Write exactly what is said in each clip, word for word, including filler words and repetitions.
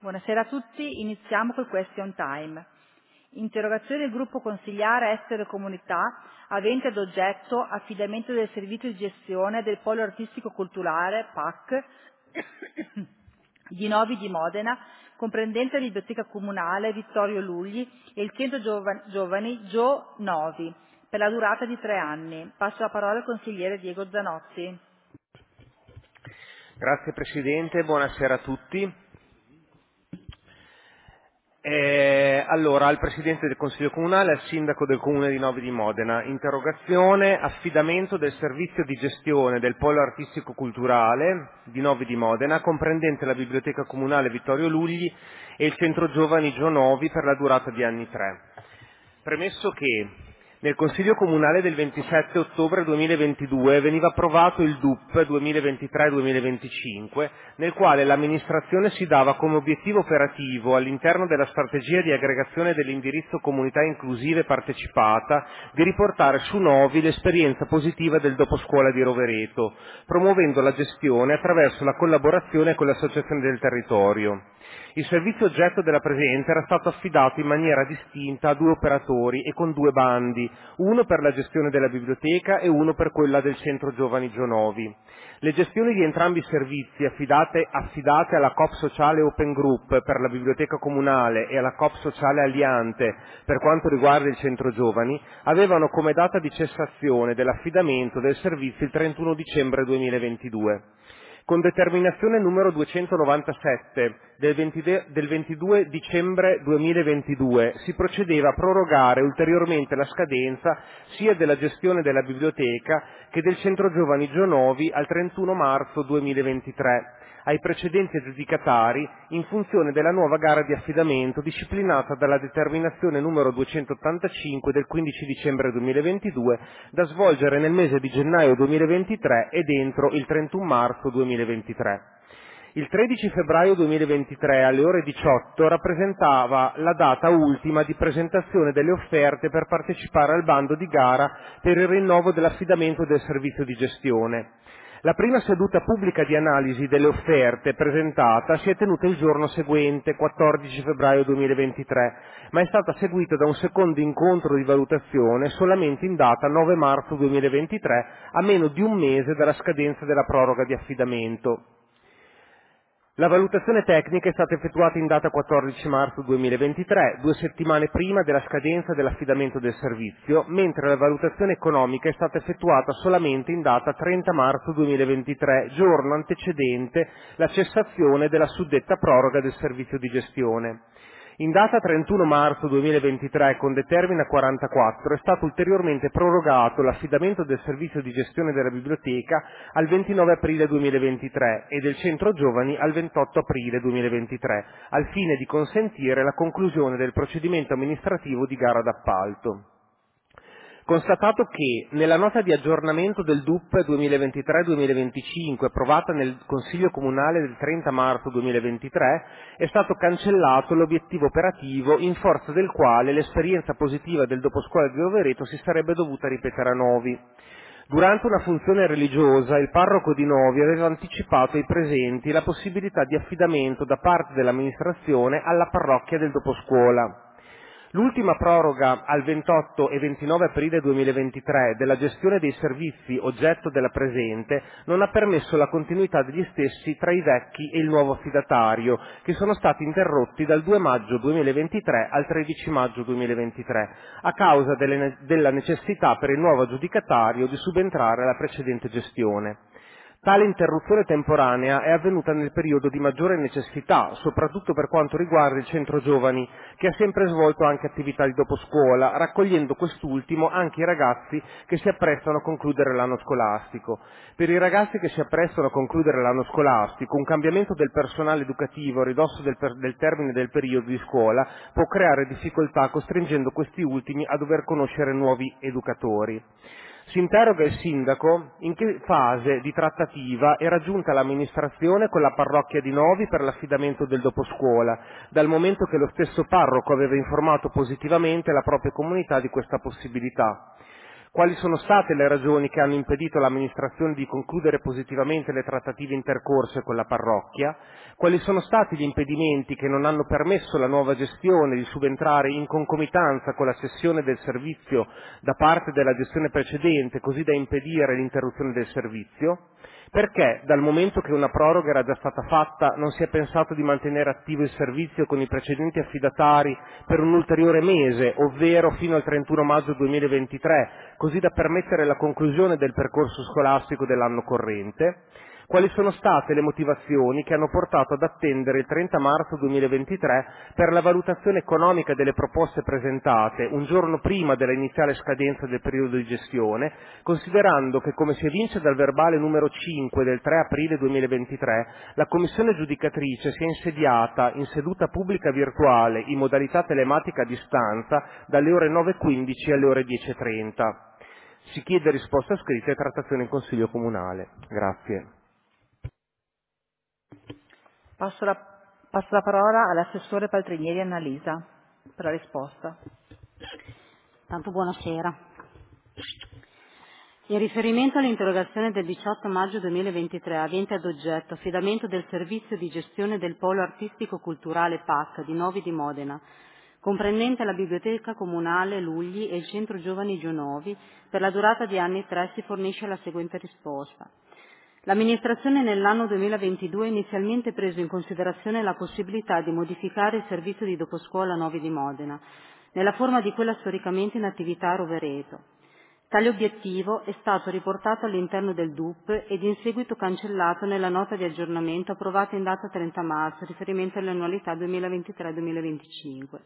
Buonasera a tutti, iniziamo col question time. Interrogazione del gruppo consigliare Estero e Comunità avente ad oggetto affidamento del servizio di gestione del Polo Artistico Culturale P A C di Novi di Modena, comprendente la Biblioteca Comunale Vittorio Lugli e il Centro Giova- Giovani Gio Novi, per la durata di tre anni. Passo la parola al consigliere Diego Zanotti. Grazie Presidente, buonasera a tutti. Eh, allora, al Presidente del Consiglio Comunale, al Sindaco del Comune di Novi di Modena, interrogazione, affidamento del servizio di gestione del Polo Artistico Culturale di Novi di Modena, comprendente la Biblioteca Comunale Vittorio Lugli e il Centro Giovani Gio Novi per la durata di anni tre. Premesso che nel Consiglio Comunale del ventisette ottobre duemilaventidue veniva approvato il D U P duemilaventitré duemilaventicinque, nel quale l'amministrazione si dava come obiettivo operativo all'interno della strategia di aggregazione dell'indirizzo comunità inclusiva e partecipata di riportare su Novi l'esperienza positiva del doposcuola di Rovereto, promuovendo la gestione attraverso la collaborazione con le associazioni del territorio. Il servizio oggetto della presente era stato affidato in maniera distinta a due operatori e con due bandi, uno per la gestione della biblioteca e uno per quella del Centro Giovani Gio Novi. Le gestioni di entrambi i servizi affidate, affidate alla Coop Sociale Open Group per la biblioteca comunale e alla Coop Sociale Aliante per quanto riguarda il Centro Giovani avevano come data di cessazione dell'affidamento del servizio il trentuno dicembre duemilaventidue. Con determinazione numero duecentonovantasette del, venti del ventidue dicembre duemilaventidue si procedeva a prorogare ulteriormente la scadenza sia della gestione della biblioteca che del Centro Giovani Gio Novi al trentuno marzo duemilaventitré ai precedenti aggiudicatari in funzione della nuova gara di affidamento disciplinata dalla determinazione numero duecentottantacinque del quindici dicembre duemilaventidue da svolgere nel mese di gennaio duemilaventitré ed entro il trentuno marzo duemilaventitré. Il tredici febbraio duemilaventitré alle ore diciotto rappresentava la data ultima di presentazione delle offerte per partecipare al bando di gara per il rinnovo dell'affidamento del servizio di gestione. La prima seduta pubblica di analisi delle offerte presentata si è tenuta il giorno seguente, quattordici febbraio duemilaventitré, ma è stata seguita da un secondo incontro di valutazione solamente in data nove marzo duemilaventitré, a meno di un mese dalla scadenza della proroga di affidamento. La valutazione tecnica è stata effettuata in data quattordici marzo duemilaventitré, due settimane prima della scadenza dell'affidamento del servizio, mentre la valutazione economica è stata effettuata solamente in data trenta marzo duemilaventitré, giorno antecedente la cessazione della suddetta proroga del servizio di gestione. In data trentuno marzo duemilaventitré, con determina quarantaquattro, è stato ulteriormente prorogato l'affidamento del servizio di gestione della biblioteca al ventinove aprile duemilaventitré e del Centro Giovani al ventotto aprile duemilaventitré, al fine di consentire la conclusione del procedimento amministrativo di gara d'appalto. Constatato che nella nota di aggiornamento del D U P duemilaventitré duemilaventicinque approvata nel Consiglio Comunale del trenta marzo duemilaventitré è stato cancellato l'obiettivo operativo in forza del quale l'esperienza positiva del doposcuola di Rovereto si sarebbe dovuta ripetere a Novi. Durante una funzione religiosa il parroco di Novi aveva anticipato ai presenti la possibilità di affidamento da parte dell'amministrazione alla parrocchia del doposcuola. L'ultima proroga al ventotto e ventinove aprile duemilaventitré della gestione dei servizi oggetto della presente non ha permesso la continuità degli stessi tra i vecchi e il nuovo affidatario, che sono stati interrotti dal due maggio duemilaventitré al tredici maggio duemilaventitré, a causa delle, della necessità per il nuovo aggiudicatario di subentrare alla precedente gestione. Tale interruzione temporanea è avvenuta nel periodo di maggiore necessità, soprattutto per quanto riguarda il Centro Giovani, che ha sempre svolto anche attività di doposcuola, raccogliendo quest'ultimo anche i ragazzi che si apprestano a concludere l'anno scolastico. Per i ragazzi che si apprestano a concludere l'anno scolastico, un cambiamento del personale educativo a ridosso del, per, del termine del periodo di scuola può creare difficoltà, costringendo questi ultimi a dover conoscere nuovi educatori. Si interroga il Sindaco in che fase di trattativa era giunta l'amministrazione con la parrocchia di Novi per l'affidamento del doposcuola, dal momento che lo stesso parroco aveva informato positivamente la propria comunità di questa possibilità. Quali sono state le ragioni che hanno impedito all'amministrazione di concludere positivamente le trattative intercorse con la parrocchia? Quali sono stati gli impedimenti che non hanno permesso alla nuova gestione di subentrare in concomitanza con la cessione del servizio da parte della gestione precedente, così da impedire l'interruzione del servizio? Perché, dal momento che una proroga era già stata fatta, non si è pensato di mantenere attivo il servizio con i precedenti affidatari per un ulteriore mese, ovvero fino al trentuno maggio duemilaventitré, così da permettere la conclusione del percorso scolastico dell'anno corrente? Quali sono state le motivazioni che hanno portato ad attendere il trenta marzo duemilaventitré per la valutazione economica delle proposte presentate un giorno prima dell'iniziale scadenza del periodo di gestione, considerando che, come si evince dal verbale numero cinque del tre aprile duemilaventitré, la commissione giudicatrice si è insediata in seduta pubblica virtuale in modalità telematica a distanza dalle ore nove e quindici alle ore dieci e trenta. Si chiede risposta scritta e trattazione in Consiglio Comunale. Grazie. Passo la, passo la parola all'assessore Paltrinieri Annalisa per la risposta. Tanto buonasera. In riferimento all'interrogazione del diciotto maggio duemilaventitré avente ad oggetto affidamento del servizio di gestione del Polo Artistico Culturale P A C di Novi di Modena, comprendente la Biblioteca Comunale Lugli e il Centro Giovani Gionovi, per la durata di anni tre si fornisce la seguente risposta. L'amministrazione nell'anno duemilaventidue ha inizialmente preso in considerazione la possibilità di modificare il servizio di doposcuola Novi di Modena, nella forma di quella storicamente in attività a Rovereto. Tale obiettivo è stato riportato all'interno del D U P ed in seguito cancellato nella nota di aggiornamento approvata in data trenta marzo, riferimento alle annualità duemilaventitré duemilaventicinque.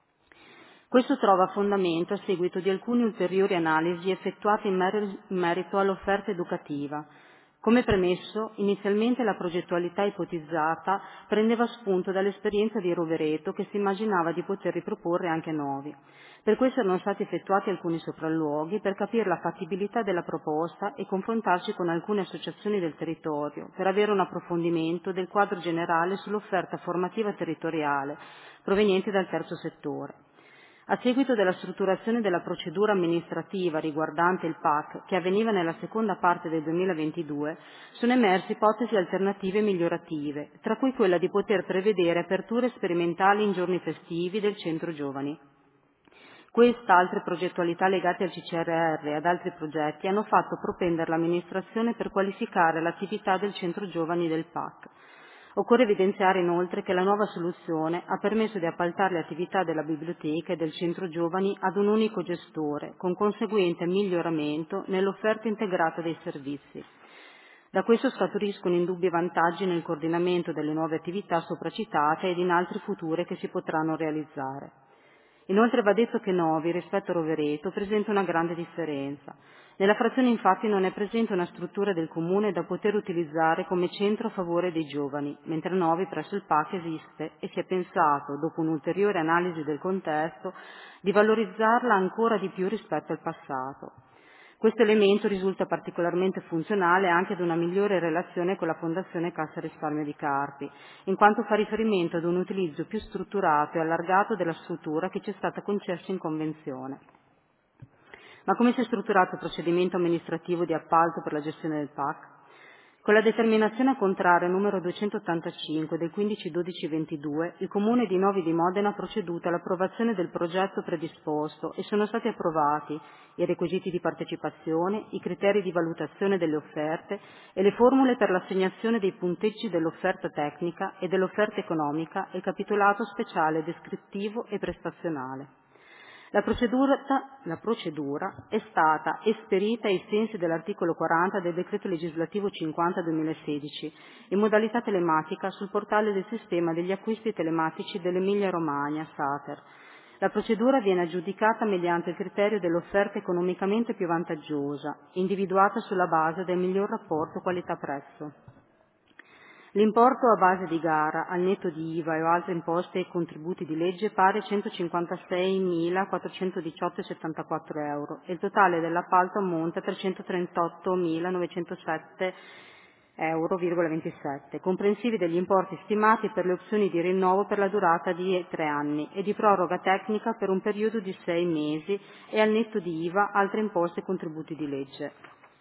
Questo trova fondamento a seguito di alcune ulteriori analisi effettuate in mer- in merito all'offerta educativa. Come premesso, inizialmente la progettualità ipotizzata prendeva spunto dall'esperienza di Rovereto che si immaginava di poter riproporre anche a Novi. Per questo erano stati effettuati alcuni sopralluoghi per capire la fattibilità della proposta e confrontarci con alcune associazioni del territorio per avere un approfondimento del quadro generale sull'offerta formativa territoriale proveniente dal terzo settore. A seguito della strutturazione della procedura amministrativa riguardante il P A C, che avveniva nella seconda parte del duemilaventidue, sono emerse ipotesi alternative e migliorative, tra cui quella di poter prevedere aperture sperimentali in giorni festivi del centro giovani. Questa, altre progettualità legate al C C R R e ad altri progetti hanno fatto propendere l'amministrazione per qualificare l'attività del centro giovani del P A C. Occorre evidenziare inoltre che la nuova soluzione ha permesso di appaltare le attività della biblioteca e del centro giovani ad un unico gestore, con conseguente miglioramento nell'offerta integrata dei servizi. Da questo scaturiscono indubbi vantaggi nel coordinamento delle nuove attività sopracitate ed in altre future che si potranno realizzare. Inoltre va detto che Novi, rispetto a Rovereto, presenta una grande differenza. Nella frazione infatti non è presente una struttura del comune da poter utilizzare come centro a favore dei giovani, mentre Novi presso il P A C esiste e si è pensato, dopo un'ulteriore analisi del contesto, di valorizzarla ancora di più rispetto al passato. Questo elemento risulta particolarmente funzionale anche ad una migliore relazione con la Fondazione Cassa Risparmio di Carpi, in quanto fa riferimento ad un utilizzo più strutturato e allargato della struttura che ci è stata concessa in convenzione. Ma come si è strutturato il procedimento amministrativo di appalto per la gestione del P A C? Con la determinazione a contrario numero duecentottantacinque del quindici dodici ventidue, il Comune di Novi di Modena ha proceduto all'approvazione del progetto predisposto e sono stati approvati i requisiti di partecipazione, i criteri di valutazione delle offerte e le formule per l'assegnazione dei punteggi dell'offerta tecnica e dell'offerta economica e capitolato speciale descrittivo e prestazionale. La procedura, la procedura è stata esperita ai sensi dell'articolo quaranta del decreto legislativo cinquanta duemilasedici in modalità telematica sul portale del sistema degli acquisti telematici dell'Emilia Romagna, Sater. La procedura viene aggiudicata mediante il criterio dell'offerta economicamente più vantaggiosa, individuata sulla base del miglior rapporto qualità-prezzo. L'importo a base di gara, al netto di I V A e o altre imposte e contributi di legge, pari a centocinquantaseimilaquattrocentodiciotto virgola settantaquattro euro e il totale dell'appalto ammonta a trecentotrentottomilanovecentosette euro, ventisette, comprensivi degli importi stimati per le opzioni di rinnovo per la durata di tre anni e di proroga tecnica per un periodo di sei mesi e al netto di I V A, altre imposte e contributi di legge.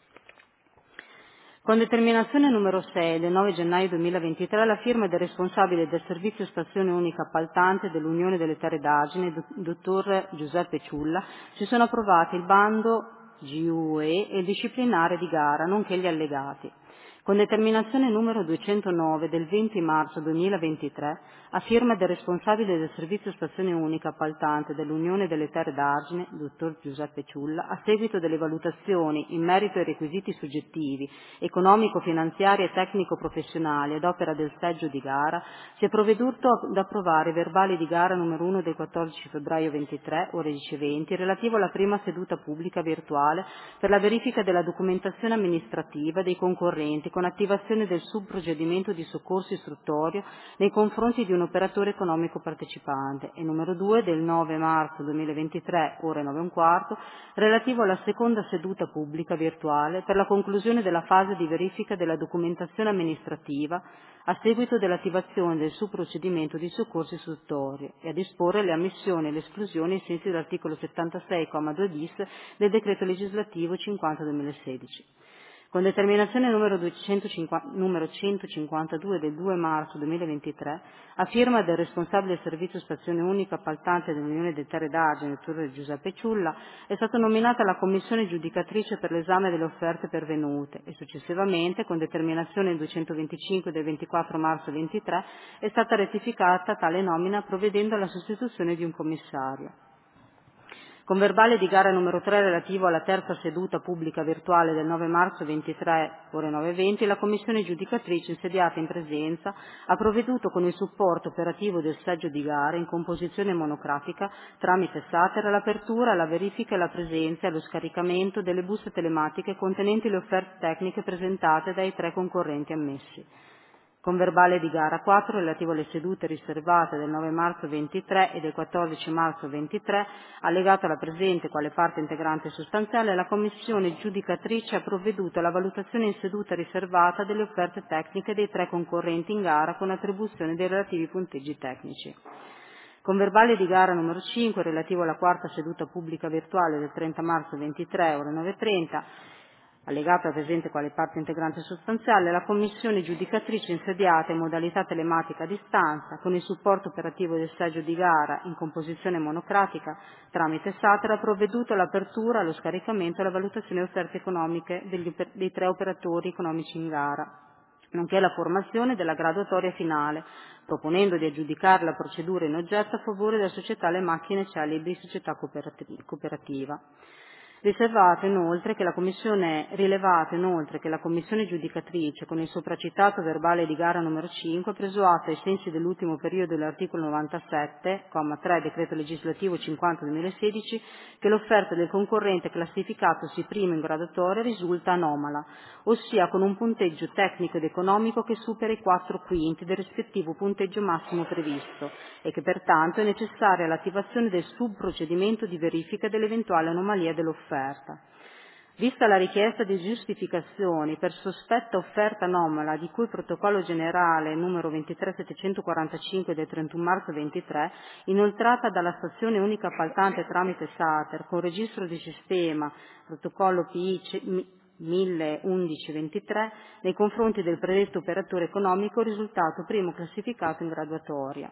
Con determinazione numero sei del nove gennaio duemilaventitré, la firma del responsabile del servizio stazione unica appaltante dell'Unione delle Terre d'Argine, dottor Giuseppe Ciulla, si sono approvati il bando G U E e il disciplinare di gara, nonché gli allegati. Con determinazione numero duecentonove del venti marzo duemilaventitré, a firma del responsabile del servizio stazione unica appaltante dell'Unione delle Terre d'Argine, dottor Giuseppe Ciulla, a seguito delle valutazioni in merito ai requisiti soggettivi, economico-finanziari e tecnico-professionali ad opera del seggio di gara, si è provveduto ad approvare i verbali di gara numero uno del quattordici febbraio ventitré, ore dieci e venti, relativo alla prima seduta pubblica virtuale per la verifica della documentazione amministrativa dei concorrenti con attivazione del subprocedimento di soccorso istruttorio nei confronti di un operatore economico partecipante, e numero due del nove marzo duemilaventitré, ore nove e un quarto, relativo alla seconda seduta pubblica virtuale per la conclusione della fase di verifica della documentazione amministrativa a seguito dell'attivazione del subprocedimento di soccorso istruttorio e a disporre le ammissioni e le esclusioni ai sensi dell'articolo settantasei comma due bis del decreto legislativo cinquanta duemilasedici. Con determinazione numero, duecentocinquanta, numero centocinquantadue del due marzo duemilaventitré, a firma del responsabile del servizio stazione unica appaltante dell'Unione delle Terre d'Argine, dottor Giuseppe Ciulla, è stata nominata la commissione giudicatrice per l'esame delle offerte pervenute e successivamente, con determinazione duecentoventicinque del ventiquattro marzo ventitré, è stata rettificata tale nomina provvedendo alla sostituzione di un commissario. Con verbale di gara numero tre relativo alla terza seduta pubblica virtuale del nove marzo ventitré, ore nove e venti, la commissione giudicatrice insediata in presenza ha provveduto con il supporto operativo del seggio di gara in composizione monocratica tramite Sater all'apertura, alla verifica e alla presenza e allo scaricamento delle buste telematiche contenenti le offerte tecniche presentate dai tre concorrenti ammessi. Con verbale di gara quattro relativo alle sedute riservate del nove marzo ventitré e del quattordici marzo ventitré, allegato alla presente quale parte integrante sostanziale, la commissione giudicatrice ha provveduto alla valutazione in seduta riservata delle offerte tecniche dei tre concorrenti in gara con attribuzione dei relativi punteggi tecnici. Con verbale di gara numero cinque relativo alla quarta seduta pubblica virtuale del trenta marzo ventitré, ore nove e trenta, allegato al presente quale parte integrante sostanziale, la commissione giudicatrice insediata in modalità telematica a distanza, con il supporto operativo del seggio di gara in composizione monocratica, tramite Sater, ha provveduto all'apertura, allo scaricamento e alla valutazione di offerte economiche degli oper- dei tre operatori economici in gara, nonché alla formazione della graduatoria finale, proponendo di aggiudicare la procedura in oggetto a favore della società Le Macchine Celebri Società Cooperati- Cooperativa. Riservato inoltre che la Commissione, rilevato inoltre che la Commissione giudicatrice, con il sopracitato verbale di gara numero cinque, ha preso atto ai sensi dell'ultimo periodo dell'articolo novantasette, comma tre, decreto legislativo cinquanta duemilasedici, che l'offerta del concorrente classificatosi primo in graduatoria risulta anomala, ossia con un punteggio tecnico ed economico che supera i quattro quinti del rispettivo punteggio massimo previsto e che pertanto è necessaria l'attivazione del subprocedimento di verifica dell'eventuale anomalia dell'offerta. Vista la richiesta di giustificazioni per sospetta offerta anomala di cui protocollo generale numero ventitré settecentoquarantacinque del trentuno marzo ventitré, inoltrata dalla stazione unica appaltante tramite Sater con registro di sistema protocollo P I mille undici ventitré, nei confronti del predetto operatore economico risultato primo classificato in graduatoria.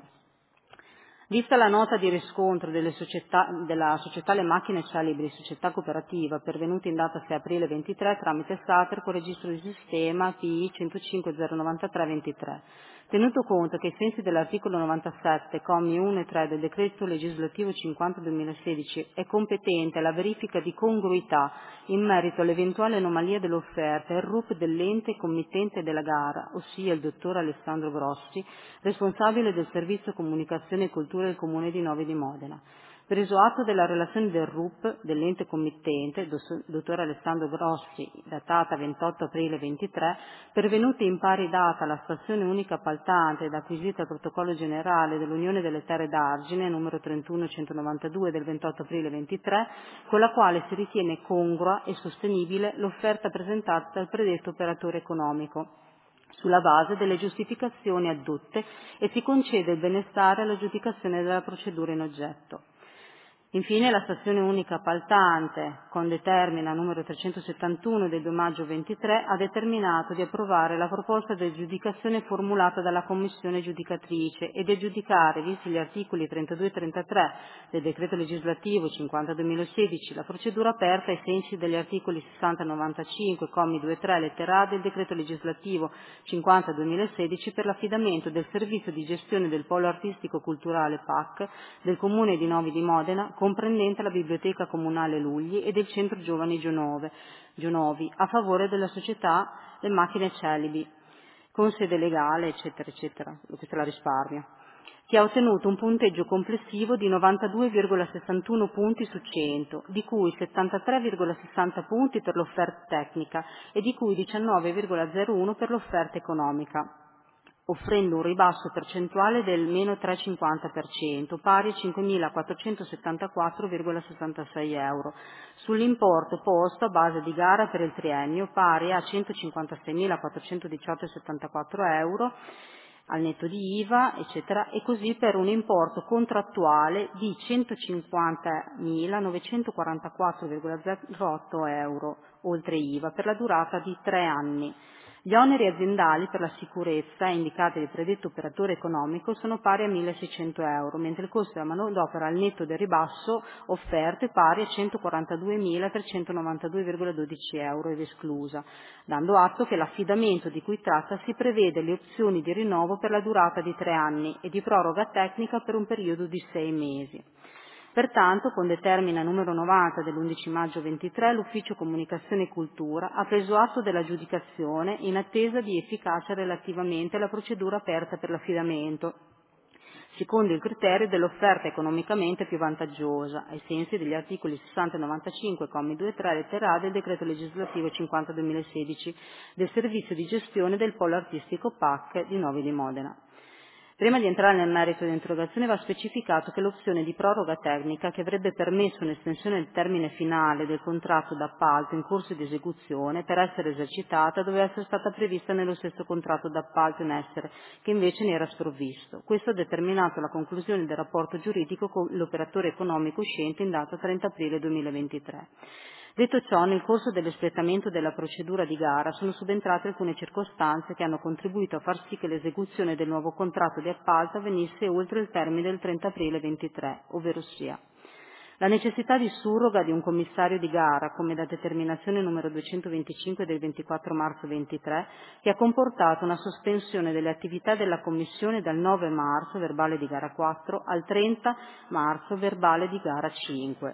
Vista la nota di riscontro delle società, della società Le Macchine Celebri Società Cooperativa pervenuta in data sei aprile ventitré tramite Sater con registro di sistema P I centocinque zero novantatré ventitré, tenuto conto che ai sensi dell'articolo novantasette, commi uno e tre del decreto legislativo cinquanta duemilasedici è competente alla verifica di congruità in merito all'eventuale anomalia dell'offerta e il R U P dell'ente committente della gara, ossia il dottor Alessandro Grossi, responsabile del servizio comunicazione e cultura del Comune di Novi di Modena. Preso atto della relazione del R U P dell'ente committente, dottor Alessandro Grossi, datata ventotto aprile ventitré, pervenuti in pari data alla stazione unica appaltante ed acquisita al protocollo generale dell'Unione delle Terre d'Argine, numero trentuno centonovantadue del ventotto aprile ventitré, con la quale si ritiene congrua e sostenibile l'offerta presentata dal predetto operatore economico, sulla base delle giustificazioni addotte e si concede il benestare all'aggiudicazione della procedura in oggetto. Infine, la stazione unica appaltante, con determina numero trecentosettantuno del due maggio ventitré, ha determinato di approvare la proposta di aggiudicazione formulata dalla Commissione giudicatrice e di aggiudicare, visti gli articoli trentadue e trentatré del decreto legislativo cinquanta duemilasedici, la procedura aperta ai sensi degli articoli sessanta novantacinque, commi due e tre, lettera A del decreto legislativo cinquanta duemilasedici per l'affidamento del servizio di gestione del polo artistico culturale P A C del Comune di Novi di Modena, comprendente la Biblioteca Comunale Lugli e del Centro Giovani Gionove, Gionovi, a favore della società Le Macchine Celibi, con sede legale, eccetera, eccetera, questa è la risparmio, che ha ottenuto un punteggio complessivo di novantadue virgola sessantuno punti su cento, di cui settantatré virgola sessanta punti per l'offerta tecnica e di cui diciannove virgola zero uno per l'offerta economica, offrendo un ribasso percentuale del meno tre virgola cinquanta per cento, pari a cinquemilaquattrocentosettantaquattro virgola sessantasei euro, sull'importo posto a base di gara per il triennio, pari a centocinquantaseimilaquattrocentodiciotto virgola settantaquattro euro, al netto di I V A, eccetera, e così per un importo contrattuale di centocinquantamilanovecentoquarantaquattro virgola zero otto euro, oltre I V A, per la durata di tre anni. Gli oneri aziendali per la sicurezza indicati del predetto operatore economico sono pari a milleseicento euro, mentre il costo della manodopera al netto del ribasso offerto è pari a centoquarantaduemilatrecentonovantadue virgola dodici euro ed esclusa, dando atto che l'affidamento di cui tratta si prevede le opzioni di rinnovo per la durata di tre anni e di proroga tecnica per un periodo di sei mesi. Pertanto, con determina numero novanta dell'undici maggio ventitré, l'Ufficio Comunicazione e Cultura ha preso atto dell'aggiudicazione in attesa di efficacia relativamente alla procedura aperta per l'affidamento, secondo il criterio dell'offerta economicamente più vantaggiosa, ai sensi degli articoli sessanta e novantacinque, commi due e tre, lettera A del decreto legislativo cinquanta duemilasedici, del servizio di gestione del polo artistico P A C di Novi di Modena. Prima di entrare nel merito dell'interrogazione va specificato che l'opzione di proroga tecnica, che avrebbe permesso un'estensione del termine finale del contratto d'appalto in corso di esecuzione, per essere esercitata doveva essere stata prevista nello stesso contratto d'appalto in essere, che invece ne era sprovvisto. Questo ha determinato la conclusione del rapporto giuridico con l'operatore economico uscente in data trenta aprile duemilaventitré. Detto ciò, nel corso dell'espletamento della procedura di gara sono subentrate alcune circostanze che hanno contribuito a far sì che l'esecuzione del nuovo contratto di appalto avvenisse oltre il termine del trenta aprile ventitré, ovvero sia la necessità di surroga di un commissario di gara, come da determinazione numero duecentoventicinque del ventiquattro marzo ventitré, che ha comportato una sospensione delle attività della Commissione dal nove marzo, verbale di gara quattro, al trenta marzo, verbale di gara cinque.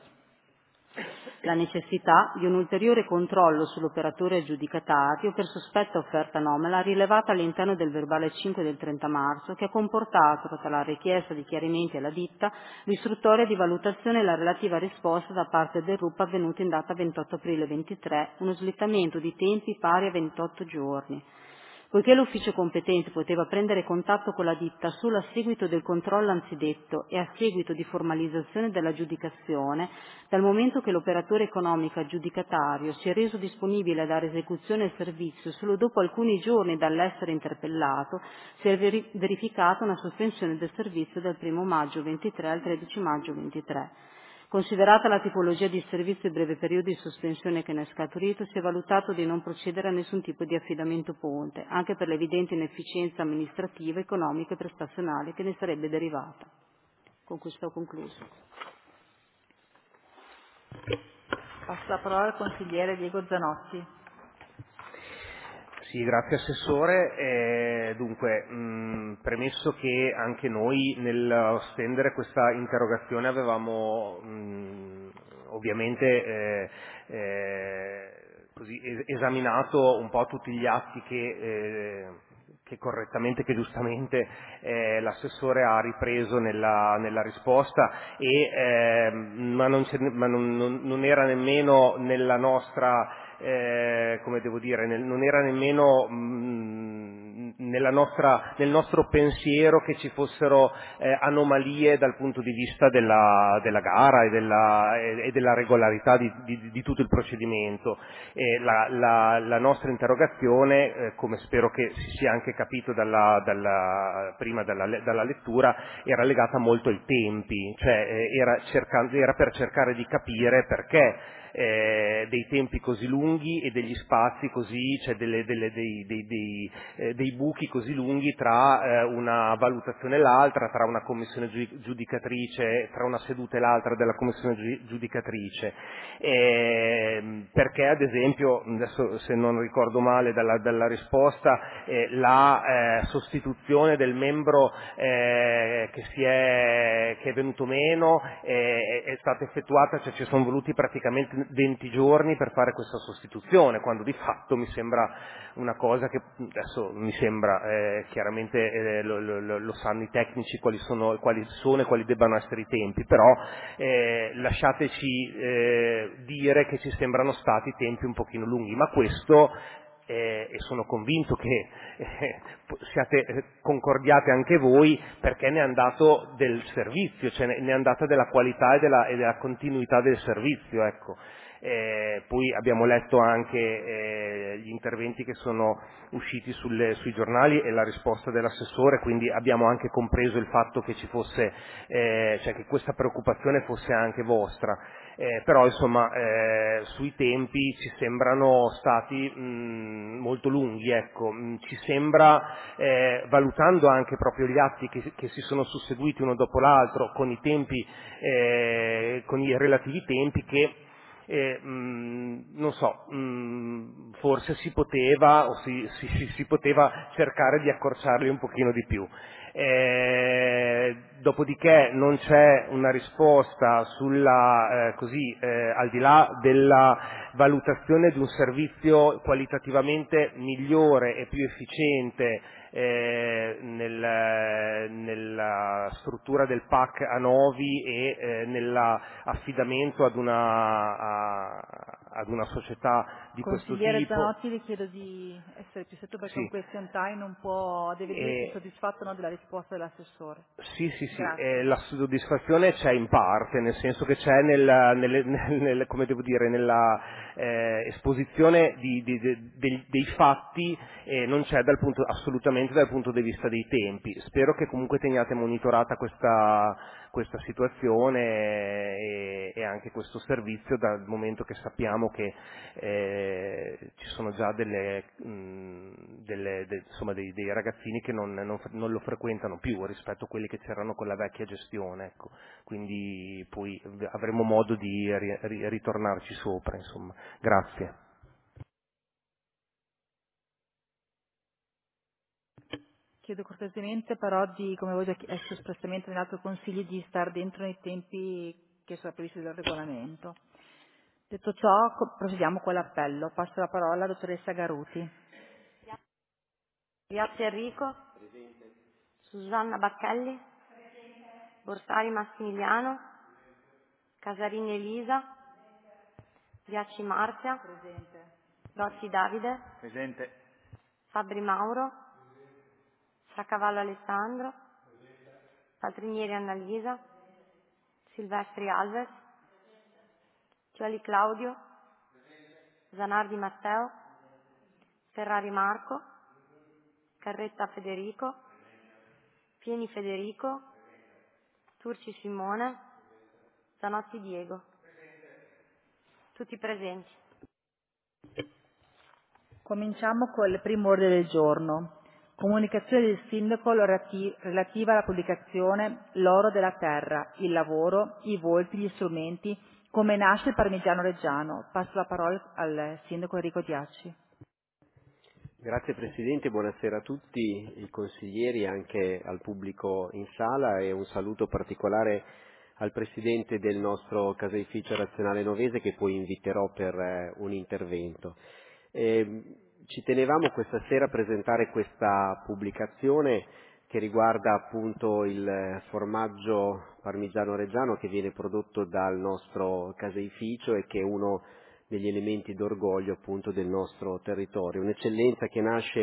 La necessità di un ulteriore controllo sull'operatore aggiudicatario per sospetta offerta anomala rilevata all'interno del verbale cinque del trenta marzo, che ha comportato, tra la richiesta di chiarimenti alla ditta, l'istruttoria di valutazione e la relativa risposta da parte del R U P avvenuta in data ventotto aprile ventitré, uno slittamento di tempi pari a ventotto giorni. Poiché l'ufficio competente poteva prendere contatto con la ditta solo a seguito del controllo anzidetto e a seguito di formalizzazione dell'aggiudicazione, dal momento che l'operatore economico aggiudicatario si è reso disponibile a dare esecuzione al servizio solo dopo alcuni giorni dall'essere interpellato, si è veri- verificata una sospensione del servizio dal primo maggio ventitré al tredici maggio ventitré. Considerata la tipologia di servizio e il breve periodo di sospensione che ne è scaturito, si è valutato di non procedere a nessun tipo di affidamento ponte, anche per l'evidente inefficienza amministrativa, economica e prestazionale che ne sarebbe derivata. Con questo ho concluso. Passo la parola al consigliere Diego Zanotti. Sì, grazie Assessore. Eh, dunque, mh, premesso che anche noi nel stendere questa interrogazione avevamo mh, ovviamente eh, eh, così es- esaminato un po' tutti gli atti che, eh, che correttamente, che giustamente eh, l'assessore ha ripreso nella, nella risposta, e, eh, ma, non, c'è- ma non, non, non era nemmeno nella nostra, eh, come devo dire, nel, non era nemmeno mh, nella nostra, nel nostro pensiero che ci fossero eh, anomalie dal punto di vista della, della gara e della, e, e della regolarità di, di, di tutto il procedimento. E la, la, la nostra interrogazione, eh, come spero che si sia anche capito dalla, dalla, prima dalla, dalla lettura, era legata molto ai tempi, cioè eh, era, cercando, era per cercare di capire perché Eh, dei tempi così lunghi e degli spazi così, cioè delle, delle, dei, dei, dei, eh, dei buchi così lunghi tra eh, una valutazione e l'altra, tra una commissione giudicatrice, tra una seduta e l'altra della commissione giudicatrice. Eh, perché ad esempio, adesso se non ricordo male dalla, dalla risposta, eh, la eh, sostituzione del membro eh, che, si è, che è venuto meno eh, è stata effettuata, cioè ci sono voluti praticamente venti giorni per fare questa sostituzione, quando di fatto mi sembra una cosa che adesso mi sembra eh, chiaramente eh, lo, lo, lo sanno i tecnici quali sono, quali sono e quali debbano essere i tempi, però eh, lasciateci eh, dire che ci sembrano stati tempi un pochino lunghi, ma questo eh, e sono convinto che eh, siate eh, concordiate anche voi, perché ne è andato del servizio, cioè ne, ne è andata della qualità e della, e della continuità del servizio, ecco. Eh, poi abbiamo letto anche eh, gli interventi che sono usciti sulle, sui giornali e la risposta dell'assessore, quindi abbiamo anche compreso il fatto che ci fosse, eh, cioè che questa preoccupazione fosse anche vostra. Eh, però insomma eh, sui tempi ci sembrano stati mh, molto lunghi, ecco. Mh, ci sembra, eh, valutando anche proprio gli atti che, che si sono susseguiti uno dopo l'altro, con i tempi, eh, con i relativi tempi, che Eh, mh, non so, mh, forse si poteva o si, si, si, si poteva cercare di accorciarli un pochino di più. Eh, dopodiché non c'è una risposta sulla, eh, così, eh, al di là della valutazione di un servizio qualitativamente migliore e più efficiente eh, nel, nella struttura del P A C a Novi e eh, nell'affidamento ad una, a, ad una società di questo Consigliere tipo. Zanotti, le chiedo di essere più stretto perché un Sì. question time non può, deve dire se è E, soddisfatto o no della risposta dell'assessore. Sì, sì, sì, Grazie. eh, la soddisfazione c'è in parte, nel senso che c'è nel, nelle, nel, come devo dire, nella eh, esposizione di, di, di, dei, dei fatti, e non c'è dal punto, assolutamente dal punto di vista dei tempi. Spero che comunque teniate monitorata questa, questa situazione e, e anche questo servizio, dal momento che sappiamo che eh, ci sono già delle, mh, delle, de, insomma, dei, dei ragazzini che non, non, non lo frequentano più rispetto a quelli che c'erano con la vecchia gestione, ecco. Quindi poi avremo modo di ri, ri, ritornarci sopra, insomma. Grazie. Chiedo cortesemente però di, come avevo già chiesto espressamente nell'altro consiglio, di stare dentro nei tempi che sono previsti dal regolamento. Detto ciò, co- procediamo con l'appello. Passo la parola alla dottoressa Garuti. Viazzi Enrico, Susanna Bacchelli, Borsari Massimiliano, Casarini Elisa, Viacci Marzia, Rossi Davide, Presente. Fabbri Mauro, Saccavallo Alessandro, Paltrinieri Annalisa, Silvestri Alves, Cioli Claudio, Zanardi Matteo, Ferrari Marco, Carretta Federico, Pieni Federico, Turci Simone, Zanotti Diego. Tutti presenti. Cominciamo col primo ordine del giorno. Comunicazione del sindaco relati- relativa alla pubblicazione L'oro della terra, il lavoro, i volti, gli strumenti, come nasce il parmigiano reggiano. Passo la parola al sindaco Enrico Diacci. Grazie Presidente, buonasera a tutti i consiglieri e anche al pubblico in sala, e un saluto particolare al Presidente del nostro caseificio razionale novese, che poi inviterò per eh, un intervento. Eh, ci tenevamo questa sera a presentare questa pubblicazione che riguarda appunto il formaggio parmigiano reggiano che viene prodotto dal nostro caseificio e che è uno degli elementi d'orgoglio appunto del nostro territorio, un'eccellenza che nasce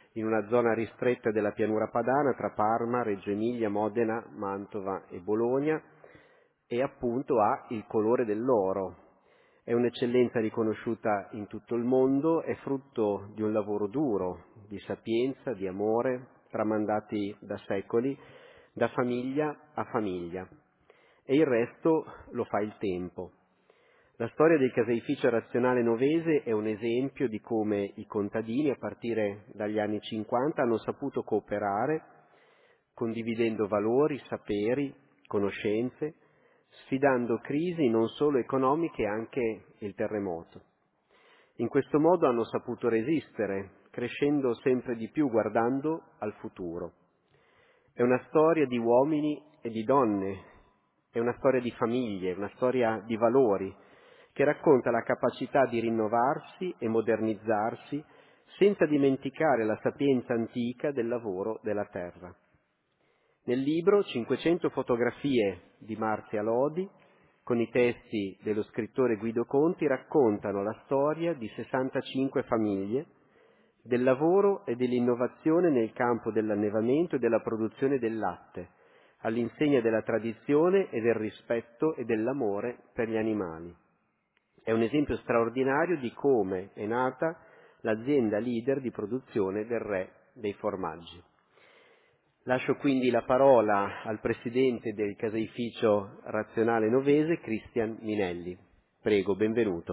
in una zona ristretta della pianura padana tra Parma, Reggio Emilia, Modena, Mantova e Bologna, e appunto ha il colore dell'oro. È un'eccellenza riconosciuta in tutto il mondo, è frutto di un lavoro duro, di sapienza, di amore, tramandati da secoli, da famiglia a famiglia. E il resto lo fa il tempo. La storia del caseificio razionale novese è un esempio di come i contadini, a partire dagli anni cinquanta, hanno saputo cooperare, condividendo valori, saperi, conoscenze, sfidando crisi non solo economiche, anche il terremoto. In questo modo hanno saputo resistere, crescendo sempre di più guardando al futuro. È una storia di uomini e di donne, è una storia di famiglie, una storia di valori, che racconta la capacità di rinnovarsi e modernizzarsi senza dimenticare la sapienza antica del lavoro della terra. Nel libro cinquecento fotografie di Marzia Lodi, con i testi dello scrittore Guido Conti, raccontano la storia di sessantacinque famiglie, del lavoro e dell'innovazione nel campo dell'allevamento e della produzione del latte, all'insegna della tradizione e del rispetto e dell'amore per gli animali. È un esempio straordinario di come è nata l'azienda leader di produzione del re dei formaggi. Lascio quindi la parola al presidente del caseificio razionale novese, Cristian Minelli. Prego, benvenuto.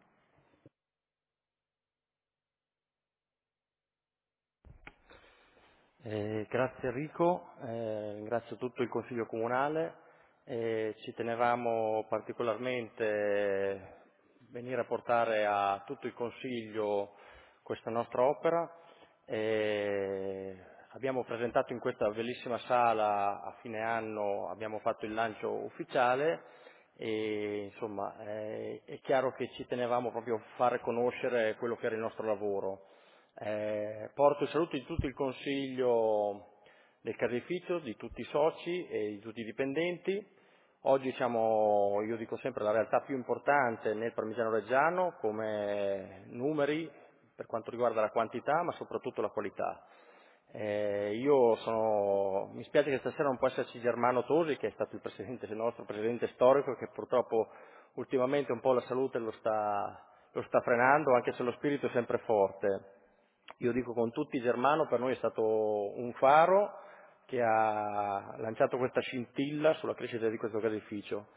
Eh, grazie Enrico, eh, ringrazio tutto il Consiglio Comunale. Eh, ci tenevamo particolarmente a venire a portare a tutto il Consiglio questa nostra opera. Eh, abbiamo presentato in questa bellissima sala a fine anno, abbiamo fatto il lancio ufficiale e insomma eh, è chiaro che ci tenevamo proprio a fare conoscere quello che era il nostro lavoro. Eh, porto il saluto di tutto il Consiglio del caseificio, di tutti i soci e di tutti i dipendenti. Oggi siamo, io dico sempre, la realtà più importante nel Parmigiano Reggiano come numeri per quanto riguarda la quantità ma soprattutto la qualità. Eh, io sono, mi spiace che stasera non può esserci Germano Tosi, che è stato il presidente, il nostro presidente storico, che purtroppo ultimamente un po' la salute lo sta, lo sta frenando, anche se lo spirito è sempre forte. Io dico con tutti Germano, per noi è stato un faro che ha lanciato questa scintilla sulla crescita di questo caseificio.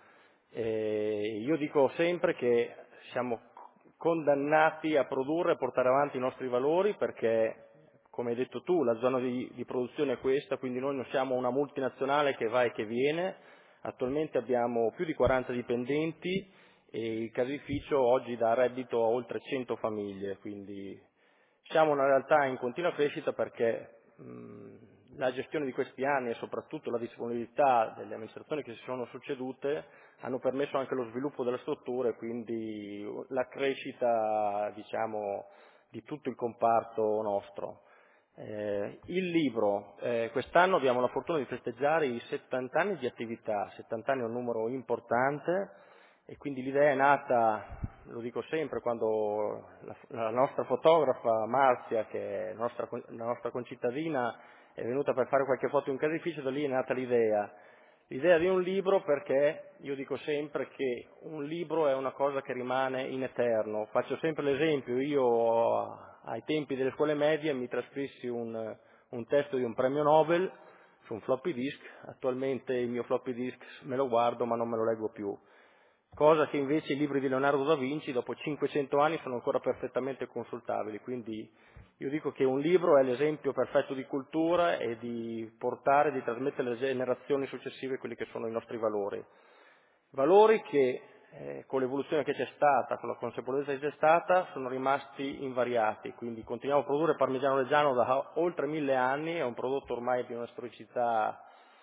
E io dico sempre che siamo condannati a produrre e portare avanti i nostri valori perché, come hai detto tu, la zona di, di produzione è questa, quindi noi non siamo una multinazionale che va e che viene. Attualmente abbiamo più di quaranta dipendenti e il caseificio oggi dà reddito a oltre cento famiglie, quindi siamo una realtà in continua crescita perché mh, la gestione di questi anni e soprattutto la disponibilità delle amministrazioni che si sono succedute hanno permesso anche lo sviluppo della struttura e quindi la crescita, diciamo, di tutto il comparto nostro. Eh, il libro, eh, quest'anno abbiamo la fortuna di festeggiare i settanta anni di attività, settanta anni è un numero importante e quindi l'idea è nata, lo dico sempre, quando la, la nostra fotografa Marzia, che è la nostra, la nostra concittadina, è venuta per fare qualche foto in un caseificio, da lì è nata l'idea. L'idea di un libro perché io dico sempre che un libro è una cosa che rimane in eterno. Faccio sempre l'esempio, io ai tempi delle scuole medie mi trascrissi un, un testo di un premio Nobel su un floppy disk, attualmente il mio floppy disk me lo guardo ma non me lo leggo più. Cosa che invece i libri di Leonardo da Vinci dopo cinquecento anni sono ancora perfettamente consultabili, quindi io dico che un libro è l'esempio perfetto di cultura e di portare, di trasmettere alle generazioni successive quelli che sono i nostri valori. Valori che eh, con l'evoluzione che c'è stata, con la consapevolezza che c'è stata, sono rimasti invariati, quindi continuiamo a produrre Parmigiano Reggiano da oltre mille anni, è un prodotto ormai di una storicità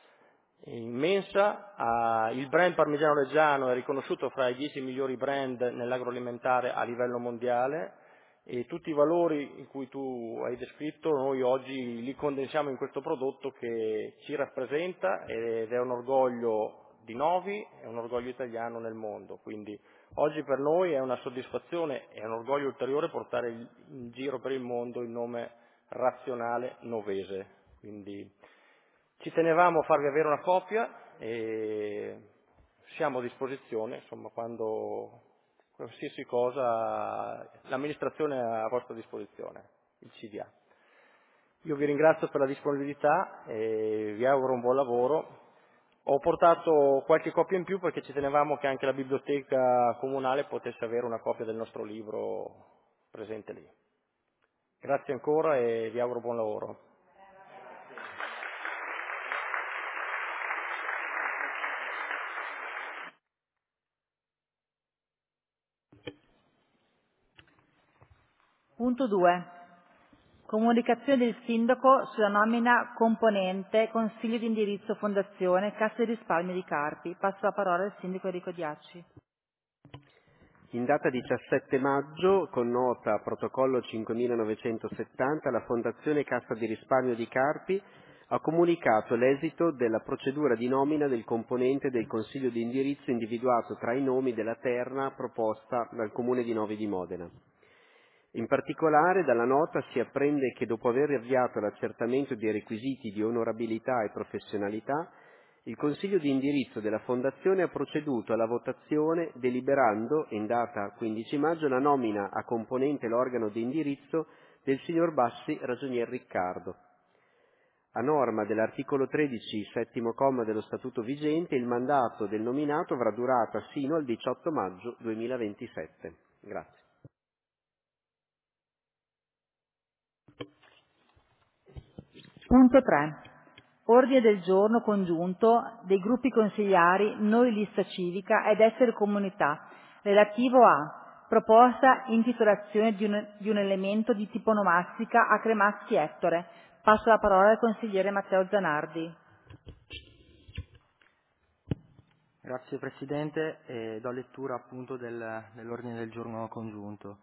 immensa. Ah, il brand Parmigiano Reggiano è riconosciuto fra i dieci migliori brand nell'agroalimentare a livello mondiale e tutti i valori in cui tu hai descritto noi oggi li condensiamo in questo prodotto che ci rappresenta ed è un orgoglio di Novi, è un orgoglio italiano nel mondo, quindi oggi per noi è una soddisfazione e un orgoglio ulteriore portare in giro per il mondo il nome razionale novese. Quindi ci tenevamo a farvi avere una copia e siamo a disposizione, insomma, quando qualsiasi cosa, l'amministrazione è a vostra disposizione, il C D A. Io vi ringrazio per la disponibilità e vi auguro un buon lavoro. Ho portato qualche copia in più perché ci tenevamo che anche la biblioteca comunale potesse avere una copia del nostro libro presente lì. Grazie ancora e vi auguro buon lavoro. Punto due. Comunicazione del Sindaco sulla nomina componente Consiglio di indirizzo Fondazione Cassa di Risparmio di Carpi. Passo la parola al Sindaco Enrico Diacci. In data diciassette maggio, con nota protocollo cinquemilanovecentosettanta, la Fondazione Cassa di Risparmio di Carpi ha comunicato l'esito della procedura di nomina del componente del Consiglio di indirizzo individuato tra i nomi della terna proposta dal Comune di Novi di Modena. In particolare, dalla nota si apprende che dopo aver avviato l'accertamento dei requisiti di onorabilità e professionalità, il Consiglio di indirizzo della Fondazione ha proceduto alla votazione deliberando, in data quindici maggio, la nomina a componente l'organo di indirizzo del signor Bassi Ragionier Riccardo. A norma dell'articolo tredici, settimo comma dello Statuto vigente, il mandato del nominato avrà durata sino al diciotto maggio duemilaventisette. Grazie. Punto tre. Ordine del giorno congiunto dei gruppi consigliari Noi Lista Civica ed Essere Comunità relativo a proposta intitolazione di un, di un elemento di tipo onomastica a Cremaschi Ettore. Passo la parola al consigliere Matteo Zanardi. Grazie Presidente e do lettura appunto del, dell'ordine del giorno congiunto.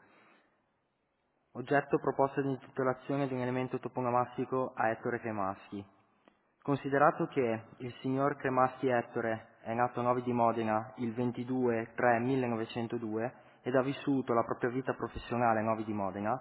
Oggetto proposta di intitolazione di un elemento toponomastico a Ettore Cremaschi. Considerato che il signor Cremaschi Ettore è nato a Novi di Modena il ventidue tre millenovecentodue ed ha vissuto la propria vita professionale a Novi di Modena,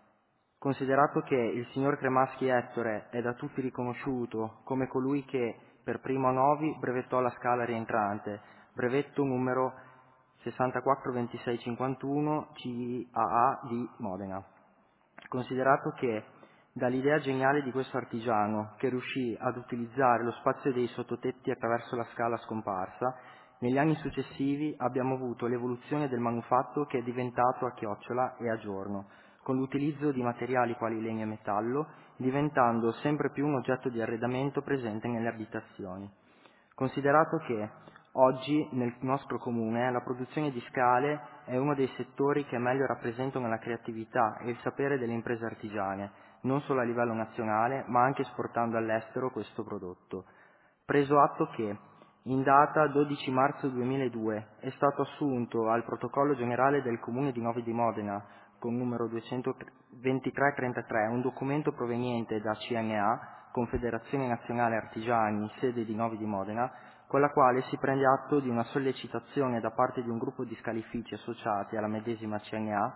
considerato che il signor Cremaschi Ettore è da tutti riconosciuto come colui che per primo a Novi brevettò la scala rientrante, brevetto numero sessantaquattro ventisei cinquantuno C I A A di Modena, considerato che dall'idea geniale di questo artigiano, che riuscì ad utilizzare lo spazio dei sottotetti attraverso la scala scomparsa, negli anni successivi abbiamo avuto l'evoluzione del manufatto che è diventato a chiocciola e a giorno, con l'utilizzo di materiali quali legno e metallo, diventando sempre più un oggetto di arredamento presente nelle abitazioni. Considerato che oggi nel nostro comune la produzione di scale è uno dei settori che meglio rappresentano la creatività e il sapere delle imprese artigiane, non solo a livello nazionale, ma anche esportando all'estero questo prodotto. Preso atto che, in data dodici marzo duemiladue, è stato assunto al protocollo generale del Comune di Novi di Modena, con numero duecentoventitré trentatré, un documento proveniente da C N A, Confederazione Nazionale Artigiani, sede di Novi di Modena, con la quale si prende atto di una sollecitazione da parte di un gruppo di scalifici associati alla medesima C N A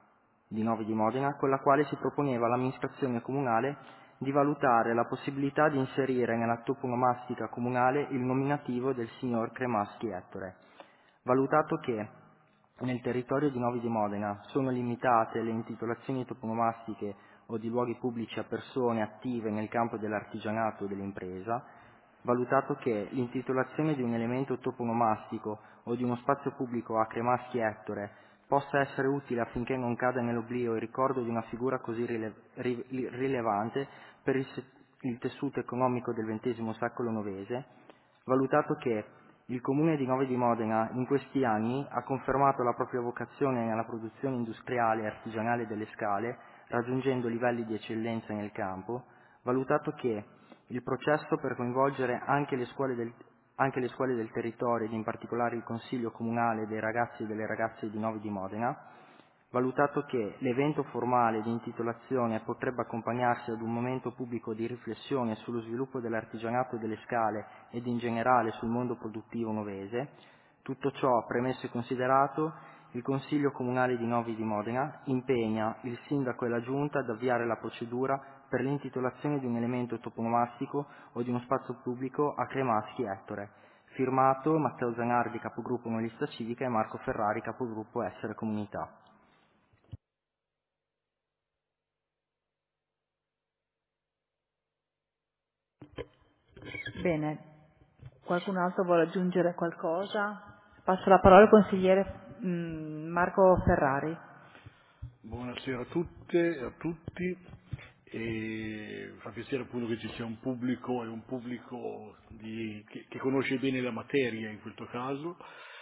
di Novi di Modena, con la quale si proponeva all'amministrazione comunale di valutare la possibilità di inserire nella toponomastica comunale il nominativo del signor Cremaschi Ettore. Valutato che nel territorio di Novi di Modena sono limitate le intitolazioni toponomastiche o di luoghi pubblici a persone attive nel campo dell'artigianato o dell'impresa, valutato che l'intitolazione di un elemento toponomastico o di uno spazio pubblico a Cremaschi Ettore possa essere utile affinché non cada nell'oblio il ricordo di una figura così rile- ri- rilevante per il, se- il tessuto economico del ventesimo secolo novese, valutato che il Comune di Novi di Modena in questi anni ha confermato la propria vocazione nella produzione industriale e artigianale delle scale, raggiungendo livelli di eccellenza nel campo, valutato che il processo per coinvolgere anche le scuole del, anche le scuole del territorio ed in particolare il Consiglio Comunale dei ragazzi e delle ragazze di Novi di Modena, valutato che l'evento formale di intitolazione potrebbe accompagnarsi ad un momento pubblico di riflessione sullo sviluppo dell'artigianato delle scale ed in generale sul mondo produttivo novese, tutto ciò premesso e considerato, il Consiglio Comunale di Novi di Modena impegna il Sindaco e la Giunta ad avviare la procedura per l'intitolazione di un elemento toponomastico o di uno spazio pubblico a Cremaschi Ettore. Firmato Matteo Zanardi, capogruppo Lista Civica, e Marco Ferrari, capogruppo Essere Comunità. Bene, qualcun altro vuole aggiungere qualcosa? Passo la parola al consigliere mh, Marco Ferrari. Buonasera a tutte e a tutti. E fa piacere appunto che ci sia un pubblico e un pubblico di, che, che conosce bene la materia in questo caso,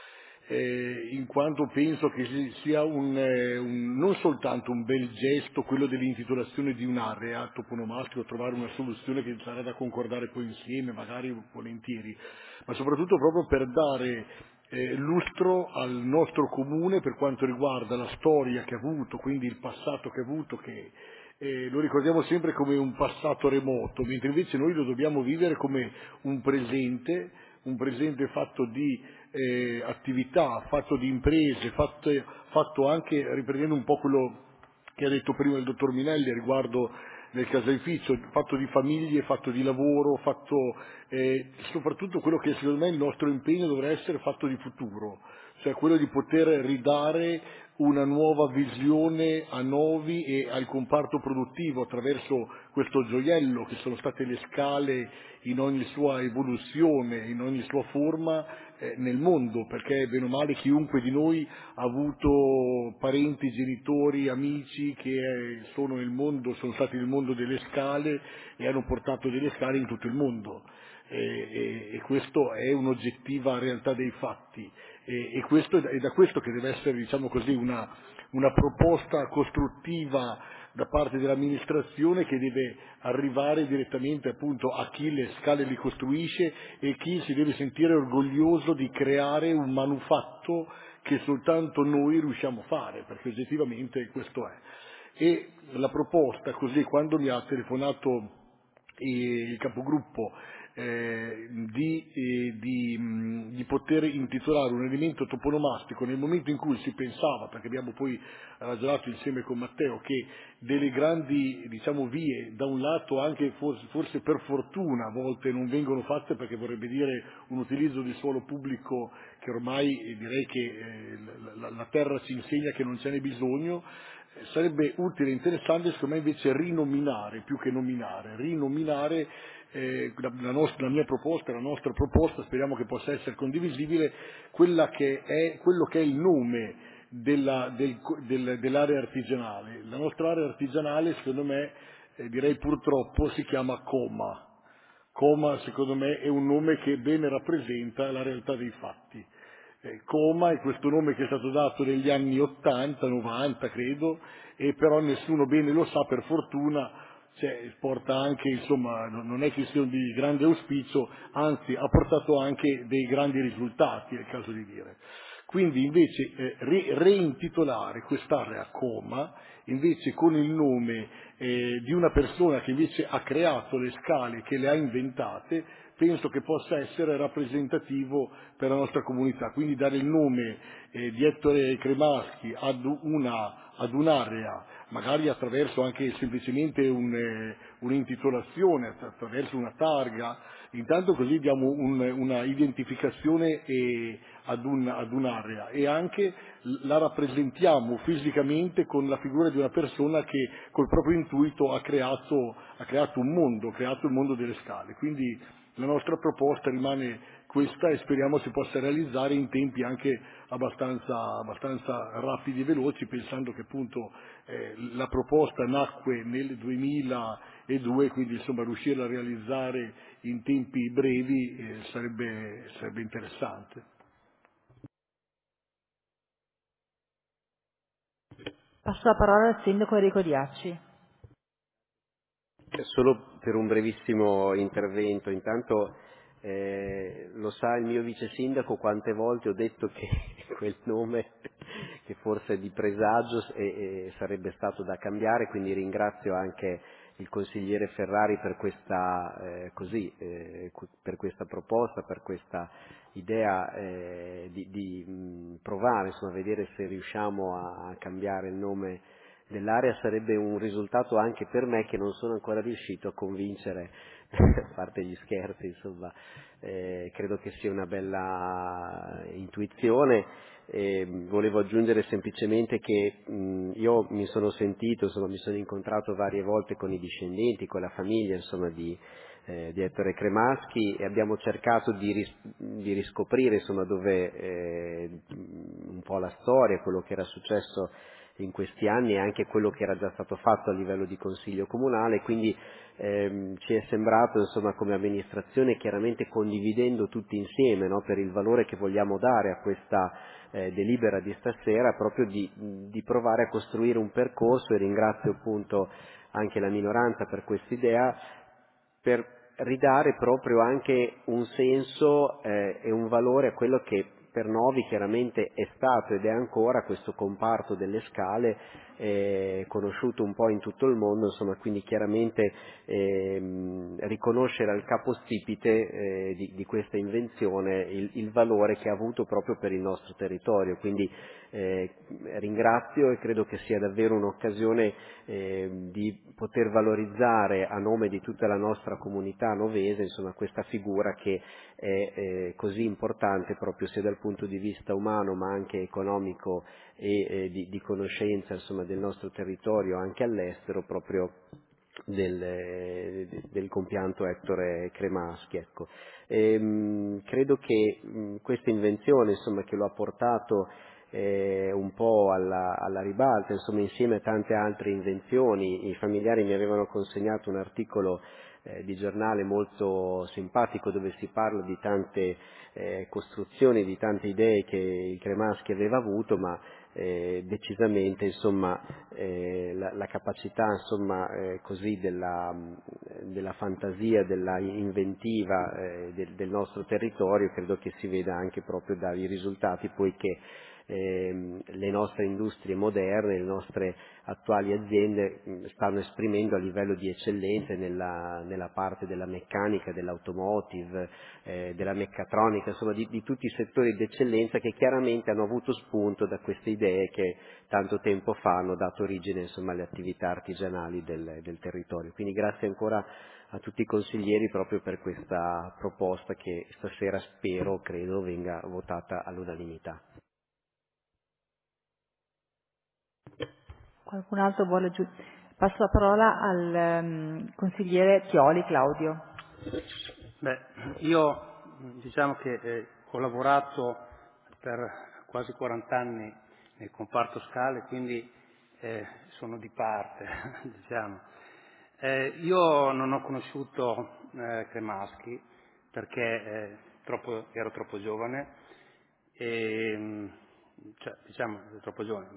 eh, in quanto penso che sia un, eh, un, non soltanto un bel gesto quello dell'intitolazione di un'area toponomastica, trovare una soluzione che sarà da concordare poi insieme, magari volentieri, ma soprattutto proprio per dare eh, lustro al nostro comune per quanto riguarda la storia che ha avuto, quindi il passato che ha avuto, che eh, lo ricordiamo sempre come un passato remoto, mentre invece noi lo dobbiamo vivere come un presente, un presente fatto di eh, attività, fatto di imprese, fatto, fatto anche, riprendendo un po' quello che ha detto prima il dottor Minelli riguardo nel caseificio, fatto di famiglie, fatto di lavoro, fatto eh, soprattutto quello che secondo me il nostro impegno dovrà essere fatto di futuro, cioè quello di poter ridare una nuova visione a Novi e al comparto produttivo attraverso questo gioiello che sono state le scale in ogni sua evoluzione, in ogni sua forma eh, nel mondo, perché bene o male chiunque di noi ha avuto parenti, genitori, amici che eh, sono nel mondo, sono stati nel mondo delle scale e hanno portato delle scale in tutto il mondo. E, e, e questo è un'oggettiva realtà dei fatti e, e questo è da questo che deve essere, diciamo così, una, una proposta costruttiva da parte dell'amministrazione che deve arrivare direttamente appunto a chi le scale li costruisce e chi si deve sentire orgoglioso di creare un manufatto che soltanto noi riusciamo a fare, perché oggettivamente questo è. E la proposta, così, quando mi ha telefonato il capogruppo eh, di, eh, di, mh, di poter intitolare un elemento toponomastico nel momento in cui si pensava, perché abbiamo poi ragionato insieme con Matteo, che delle grandi, diciamo, vie, da un lato anche forse, forse per fortuna a volte non vengono fatte, perché vorrebbe dire un utilizzo di suolo pubblico che ormai eh, direi che eh, la, la terra ci insegna che non ce n'è bisogno. Sarebbe utile e interessante secondo me invece rinominare più che nominare, rinominare eh, la, la, nostra, la mia proposta, la nostra proposta, speriamo che possa essere condivisibile, quella che è, quello che è il nome della, del, del, dell'area artigianale. La nostra area artigianale secondo me, eh, direi purtroppo, si chiama Coma. Coma secondo me è un nome che bene rappresenta la realtà dei fatti. Eh, Coma è questo nome che è stato dato negli anni ottanta, novanta credo, e però nessuno bene lo sa, per fortuna, cioè, porta anche, insomma, non è che sia di grande auspicio, anzi ha portato anche dei grandi risultati, è il caso di dire. Quindi invece eh, re- reintitolare quest'area Coma, invece con il nome eh, di una persona che invece ha creato le scale, che le ha inventate, penso che possa essere rappresentativo per la nostra comunità. Quindi dare il nome eh, di Ettore Cremaschi ad, una, ad un'area, magari attraverso anche semplicemente un, eh, un'intitolazione, attraverso una targa, intanto così diamo un, una identificazione e, ad, un, ad un'area e anche la rappresentiamo fisicamente con la figura di una persona che col proprio intuito ha creato, ha creato un mondo, ha creato il mondo delle scale. Quindi la nostra proposta rimane questa e speriamo si possa realizzare in tempi anche abbastanza, abbastanza rapidi e veloci, pensando che appunto eh, la proposta nacque nel duemiladue, quindi insomma riuscire a realizzare in tempi brevi eh, sarebbe, sarebbe interessante. Passo la parola al sindaco Enrico Diacci. Solo per un brevissimo intervento, intanto eh, lo sa il mio vice sindaco quante volte ho detto che quel nome che forse è di presagio e, e sarebbe stato da cambiare, quindi ringrazio anche il consigliere Ferrari per questa, eh, così, eh, per questa proposta, per questa idea eh, di, di mh, provare, insomma, a vedere se riusciamo a, a cambiare il nome dell'area. Sarebbe un risultato anche per me che non sono ancora riuscito a convincere, a parte gli scherzi, insomma, eh, credo che sia una bella intuizione. Eh, volevo aggiungere semplicemente che mh, io mi sono sentito, insomma, mi sono incontrato varie volte con i discendenti, con la famiglia, insomma, di, eh, di Ettore Cremaschi, e abbiamo cercato di, ris- di riscoprire, insomma, dove eh, un po' la storia, quello che era successo in questi anni e anche quello che era già stato fatto a livello di Consiglio Comunale. Quindi ehm, ci è sembrato, insomma, come amministrazione, chiaramente condividendo tutti insieme, no, per il valore che vogliamo dare a questa eh, delibera di stasera, proprio di, di provare a costruire un percorso, e ringrazio appunto anche la minoranza per quest'idea, per ridare proprio anche un senso eh, e un valore a quello che per Novi chiaramente è stato ed è ancora questo comparto delle scale, eh, conosciuto un po' in tutto il mondo, insomma, quindi chiaramente ehm, riconoscere al capostipite eh, di, di questa invenzione il, il valore che ha avuto proprio per il nostro territorio. Quindi eh, ringrazio, e credo che sia davvero un'occasione eh, di poter valorizzare a nome di tutta la nostra comunità novese, insomma, questa figura che è eh, così importante proprio sia dal punto di vista umano ma anche economico e eh, di, di conoscenza, insomma, del nostro territorio anche all'estero, proprio del, eh, del compianto Ettore Cremaschi. Ecco. Ehm, credo che mh, questa invenzione, insomma, che lo ha portato eh, un po' alla, alla ribalta, insomma, insieme a tante altre invenzioni. I familiari mi avevano consegnato un articolo eh, di giornale molto simpatico dove si parla di tante eh, costruzioni, di tante idee che il Cremaschi aveva avuto, ma eh, decisamente, insomma, eh, la, la capacità, insomma, eh, così della, della fantasia, della inventiva eh, del, del nostro territorio, credo che si veda anche proprio dai risultati, poiché eh, le nostre industrie moderne, le nostre attuali aziende mh, stanno esprimendo a livello di eccellenze nella, nella parte della meccanica, dell'automotive, eh, della meccatronica, insomma di, di tutti i settori di eccellenza che chiaramente hanno avuto spunto da queste idee che tanto tempo fa hanno dato origine, insomma, alle attività artigianali del, del territorio. Quindi grazie ancora a tutti i consiglieri proprio per questa proposta che stasera spero, credo, venga votata all'unanimità. Qualcun altro vuole aggiungere? Passo la parola al um, consigliere Chioli, Claudio. Beh, io diciamo che eh, ho lavorato per quasi quaranta anni nel comparto scale, quindi eh, sono di parte, diciamo. Eh, io non ho conosciuto eh, Cremaschi perché eh, troppo, ero troppo giovane, e, cioè, diciamo, ero troppo giovane.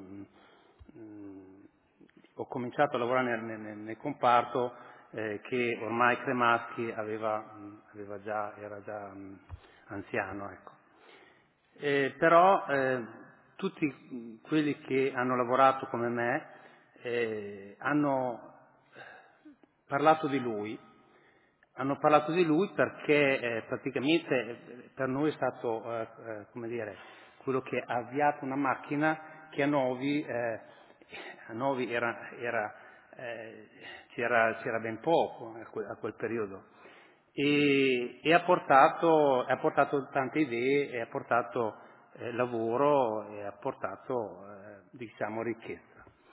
Mm, ho cominciato a lavorare nel, nel, nel comparto eh, che ormai Cremaschi aveva, aveva già, era già um, anziano, ecco. Eh, però eh, tutti quelli che hanno lavorato come me eh, hanno parlato di lui, hanno parlato di lui perché eh, praticamente eh, per noi è stato, eh, eh, come dire, quello che ha avviato una macchina che a Novi, eh, a Novi era, era, eh, c'era, c'era ben poco a quel, a quel periodo. E, e ha, portato, ha portato tante idee, e ha portato eh, lavoro, e ha portato eh, diciamo ricchezza.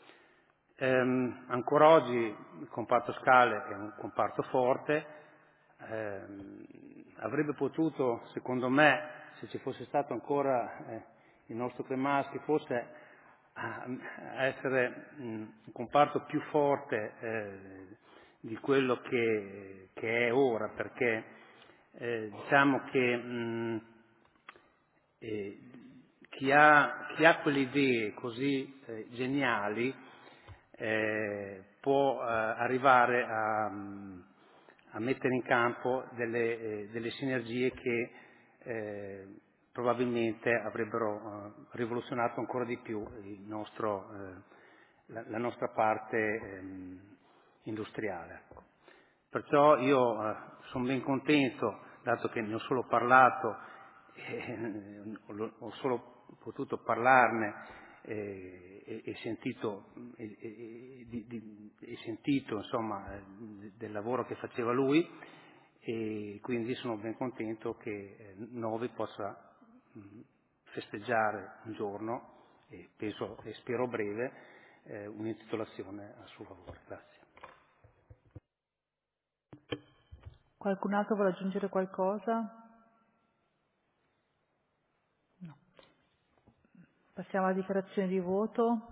Ehm, ancora oggi il comparto scale è un comparto forte, ehm, avrebbe potuto, secondo me, se ci fosse stato ancora eh, il nostro Cremaschi, forse a, a essere mh, un comparto più forte eh, di quello che, che è ora, perché eh, diciamo che mh, eh, chi, ha, chi ha quelle idee così eh, geniali eh, può eh, arrivare a, a mettere in campo delle, eh, delle sinergie che eh, probabilmente avrebbero eh, rivoluzionato ancora di più il nostro, eh, la, la nostra parte ehm, industriale. Perciò io eh, sono ben contento, dato che ne ho solo parlato, eh, ho solo potuto parlarne eh, e, e sentito, e, e, di, di, e sentito insomma, del lavoro che faceva lui, e quindi sono ben contento che eh, Novi possa mh, festeggiare un giorno, e penso e spero breve, eh, un'intitolazione al suo favore. Grazie. Qualcun altro vuole aggiungere qualcosa? No. Passiamo alla dichiarazione di voto.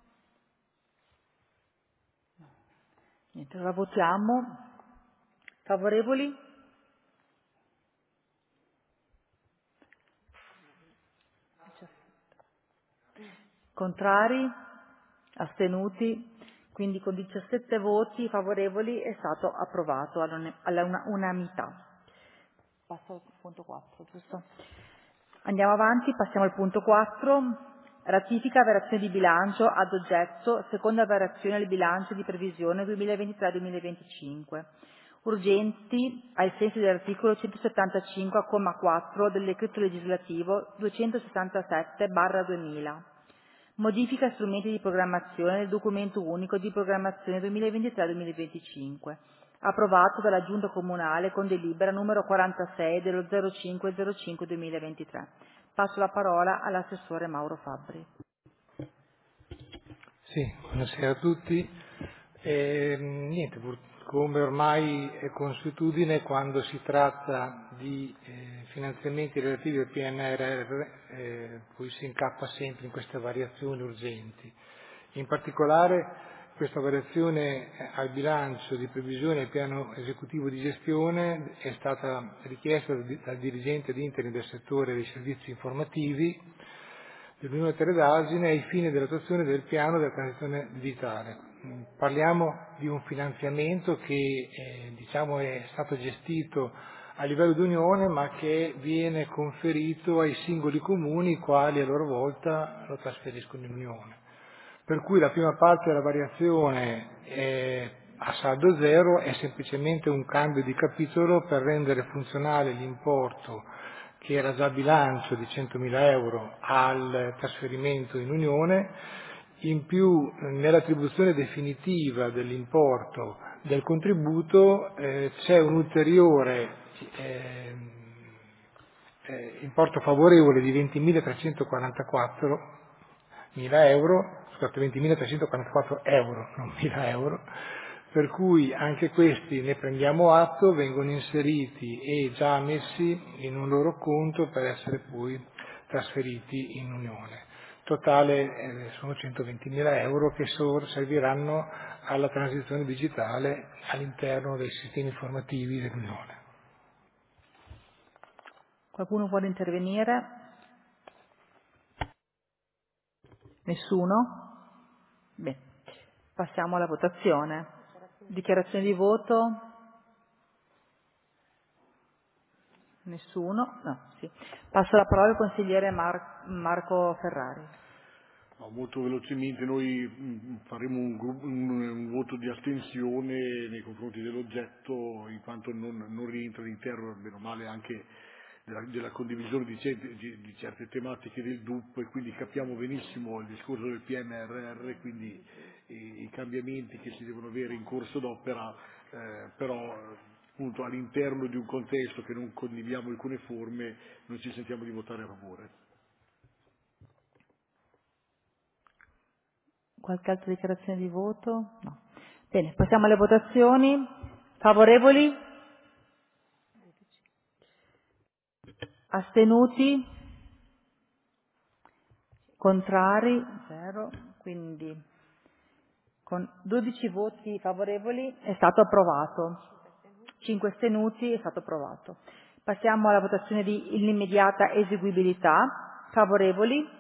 Niente, la votiamo. Favorevoli? Contrari? Astenuti? Quindi con diciassette voti favorevoli è stato approvato all'unanimità. Passo al punto quattro, giusto? Andiamo avanti, passiamo al punto quattro. Ratifica variazione di bilancio ad oggetto, seconda variazione al bilancio di previsione duemilaventitré duemilaventicinque. Urgenti ai sensi dell'articolo centosettantacinque a comma quattro del decreto legislativo duecentosessantasette barra duemila. Modifica strumenti di programmazione del documento unico di programmazione duemilaventitré duemilaventicinque, approvato dalla Giunta Comunale con delibera numero quarantasei dello zero cinque zero cinque duemilaventitré. Passo la parola all'assessore Mauro Fabbri. Sì, buonasera a tutti. E, niente, come ormai è consuetudine, quando si tratta di eh, finanziamenti relativi al P N R R, eh, poi si incappa sempre in queste variazioni urgenti. In particolare questa variazione al bilancio di previsione del piano esecutivo di gestione è stata richiesta dal dirigente ad interim del settore dei servizi informativi dell'Unione Teledasine ai fini dell'attuazione del piano della transizione digitale. Parliamo di un finanziamento che eh, diciamo è stato gestito a livello di Unione, ma che viene conferito ai singoli comuni, i quali a loro volta lo trasferiscono in Unione. Per cui la prima parte della variazione è a saldo zero, è semplicemente un cambio di capitolo per rendere funzionale l'importo che era già a bilancio di centomila euro al trasferimento in Unione. In più, nell'attribuzione definitiva dell'importo del contributo eh, c'è un ulteriore eh, eh, importo favorevole di ventimilatrecentoquarantaquattro mila euro, scusate, ventimilatrecentoquarantaquattro euro, non mila euro, per cui anche questi ne prendiamo atto, vengono inseriti e già messi in un loro conto per essere poi trasferiti in Unione. Totale eh, sono centoventimila euro che serviranno alla transizione digitale all'interno dei sistemi informativi dell'Unione. Qualcuno vuole intervenire? Nessuno? Bene, passiamo alla votazione. Dichiarazione di voto? Nessuno? No, sì. Passo la parola al consigliere Mar- Marco Ferrari. No, molto velocemente noi mh, faremo un, gru- un, un voto di astensione nei confronti dell'oggetto, in quanto non, non rientra all'interno, bene o male, anche della, della condivisione di certe, di, di certe tematiche del D U P, e quindi capiamo benissimo il discorso del P N R R, quindi i, i cambiamenti che si devono avere in corso d'opera, eh, però appunto all'interno di un contesto che non condividiamo alcune forme non ci sentiamo di votare a favore. Qualche altra dichiarazione di voto? No. Bene, passiamo alle votazioni. Favorevoli? Astenuti? Contrari? Zero. Quindi con dodici voti favorevoli è stato approvato. cinque astenuti è stato approvato. Passiamo alla votazione di immediata eseguibilità. Favorevoli?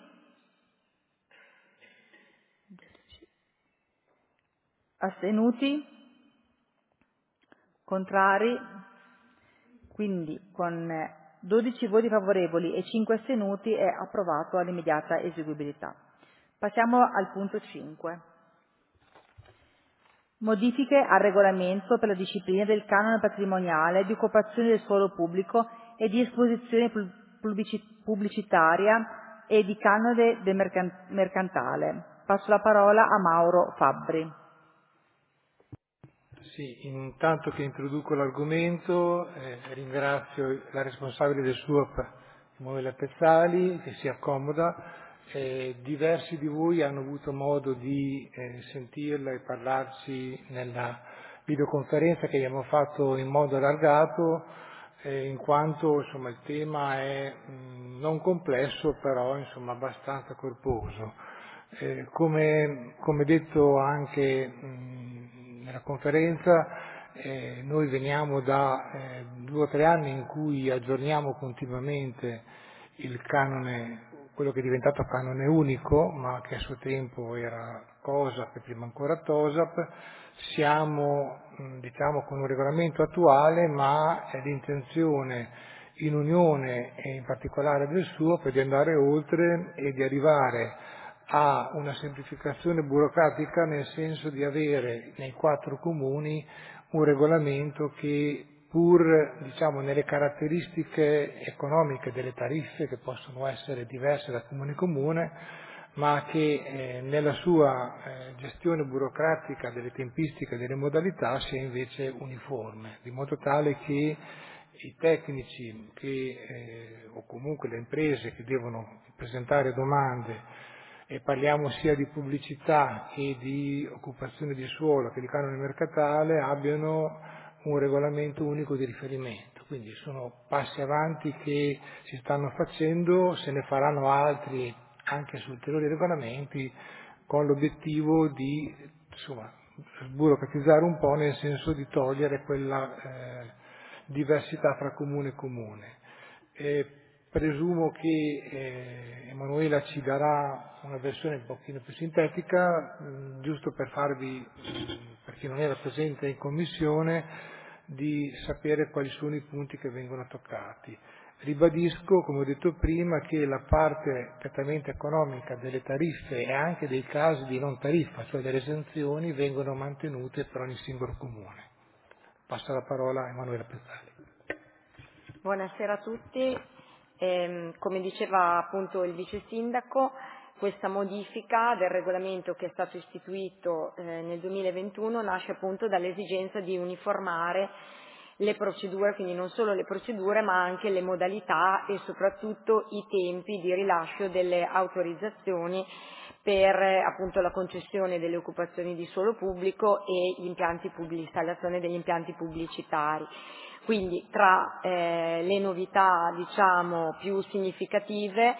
Astenuti? Contrari? Quindi con dodici voti favorevoli e cinque astenuti è approvato all'immediata eseguibilità. Passiamo al punto cinque. Modifiche al regolamento per la disciplina del canone patrimoniale di occupazione del suolo pubblico e di esposizione pubblicitaria e di canone del mercantale. Passo la parola a Mauro Fabbri. Sì, intanto che introduco l'argomento eh, ringrazio la responsabile del S U A P, Emanuela Pezzali, che si accomoda. Eh, diversi di voi hanno avuto modo di eh, sentirla e parlarci nella videoconferenza che abbiamo fatto in modo allargato, eh, in quanto insomma, il tema è mh, non complesso, però insomma, abbastanza corposo. Eh, come, come detto anche mh, nella conferenza, eh, noi veniamo da eh, due o tre anni in cui aggiorniamo continuamente il canone, quello che è diventato canone unico, ma che a suo tempo era COSAP e prima ancora TOSAP. Siamo mh, diciamo con un regolamento attuale, ma è l'intenzione in Unione e in particolare del S U A P di andare oltre e di arrivare a una semplificazione burocratica, nel senso di avere nei quattro comuni un regolamento che, pur diciamo, nelle caratteristiche economiche delle tariffe, che possono essere diverse da comune a comune, ma che eh, nella sua eh, gestione burocratica delle tempistiche e delle modalità sia invece uniforme, di modo tale che i tecnici che, eh, o comunque le imprese che devono presentare domande, e parliamo sia di pubblicità che di occupazione di suolo che di canone mercatale, abbiano un regolamento unico di riferimento. Quindi sono passi avanti che si stanno facendo, se ne faranno altri anche su ulteriori regolamenti, con l'obiettivo di insomma, sburocratizzare un po', nel senso di togliere quella eh, diversità fra comune e comune. E presumo che eh, Emanuela ci darà una versione un pochino più sintetica, mh, giusto per farvi, mh, per chi non era presente in commissione, di sapere quali sono i punti che vengono toccati. Ribadisco, come ho detto prima, che la parte prettamente economica delle tariffe e anche dei casi di non tariffa, cioè delle esenzioni, vengono mantenute per ogni singolo comune. Passo la parola a Emanuela Pezzali. Buonasera a tutti. Eh, come diceva appunto il vice sindaco, questa modifica del regolamento che è stato istituito eh, nel duemilaventuno nasce appunto dall'esigenza di uniformare le procedure, quindi non solo le procedure ma anche le modalità e soprattutto i tempi di rilascio delle autorizzazioni per eh, appunto la concessione delle occupazioni di suolo pubblico e gli impianti pubblici, l'installazione degli impianti pubblicitari. Quindi tra eh, le novità diciamo più significative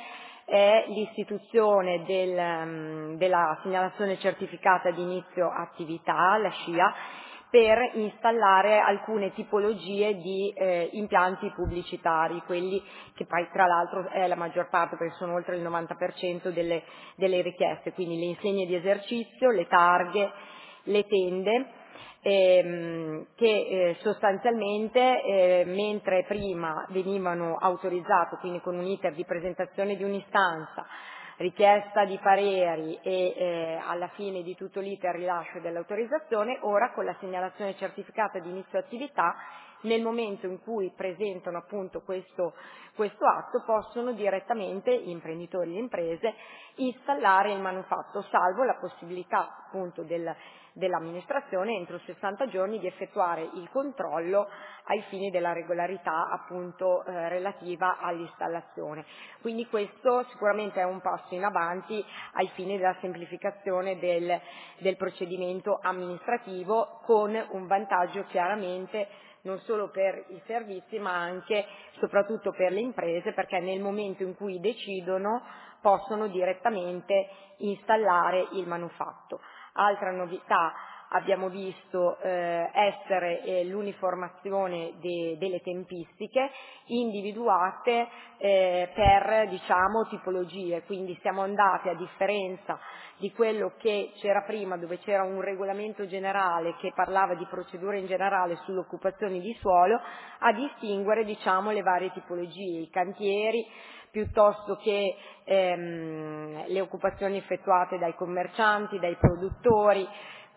è l'istituzione del, um, della segnalazione certificata di inizio attività, la S C I A, per installare alcune tipologie di eh, impianti pubblicitari, quelli che poi tra l'altro è la maggior parte, perché sono oltre il novanta per cento delle, delle richieste, quindi le insegne di esercizio, le targhe, le tende, ehm, che eh, sostanzialmente eh, mentre prima venivano autorizzate, quindi con un iter di presentazione di un'istanza, richiesta di pareri e eh, alla fine di tutto l'iter rilascio dell'autorizzazione, ora con la segnalazione certificata di inizio attività, nel momento in cui presentano appunto questo, questo atto, possono direttamente gli imprenditori e le imprese installare il manufatto, salvo la possibilità appunto del, dell'amministrazione entro sessanta giorni di effettuare il controllo ai fini della regolarità appunto eh, relativa all'installazione. Quindi questo sicuramente è un passo in avanti ai fini della semplificazione del, del procedimento amministrativo, con un vantaggio chiaramente non solo per i servizi ma anche soprattutto per le imprese, perché nel momento in cui decidono possono direttamente installare il manufatto. Altra novità abbiamo visto eh, essere eh, l'uniformazione de, delle tempistiche individuate eh, per diciamo tipologie, quindi siamo andati, a differenza di quello che c'era prima, dove c'era un regolamento generale che parlava di procedure in generale sulle occupazioni di suolo, a distinguere diciamo le varie tipologie, i cantieri piuttosto che ehm, le occupazioni effettuate dai commercianti, dai produttori.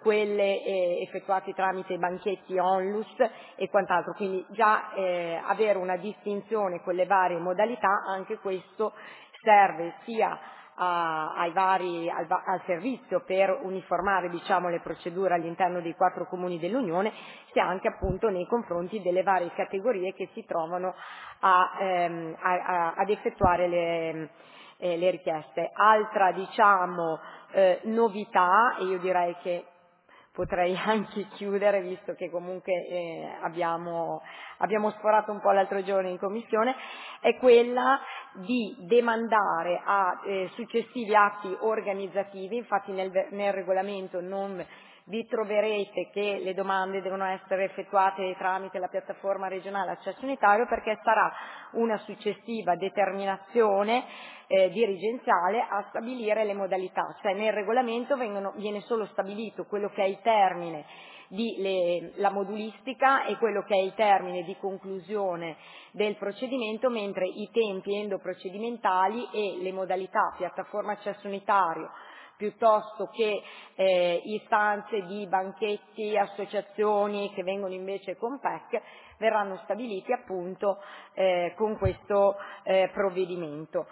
quelle eh, effettuate tramite banchetti onlus e quant'altro, quindi già eh, avere una distinzione con le varie modalità, anche questo serve sia a, ai vari, al, al servizio per uniformare, diciamo, le procedure all'interno dei quattro comuni dell'Unione, sia anche appunto nei confronti delle varie categorie che si trovano a, ehm, a, a, ad effettuare le, eh, le richieste. Altra, diciamo, eh, novità, e io direi che potrei anche chiudere, visto che comunque eh, abbiamo, abbiamo sforato un po' l'altro giorno in commissione, è quella di demandare a eh, successivi atti organizzativi. Infatti nel, nel regolamento non vi troverete che le domande devono essere effettuate tramite la piattaforma regionale accesso unitario, perché sarà una successiva determinazione eh, dirigenziale a stabilire le modalità, cioè nel regolamento vengono, viene solo stabilito quello che è il termine di le, la modulistica e quello che è il termine di conclusione del procedimento, mentre i tempi endoprocedimentali e le modalità piattaforma accesso unitario piuttosto che eh, istanze di banchetti, associazioni che vengono invece con P E C, verranno stabiliti appunto eh, con questo eh, provvedimento.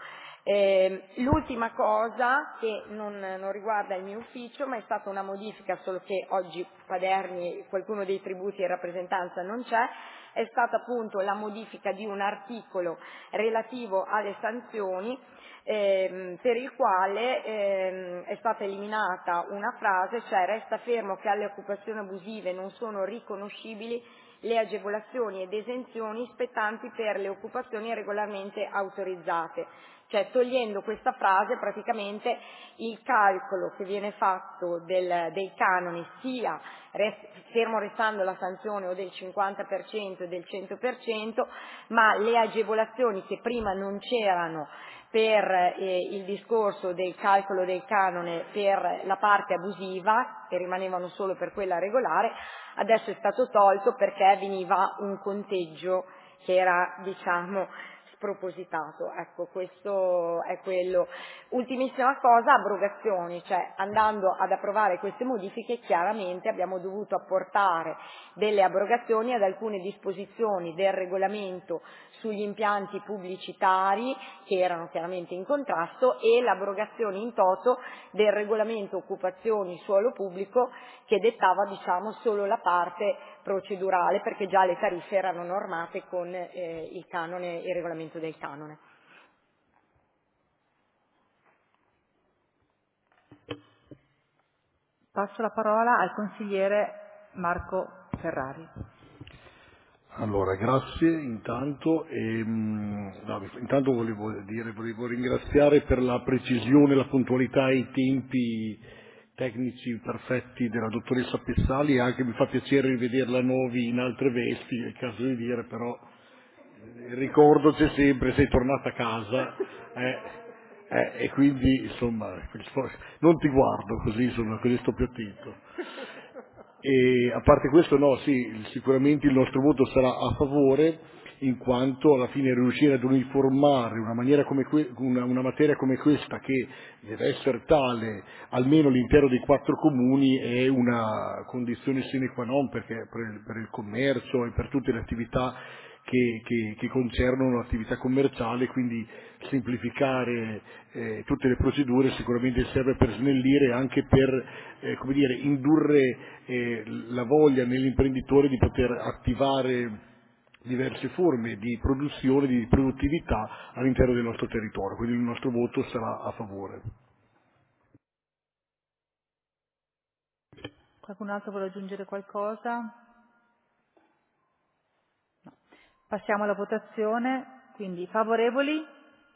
Eh, l'ultima cosa, che non, non riguarda il mio ufficio, ma è stata una modifica, solo che oggi Paderni, qualcuno dei tributi in rappresentanza non c'è, è stata appunto la modifica di un articolo relativo alle sanzioni, ehm, per il quale ehm, è stata eliminata una frase, cioè resta fermo che alle occupazioni abusive non sono riconoscibili le agevolazioni ed esenzioni spettanti per le occupazioni regolarmente autorizzate. Cioè, togliendo questa frase, praticamente il calcolo che viene fatto del, dei canoni, sia rest, fermo restando la sanzione o del cinquanta per cento o del cento per cento, ma le agevolazioni che prima non c'erano per eh, il discorso del calcolo del canone per la parte abusiva, che rimanevano solo per quella regolare, adesso è stato tolto perché veniva un conteggio che era, diciamo, spropositato. Ecco, questo è quello. Ultimissima cosa, abrogazioni, cioè andando ad approvare queste modifiche chiaramente abbiamo dovuto apportare delle abrogazioni ad alcune disposizioni del regolamento sugli impianti pubblicitari che erano chiaramente in contrasto, e l'abrogazione in toto del regolamento occupazioni suolo pubblico, che dettava, diciamo, solo la parte procedurale, perché già le tariffe erano normate con eh, il canone, il regolamento del canone. Passo la parola al consigliere Marco Ferrari. Allora, grazie intanto. E, no, intanto volevo dire, volevo ringraziare per la precisione, la puntualità e i tempi tecnici perfetti della dottoressa Pessali, e anche mi fa piacere rivederla Novi in altre vesti, è il caso di dire, però il ricordo c'è sempre, sei tornata a casa, eh, eh, e quindi insomma non ti guardo così, insomma, così sto più attento. E a parte questo, no, sì, sicuramente il nostro voto sarà a favore, in quanto alla fine riuscire ad uniformare una, maniera come que- una, una materia come questa, che deve essere tale almeno all'interno dei quattro comuni, è una condizione sine qua non, perché per il, per il commercio e per tutte le attività che, che, che concernono l'attività commerciale, quindi semplificare eh, tutte le procedure sicuramente serve per snellire e anche per eh, come dire, indurre eh, la voglia nell'imprenditore di poter attivare diverse forme di produzione, di produttività all'interno del nostro territorio, quindi il nostro voto sarà a favore. Qualcun altro vuole aggiungere qualcosa? No. Passiamo alla votazione, quindi favorevoli?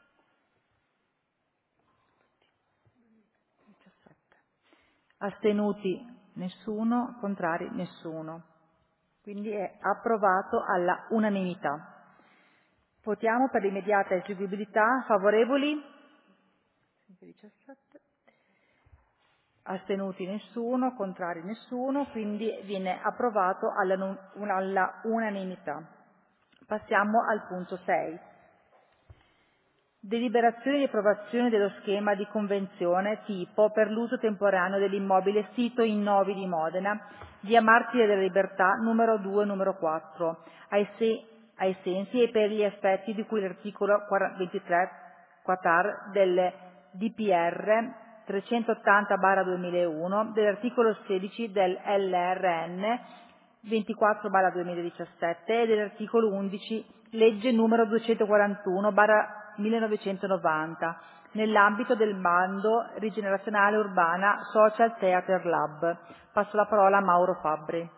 Astenuti? Nessuno. Contrari? Nessuno. Quindi è approvato alla unanimità. Votiamo per l'immediata eseguibilità. Favorevoli? diciassette. Astenuti nessuno, contrari nessuno, quindi viene approvato alla, alla unanimità. Passiamo al punto sei. Deliberazione di approvazione dello schema di convenzione tipo per l'uso temporaneo dell'immobile sito in Novi di Modena, via Martire della Libertà, numero due, numero quattro, ai, se- ai sensi e per gli effetti di cui l'articolo ventitré quatar del D P R trecentottanta barra duemilauno, dell'articolo sedici del L R N ventiquattro barra duemiladiciassette e dell'articolo undici legge numero duecentoquarantuno barra millenovecentonovanta, nell'ambito del bando rigenerazionale urbana Social Theatre Lab. Passo la parola a Mauro Fabbri.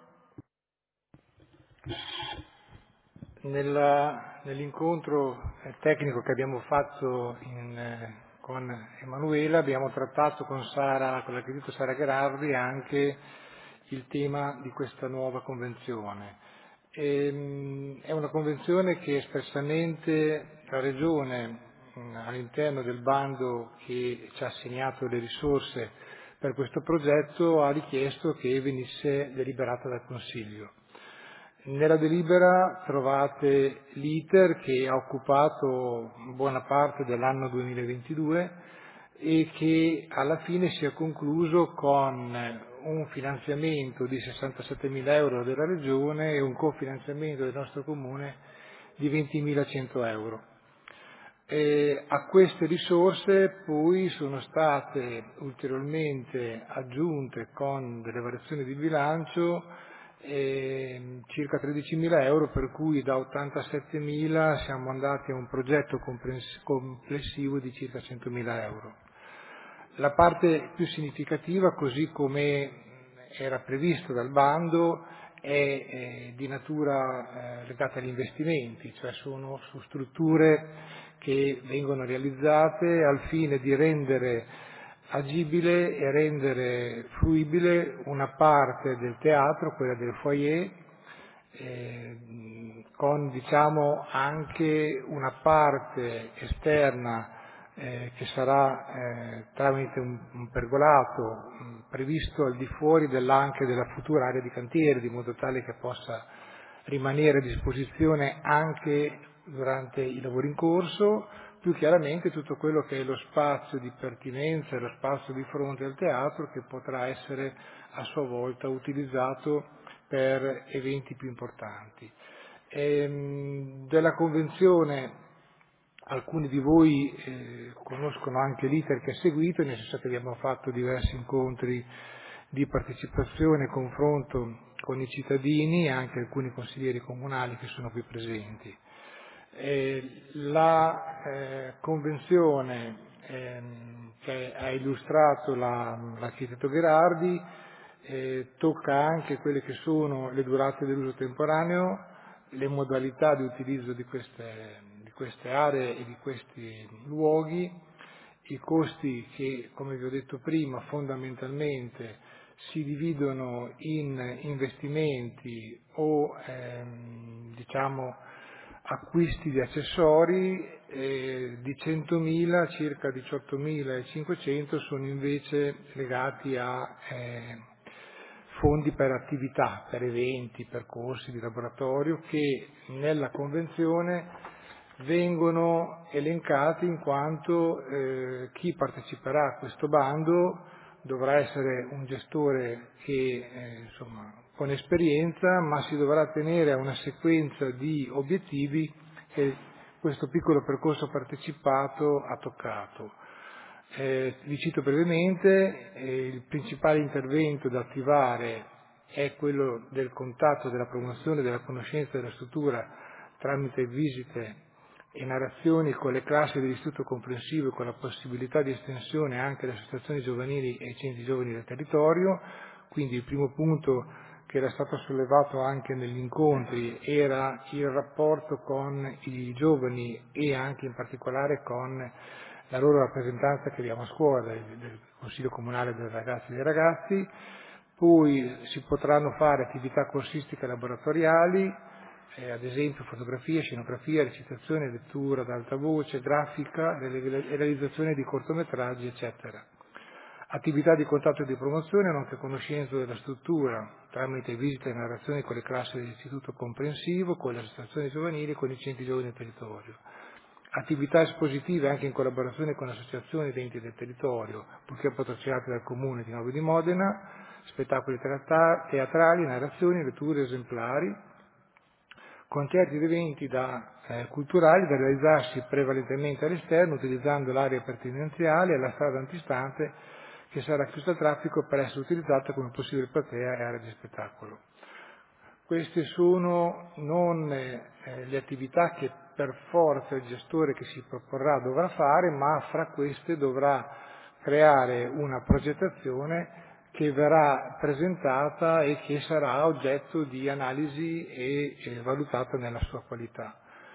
Nella- nell'incontro eh, tecnico che abbiamo fatto in, eh, con Emanuela abbiamo trattato con Sara, con l'architetto Sara Gherardi, anche il tema di questa nuova convenzione. Ehm, è una convenzione che espressamente la Regione mh, all'interno del bando che ci ha assegnato le risorse per questo progetto ha richiesto che venisse deliberata dal Consiglio. Nella delibera trovate l'iter che ha occupato buona parte dell'anno duemilaventidue e che alla fine si è concluso con un finanziamento di sessantasettemila euro della Regione e un cofinanziamento del nostro Comune di ventimilacento euro. E a queste risorse poi sono state ulteriormente aggiunte con delle variazioni di bilancio eh, circa tredicimila euro, per cui da ottantasettemila siamo andati a un progetto complessivo di circa centomila euro. La parte più significativa, così come era previsto dal bando, è eh, di natura eh, legata agli investimenti, cioè sono su strutture che vengono realizzate al fine di rendere agibile e rendere fruibile una parte del teatro, quella del foyer, eh, con diciamo anche una parte esterna eh, che sarà eh, tramite un, un pergolato mh, previsto al di fuori della, anche della futura area di cantiere, di modo tale che possa rimanere a disposizione anche durante i lavori in corso, più chiaramente tutto quello che è lo spazio di pertinenza e lo spazio di fronte al teatro che potrà essere a sua volta utilizzato per eventi più importanti. Ehm, della Convenzione alcuni di voi eh, conoscono anche l'iter che è seguito, nel senso che abbiamo fatto diversi incontri di partecipazione e confronto con i cittadini e anche alcuni consiglieri comunali che sono qui presenti. Eh, la eh, convenzione ehm, che ha illustrato la, l'architetto Gherardi eh, tocca anche quelle che sono le durate dell'uso temporaneo, le modalità di utilizzo di queste, di queste aree e di questi luoghi, i costi che, come vi ho detto prima, fondamentalmente si dividono in investimenti o ehm, diciamo acquisti di accessori, eh, di centomila circa diciottomilacinquecento sono invece legati a eh, fondi per attività, per eventi, per corsi di laboratorio che nella Convenzione vengono elencati in quanto eh, chi parteciperà a questo bando dovrà essere un gestore che eh, insomma con esperienza, ma si dovrà tenere a una sequenza di obiettivi che questo piccolo percorso partecipato ha toccato. Eh, vi cito brevemente, eh, il principale intervento da attivare è quello del contatto, della promozione della conoscenza della struttura tramite visite e narrazioni con le classi dell'istituto comprensivo e con la possibilità di estensione anche alle associazioni giovanili e ai centri giovani del territorio. Quindi il primo punto che era stato sollevato anche negli incontri era il rapporto con i giovani e anche in particolare con la loro rappresentanza che abbiamo a scuola, del, del Consiglio Comunale delle Ragazze e dei Ragazzi. Poi si potranno fare attività corsistiche e laboratoriali, eh, ad esempio fotografia, scenografia, recitazione, lettura ad alta voce, grafica, realizzazione di cortometraggi, eccetera. Attività di contatto e di promozione, nonché conoscenza della struttura tramite visite e narrazioni con le classi dell'istituto comprensivo, con le associazioni giovanili e con i centri giovani del territorio. attività espositive anche in collaborazione con associazioni ed enti del territorio, purché patrocinate dal Comune di Novi di Modena, spettacoli teatrali, narrazioni, letture esemplari, concerti ed eventi da, eh, culturali da realizzarsi prevalentemente all'esterno utilizzando l'area pertinenziale e la strada antistante che sarà chiusa al traffico per essere utilizzata come possibile platea e area di spettacolo. Queste sono non eh, le attività che per forza il gestore che si proporrà dovrà fare, ma fra queste dovrà creare una progettazione che verrà presentata e che sarà oggetto di analisi e, e valutata nella sua qualità.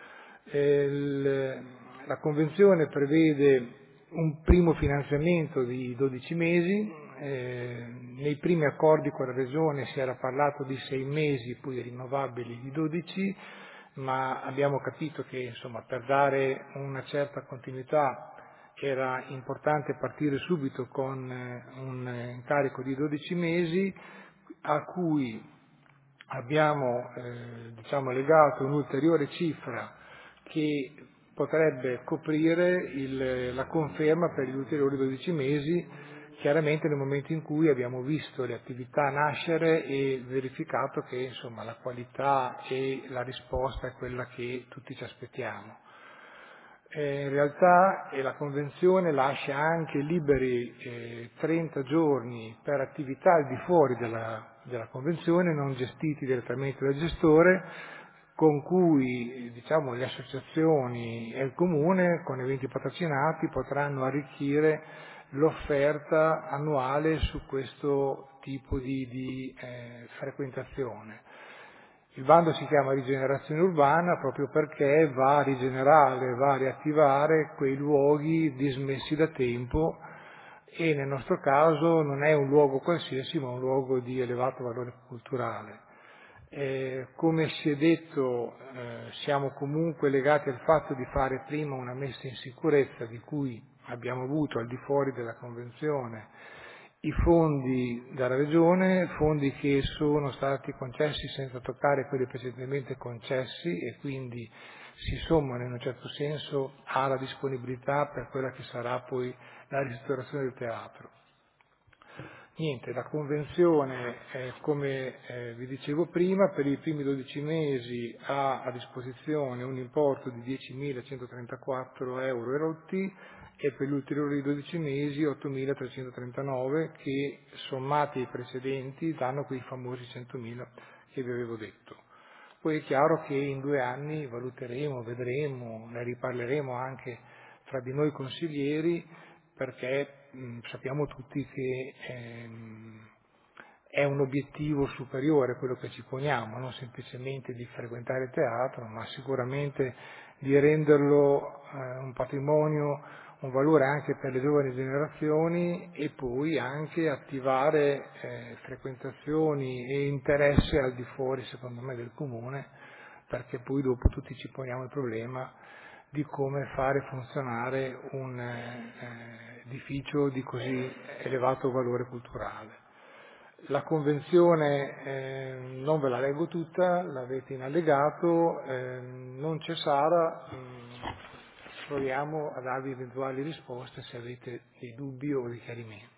Eh, il, la Convenzione prevede un primo finanziamento di dodici mesi, eh, nei primi accordi con la Regione si era parlato di sei mesi, poi rinnovabili di dodici, ma abbiamo capito che insomma, per dare una certa continuità era importante partire subito con un incarico di dodici mesi a cui abbiamo eh, diciamo, legato un'ulteriore cifra che potrebbe coprire il, la conferma per gli ulteriori dodici mesi, chiaramente nel momento in cui abbiamo visto le attività nascere e verificato che insomma, la qualità e la risposta è quella che tutti ci aspettiamo. Eh, in realtà eh, la Convenzione lascia anche liberi eh, trenta giorni per attività al di fuori della, della Convenzione, non gestiti direttamente dal gestore, con cui diciamo, le associazioni e il Comune, con eventi patrocinati, potranno arricchire l'offerta annuale su questo tipo di, di eh, frequentazione. Il bando si chiama rigenerazione urbana proprio perché va a rigenerare, va a riattivare quei luoghi dismessi da tempo e nel nostro caso non è un luogo qualsiasi ma un luogo di elevato valore culturale. Eh, come si è detto eh, siamo comunque legati al fatto di fare prima una messa in sicurezza di cui abbiamo avuto al di fuori della Convenzione i fondi dalla Regione, fondi che sono stati concessi senza toccare quelli precedentemente concessi e quindi si sommano in un certo senso alla disponibilità per quella che sarà poi la ristrutturazione del teatro. Niente, la Convenzione, eh, come eh, vi dicevo prima, per i primi dodici mesi ha a disposizione un importo di diecimilacentotrentaquattro euro e rotti e per gli ulteriori dodici mesi ottomilatrecentotrentanove che sommati ai precedenti danno quei famosi centomila che vi avevo detto. Poi è chiaro che in due anni valuteremo, vedremo, ne riparleremo anche fra di noi consiglieri perché mh, sappiamo tutti che ehm, è un obiettivo superiore quello che ci poniamo, non semplicemente di frequentare il teatro, ma sicuramente di renderlo eh, un patrimonio, un valore anche per le giovani generazioni e poi anche attivare eh, frequentazioni e interesse al di fuori, secondo me, del comune, perché poi dopo tutti ci poniamo il problema di come fare funzionare un eh, edificio di così elevato valore culturale. La Convenzione eh, non ve la leggo tutta, l'avete in allegato, eh, non c'è Sara, mh, proviamo a darvi eventuali risposte se avete dei dubbi o dei chiarimenti.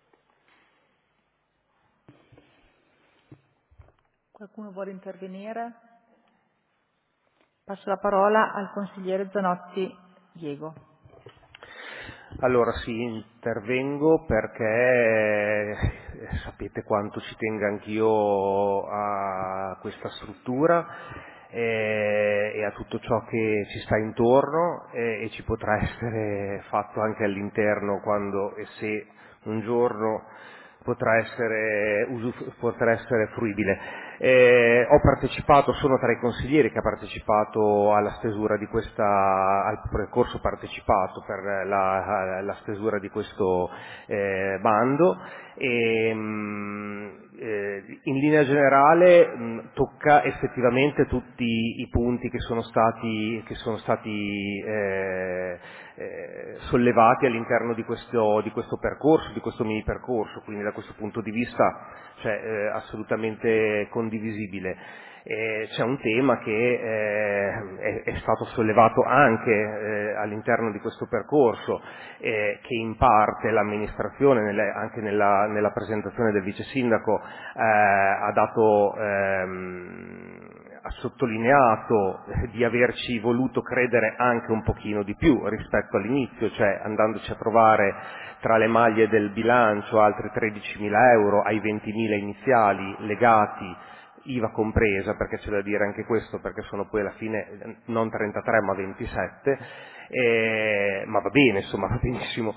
Qualcuno vuole intervenire? Passo la parola al consigliere Zanotti Diego. Allora sì, intervengo perché eh, sapete quanto ci tenga anch'io a questa struttura eh, e a tutto ciò che ci sta intorno eh, e ci potrà essere fatto anche all'interno quando e se un giorno potrà essere, usuf- potrà essere fruibile. Eh, ho partecipato, sono tra i consiglieri che ha partecipato alla stesura di questa, al percorso partecipato per la, la stesura di questo eh, bando e mh, eh, in linea generale mh, tocca effettivamente tutti i punti che sono stati, che sono stati eh, eh, sollevati all'interno di questo, di questo percorso, di questo mini percorso, quindi da questo punto di vista cioè, eh, assolutamente condiviso condivisibile. Eh, c'è un tema che eh, è, è stato sollevato anche eh, all'interno di questo percorso, eh, che in parte l'amministrazione, nelle, anche nella, nella presentazione del vice sindaco, eh, ha dato ehm, ha sottolineato di averci voluto credere anche un pochino di più rispetto all'inizio, cioè andandoci a trovare tra le maglie del bilancio altri tredicimila euro ai ventimila iniziali legati, I V A compresa, perché c'è da dire anche questo, perché sono poi alla fine non trentatré ma ventisette, eh, ma va bene, insomma, va benissimo,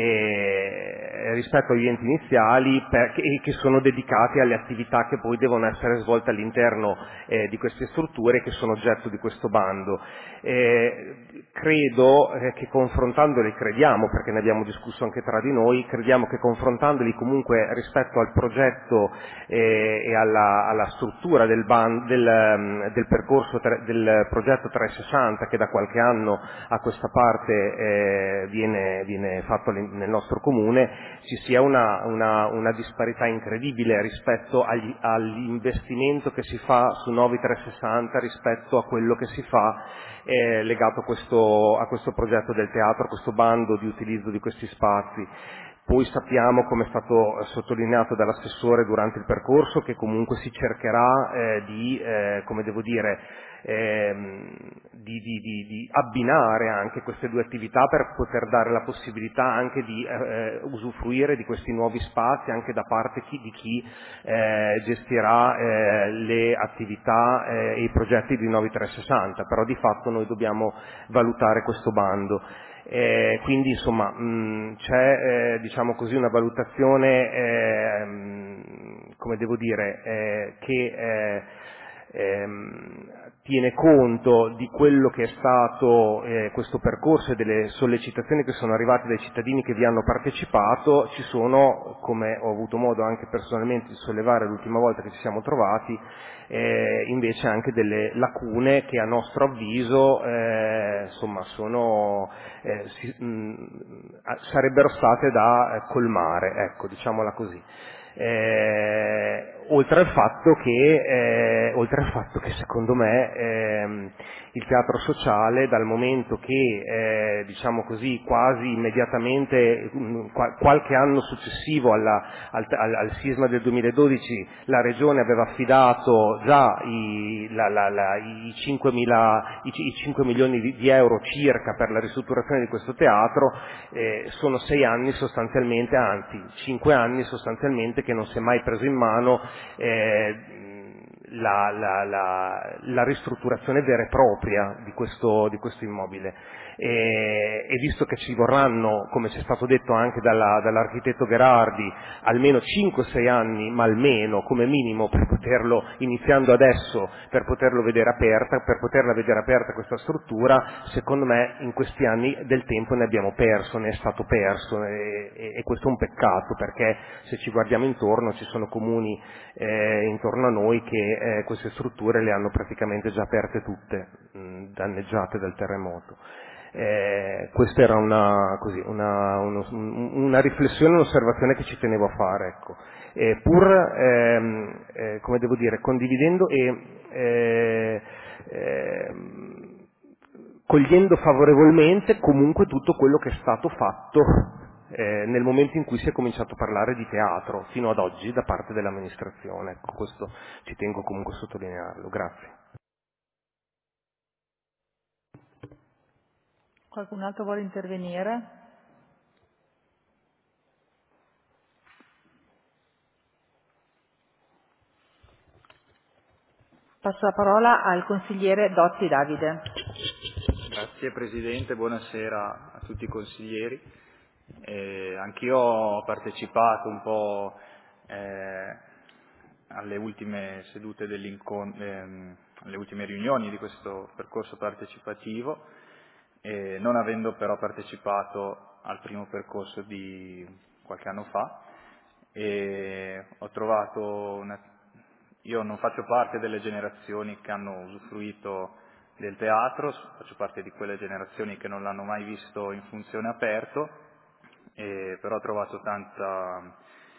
eh, rispetto agli enti iniziali per, che, che sono dedicati alle attività che poi devono essere svolte all'interno eh, di queste strutture che sono oggetto di questo bando. Eh, credo eh, che confrontandoli, crediamo, perché ne abbiamo discusso anche tra di noi, crediamo che confrontandoli comunque rispetto al progetto eh, e alla, alla struttura del, ban, del, del percorso tre, del progetto trecentosessanta che da qualche anno a questa parte eh, viene, viene fatto nel nostro comune, ci sia una, una, una disparità incredibile rispetto agli, all'investimento che si fa su Novi trecentosessanta rispetto a quello che si fa eh, legato a questo, a questo progetto del teatro, a questo bando di utilizzo di questi spazi. Poi sappiamo, come è stato sottolineato dall'assessore durante il percorso, che comunque si cercherà eh, di, eh, come devo dire, ehm, di, di, di, di abbinare anche queste due attività per poter dare la possibilità anche di eh, usufruire di questi nuovi spazi anche da parte chi, di chi eh, gestirà eh, le attività eh, e i progetti di Novi trecentosessanta, però di fatto noi dobbiamo valutare questo bando. Eh, quindi insomma mh, c'è eh, diciamo così una valutazione eh, mh, come devo dire eh, che eh, ehm, tiene conto di quello che è stato eh, questo percorso e delle sollecitazioni che sono arrivate dai cittadini che vi hanno partecipato. Ci sono, come ho avuto modo anche personalmente di sollevare l'ultima volta che ci siamo trovati, eh, invece anche delle lacune che a nostro avviso eh, insomma sono eh, si, mh, sarebbero state da eh, colmare, ecco, diciamola così. Eh, oltre al fatto che eh, oltre al fatto che secondo me ehm, il teatro sociale, dal momento che eh, diciamo così quasi immediatamente mh, qual- qualche anno successivo alla, al, al, al sisma del duemiladodici la regione aveva affidato già i, la, la, la, i, cinquemila, i, i cinque milioni di, di euro circa per la ristrutturazione di questo teatro, eh, sono sei anni sostanzialmente, anzi cinque anni sostanzialmente che non si è mai preso in mano eh, la, la, la, la ristrutturazione vera e propria di questo, di questo immobile. E, e visto che ci vorranno, come ci è stato detto anche dalla, dall'architetto Gherardi, almeno cinque sei anni, ma almeno come minimo per poterlo, iniziando adesso, per poterlo vedere aperta, per poterla vedere aperta questa struttura, secondo me in questi anni del tempo ne abbiamo perso, ne è stato perso e, e, e questo è un peccato, perché se ci guardiamo intorno ci sono comuni eh, intorno a noi che eh, queste strutture le hanno praticamente già aperte tutte, mh, danneggiate dal terremoto. Eh, questa era una, così, una, uno, una riflessione, un'osservazione che ci tenevo a fare, ecco. Eh, pur ehm, eh, come devo dire, condividendo e eh, eh, cogliendo favorevolmente comunque tutto quello che è stato fatto eh, nel momento in cui si è cominciato a parlare di teatro fino ad oggi da parte dell'amministrazione. Ecco, questo ci tengo comunque a sottolinearlo. Grazie. Qualcun altro vuole intervenire? Passo la parola al consigliere Dotti Davide. Grazie Presidente, buonasera a tutti i consiglieri. Eh, anch'io ho partecipato un po' eh, alle ultime sedute dell'incontro, ehm, alle ultime riunioni di questo percorso partecipativo, eh, non avendo però partecipato al primo percorso di qualche anno fa. E ho trovato una... Io non faccio parte delle generazioni che hanno usufruito del teatro, faccio parte di quelle generazioni che non l'hanno mai visto in funzione aperto, e però ho trovato tanta,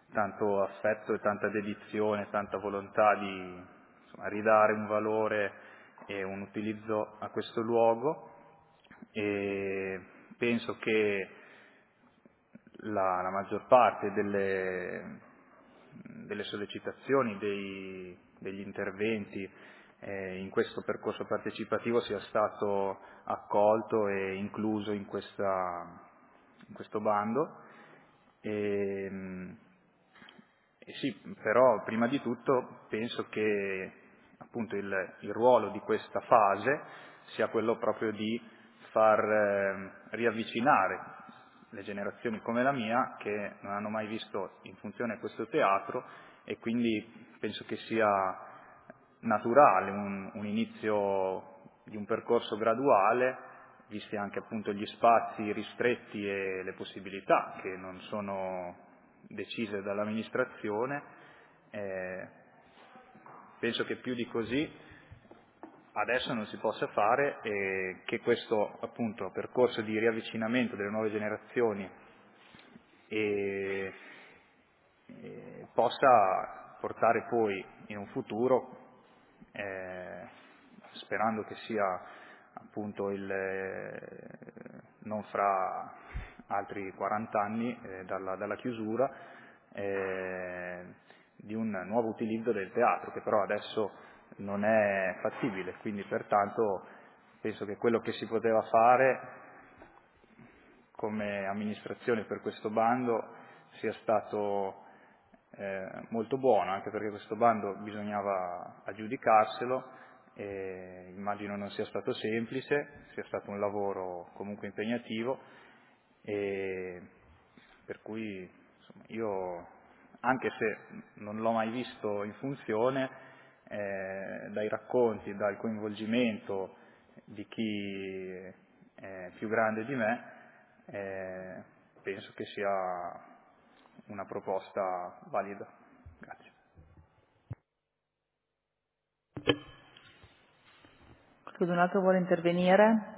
tanto affetto e tanta dedizione, tanta volontà di insomma, ridare un valore e un utilizzo a questo luogo, e penso che la, la maggior parte delle, delle sollecitazioni, dei, degli interventi eh, in questo percorso partecipativo sia stato accolto e incluso in, questa, in questo bando. E, e sì, però prima di tutto penso che appunto il, il ruolo di questa fase sia quello proprio di far eh, riavvicinare le generazioni come la mia che non hanno mai visto in funzione questo teatro, e quindi penso che sia naturale un, un inizio di un percorso graduale, visti anche appunto gli spazi ristretti e le possibilità che non sono decise dall'amministrazione. Eh, penso che più di così adesso non si possa fare, e che questo appunto percorso di riavvicinamento delle nuove generazioni e, e possa portare poi in un futuro, eh, sperando che sia appunto il, eh, non fra altri quaranta anni eh, dalla, dalla chiusura, eh, di un nuovo utilizzo del teatro, che però adesso non è fattibile, quindi pertanto penso che quello che si poteva fare come amministrazione per questo bando sia stato eh, molto buono, anche perché questo bando bisognava aggiudicarselo, e immagino non sia stato semplice, sia stato un lavoro comunque impegnativo, e per cui insomma, io, anche se non l'ho mai visto in funzione, eh, dai racconti, dal coinvolgimento di chi è più grande di me, eh, penso che sia una proposta valida. Grazie. Qualcun altro vuole intervenire?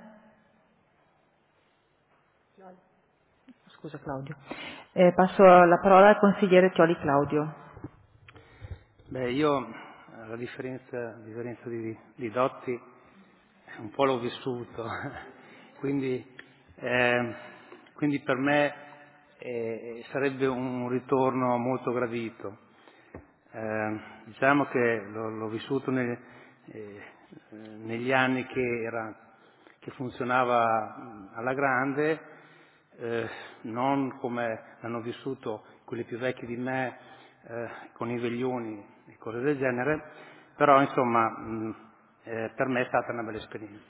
Scusa Claudio. Eh, passo la parola al consigliere Cioli Claudio. Beh, io, a differenza, a differenza di, di Dotti, un po' l'ho vissuto, quindi, eh, quindi per me eh, sarebbe un ritorno molto gradito. Eh, diciamo che l'ho, l'ho vissuto nel, eh, negli anni che, era, che funzionava alla grande, eh, non come hanno vissuto quelli più vecchi di me, eh, con i veglioni e cose del genere, però insomma mh, eh, per me è stata una bella esperienza.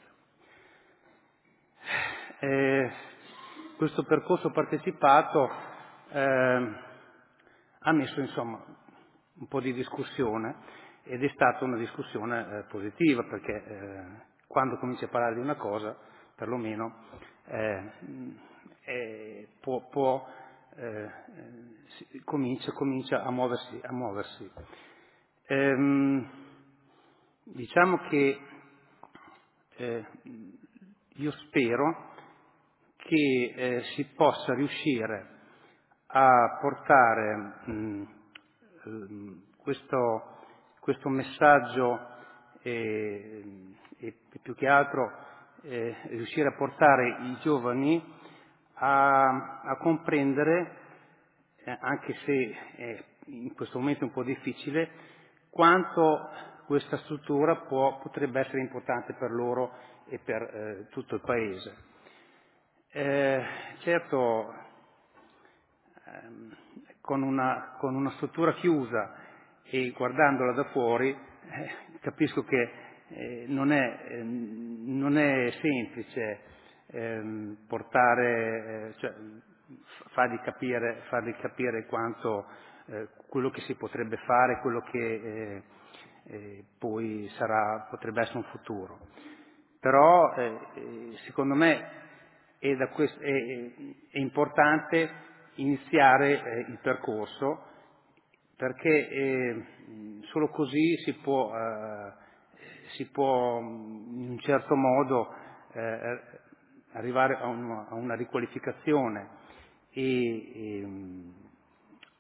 Eh, questo percorso partecipato eh, ha messo insomma un po' di discussione, ed è stata una discussione eh, positiva, perché eh, quando cominci a parlare di una cosa, perlomeno eh, eh, può, può eh, si, comincia, comincia a muoversi, a muoversi. Ehm, diciamo che eh, io spero che eh, si possa riuscire a portare mh, questo, questo messaggio e, e più che altro eh, riuscire a portare i giovani a, a comprendere, eh, anche se è in questo momento un po' difficile, quanto questa struttura può, potrebbe essere importante per loro e per eh, tutto il Paese. Eh, certo, ehm, con, una, con una struttura chiusa e guardandola da fuori, eh, capisco che eh, non, è, eh, non è semplice ehm, portare, eh, cioè, fargli capire, fargli capire quanto eh, quello che si potrebbe fare, quello che eh, eh, poi sarà, potrebbe essere un futuro. Però eh, secondo me è, da questo, è, è importante iniziare eh, il percorso, perché eh, solo così si può, eh, si può in un certo modo eh, arrivare a una, a una riqualificazione e, e,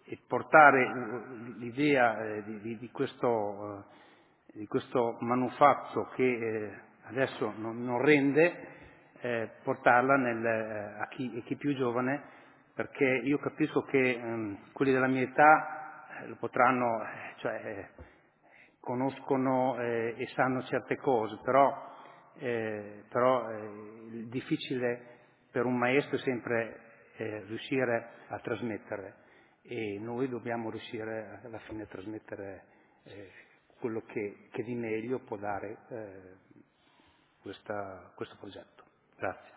e portare l'idea eh, di, di, di, questo, eh, di questo manufatto che eh, adesso non, non rende, eh, portarla nel, eh, a, chi, a chi più giovane, perché io capisco che ehm, quelli della mia età eh, lo potranno, eh, cioè eh, conoscono eh, e sanno certe cose, però, eh, però eh, il difficile per un maestro è sempre eh, riuscire a trasmettere, e noi dobbiamo riuscire alla fine a trasmettere eh, quello che, che di meglio può dare eh, questa, questo progetto. Grazie.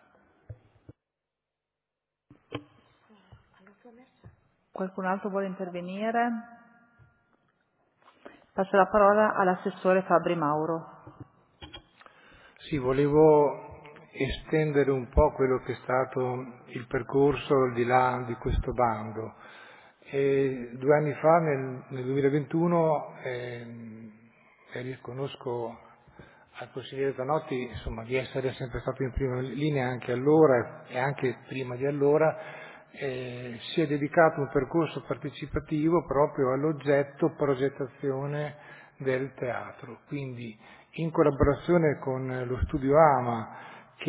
Qualcun altro vuole intervenire? Passo la parola all'assessore Fabri Mauro. Sì, volevo estendere un po' quello che è stato il percorso al di là di questo bando. E due anni fa, nel, nel duemilaventuno, ehm, e riconosco al consigliere Zanotti insomma, di essere sempre stato in prima linea anche allora e anche prima di allora, eh, si è dedicato un percorso partecipativo proprio all'oggetto progettazione del teatro, quindi in collaborazione con lo studio AMA che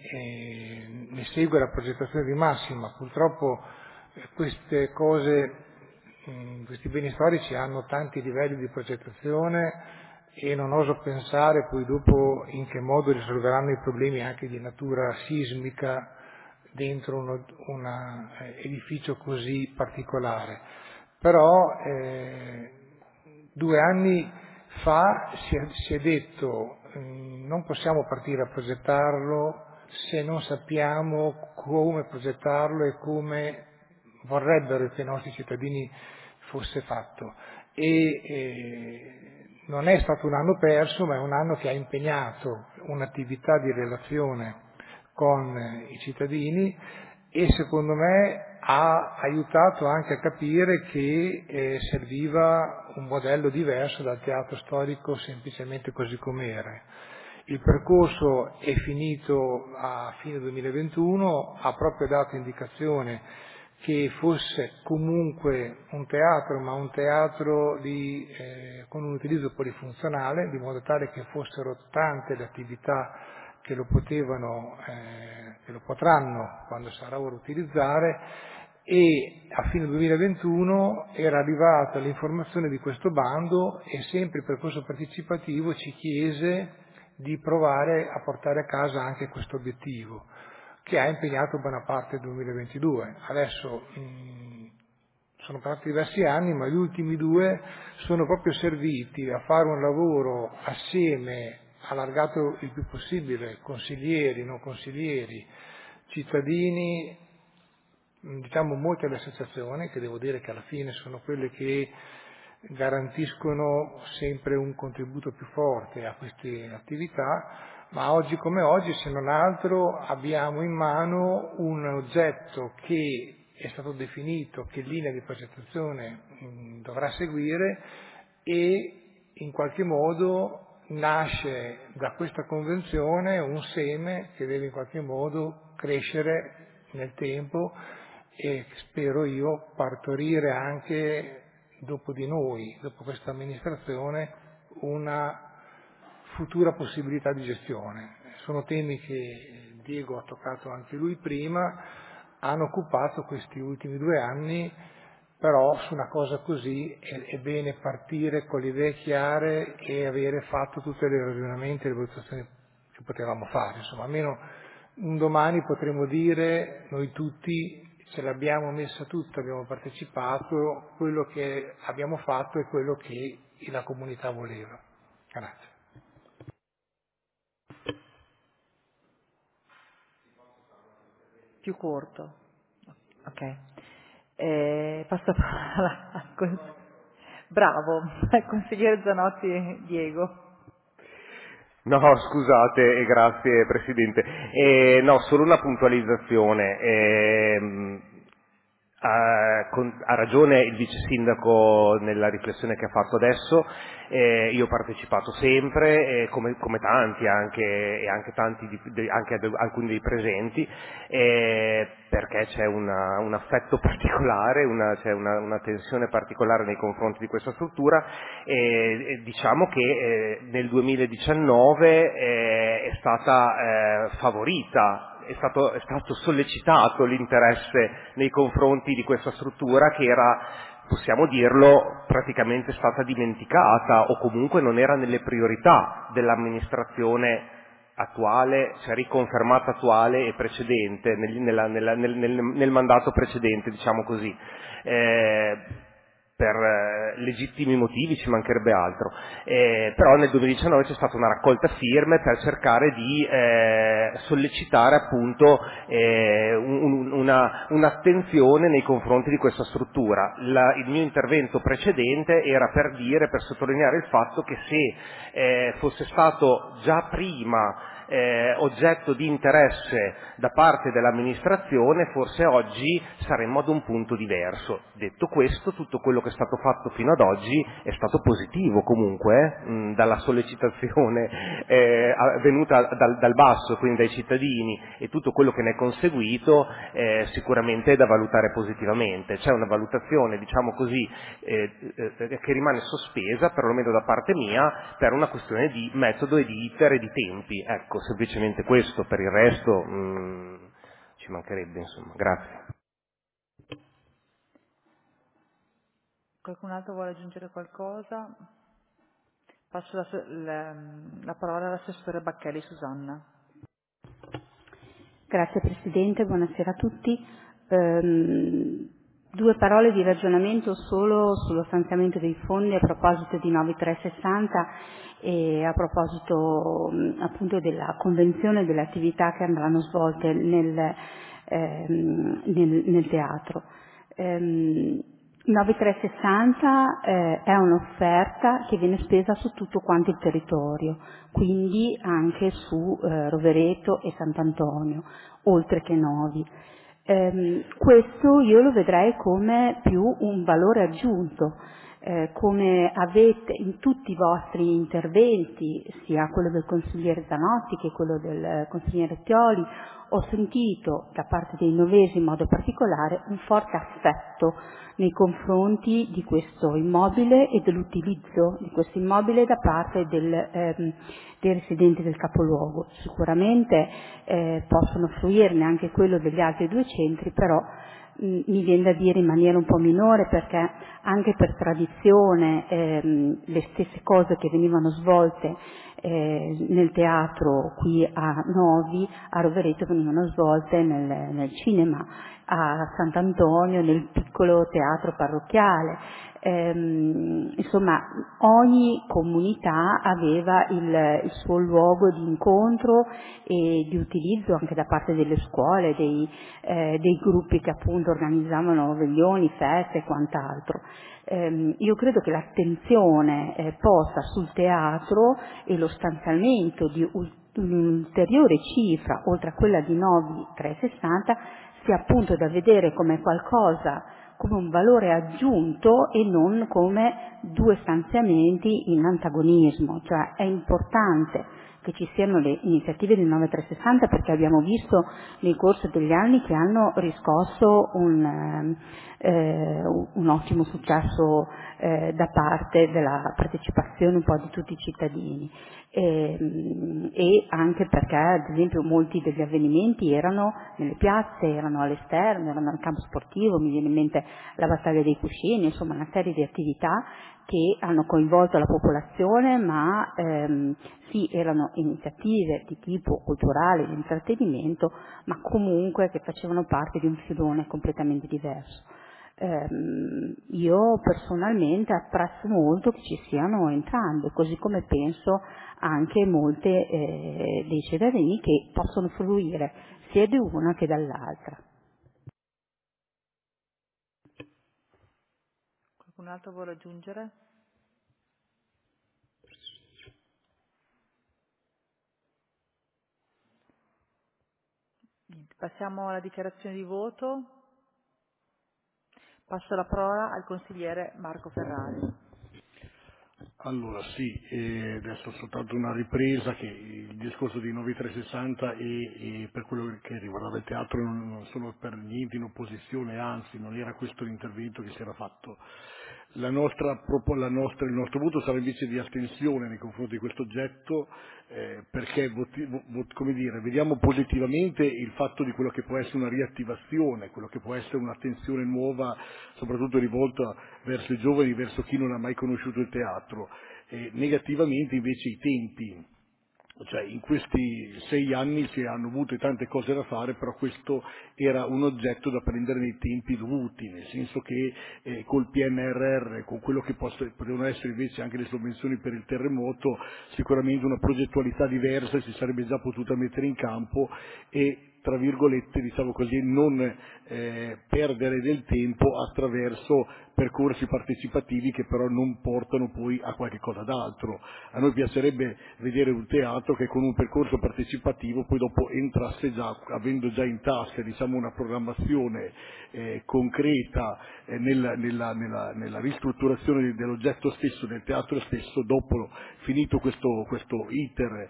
eh, ne segue la progettazione di massima. Purtroppo eh, queste cose, mh, questi beni storici hanno tanti livelli di progettazione e non oso pensare poi dopo in che modo risolveranno i problemi anche di natura sismica dentro un edificio così particolare. Però eh, due anni fa si è, si è detto mh, non possiamo partire a progettarlo se non sappiamo come progettarlo e come vorrebbero che i nostri cittadini fosse fatto. E eh, non è stato un anno perso, ma è un anno che ha impegnato un'attività di relazione con i cittadini e secondo me ha aiutato anche a capire che eh, serviva un modello diverso dal teatro storico semplicemente così com'era. Il percorso è finito a fine duemilaventuno, ha proprio dato indicazione che fosse comunque un teatro, ma un teatro di, eh, con un utilizzo polifunzionale, di modo tale che fossero tante le attività che lo potevano, eh, che lo potranno quando sarà ora utilizzare, e a fine duemilaventuno era arrivata l'informazione di questo bando e sempre il percorso partecipativo ci chiese di provare a portare a casa anche questo obiettivo, che ha impegnato buona parte del duemilaventidue. Adesso mh, sono passati diversi anni, ma gli ultimi due sono proprio serviti a fare un lavoro assieme, allargato il più possibile, consiglieri, non consiglieri, cittadini, diciamo molte le associazioni, che devo dire che alla fine sono quelle che garantiscono sempre un contributo più forte a queste attività, ma oggi come oggi, se non altro, abbiamo in mano un oggetto che è stato definito, che linea di progettazione mh, dovrà seguire, e in qualche modo nasce da questa convenzione un seme che deve in qualche modo crescere nel tempo e spero io partorire anche dopo di noi, dopo questa amministrazione, una futura possibilità di gestione. Sono temi che Diego ha toccato anche lui prima, hanno occupato questi ultimi due anni, però su una cosa così è, è bene partire con le idee chiare e avere fatto tutti i ragionamenti e le valutazioni che potevamo fare. Insomma, almeno un domani potremo dire noi tutti ce l'abbiamo messa tutta, abbiamo partecipato, quello che abbiamo fatto è quello che la comunità voleva. Grazie. Più corto. Ok. Eh, passo la parola al cons- Bravo, al consigliere Zanotti Diego. No, scusate, e grazie Presidente. Eh, no, solo una puntualizzazione. Eh, eh, con, ha ragione il vice sindaco nella riflessione che ha fatto adesso, eh, io ho partecipato sempre, eh, come, come tanti anche, e anche, tanti di, de, anche ad, alcuni dei presenti, eh, perché c'è una, un affetto particolare, una, c'è una, una tensione particolare nei confronti di questa struttura, e, e diciamo che eh, nel duemiladiciannove eh, è stata eh, favorita, È stato, è stato sollecitato l'interesse nei confronti di questa struttura che era, possiamo dirlo, praticamente stata dimenticata o comunque non era nelle priorità dell'amministrazione attuale, cioè riconfermata attuale e precedente, nel, nella, nella, nel, nel, nel mandato precedente, diciamo così. Eh, per eh, legittimi motivi, ci mancherebbe altro, eh, però nel duemiladiciannove c'è stata una raccolta firme per cercare di eh, sollecitare appunto eh, un, una, un'attenzione nei confronti di questa struttura. La, il mio intervento precedente era per dire, per sottolineare il fatto che se eh, fosse stato già prima Eh, oggetto di interesse da parte dell'amministrazione, forse oggi saremmo ad un punto diverso. Detto questo, tutto quello che è stato fatto fino ad oggi è stato positivo comunque, eh, mh, dalla sollecitazione eh, venuta dal, dal basso, quindi dai cittadini, e tutto quello che ne è conseguito eh, sicuramente è da valutare positivamente. C'è una valutazione, diciamo così, eh, eh, che rimane sospesa, perlomeno da parte mia, per una questione di metodo e di iter e di tempi. Ecco, semplicemente questo, per il resto mh, ci mancherebbe, insomma. Grazie. Qualcun altro vuole aggiungere qualcosa? Passo la, la, la parola all'assessore Bacchelli Susanna. Grazie Presidente, buonasera a tutti. Ehm, due parole di ragionamento solo sullo stanziamento dei fondi a proposito di Novi trecentosessanta e a proposito mh, appunto della convenzione delle attività che andranno svolte nel, ehm, nel, nel teatro. Ehm, Novi trecentosessanta eh, è un'offerta che viene spesa su tutto quanto il territorio, quindi anche su eh, Rovereto e Sant'Antonio, oltre che Novi. Ehm, questo io lo vedrei come più un valore aggiunto, eh, come avete in tutti i vostri interventi, sia quello del consigliere Zanotti che quello del consigliere Tioli, ho sentito da parte dei novesi in modo particolare un forte affetto nei confronti di questo immobile e dell'utilizzo di questo immobile da parte del, ehm, dei residenti del capoluogo. Sicuramente eh, possono fruirne anche quello degli altri due centri, però mh, mi viene da dire in maniera un po' minore, perché anche per tradizione ehm, le stesse cose che venivano svolte eh, nel teatro qui a Novi, a Rovereto venivano svolte nel, nel cinema, a Sant'Antonio nel piccolo teatro parrocchiale. Ehm, insomma, ogni comunità aveva il, il suo luogo di incontro e di utilizzo anche da parte delle scuole, dei, eh, dei gruppi che appunto organizzavano veglioni, feste e quant'altro. Ehm, io credo che l'attenzione eh, posta sul teatro e lo stanziamento di un'ulteriore cifra, oltre a quella di Novi trecentosessanta, sia appunto da vedere come qualcosa, come un valore aggiunto e non come due stanziamenti in antagonismo. Cioè è importante che ci siano le iniziative del Novi trecentosessanta, perché abbiamo visto nel corso degli anni che hanno riscosso un, eh, un ottimo successo eh, da parte della partecipazione un po' di tutti i cittadini. E, e anche perché ad esempio molti degli avvenimenti erano nelle piazze, erano all'esterno, erano al campo sportivo, mi viene in mente la battaglia dei cuscini, insomma una serie di attività che hanno coinvolto la popolazione, ma ehm, sì, erano iniziative di tipo culturale, di intrattenimento, ma comunque che facevano parte di un filone completamente diverso. Ehm, io personalmente apprezzo molto che ci siano entrambe, così come penso anche molte eh, dei cittadini che possono fruire sia di una che dall'altra. Qualcun altro vuole aggiungere? Niente. Passiamo alla dichiarazione di voto. Passo la parola al consigliere Marco Ferrari. Allora sì, eh, adesso soltanto una ripresa che il discorso di Novi trecentosessanta e, e per quello che riguardava il teatro non, non sono per niente in opposizione, anzi non era questo l'intervento che si era fatto. La nostra, la nostra, il nostro voto sarà invece di astensione nei confronti di questo oggetto eh, perché voti, vo, come dire, vediamo positivamente il fatto di quello che può essere una riattivazione, quello che può essere un'attenzione nuova, soprattutto rivolta verso i giovani, verso chi non ha mai conosciuto il teatro. E negativamente invece i tempi. Cioè in questi sei anni si hanno avute tante cose da fare, però questo era un oggetto da prendere nei tempi dovuti, nel senso che eh, col P N R R, con quello che posso, potevano essere invece anche le sovvenzioni per il terremoto, sicuramente una progettualità diversa si sarebbe già potuta mettere in campo e tra virgolette, diciamo così, non eh, perdere del tempo attraverso percorsi partecipativi che però non portano poi a qualche cosa d'altro. A noi piacerebbe vedere un teatro che con un percorso partecipativo poi dopo entrasse già, avendo già in tasca diciamo, una programmazione eh, concreta eh, nella, nella, nella, nella ristrutturazione dell'oggetto stesso, del teatro stesso, dopo finito questo, questo iter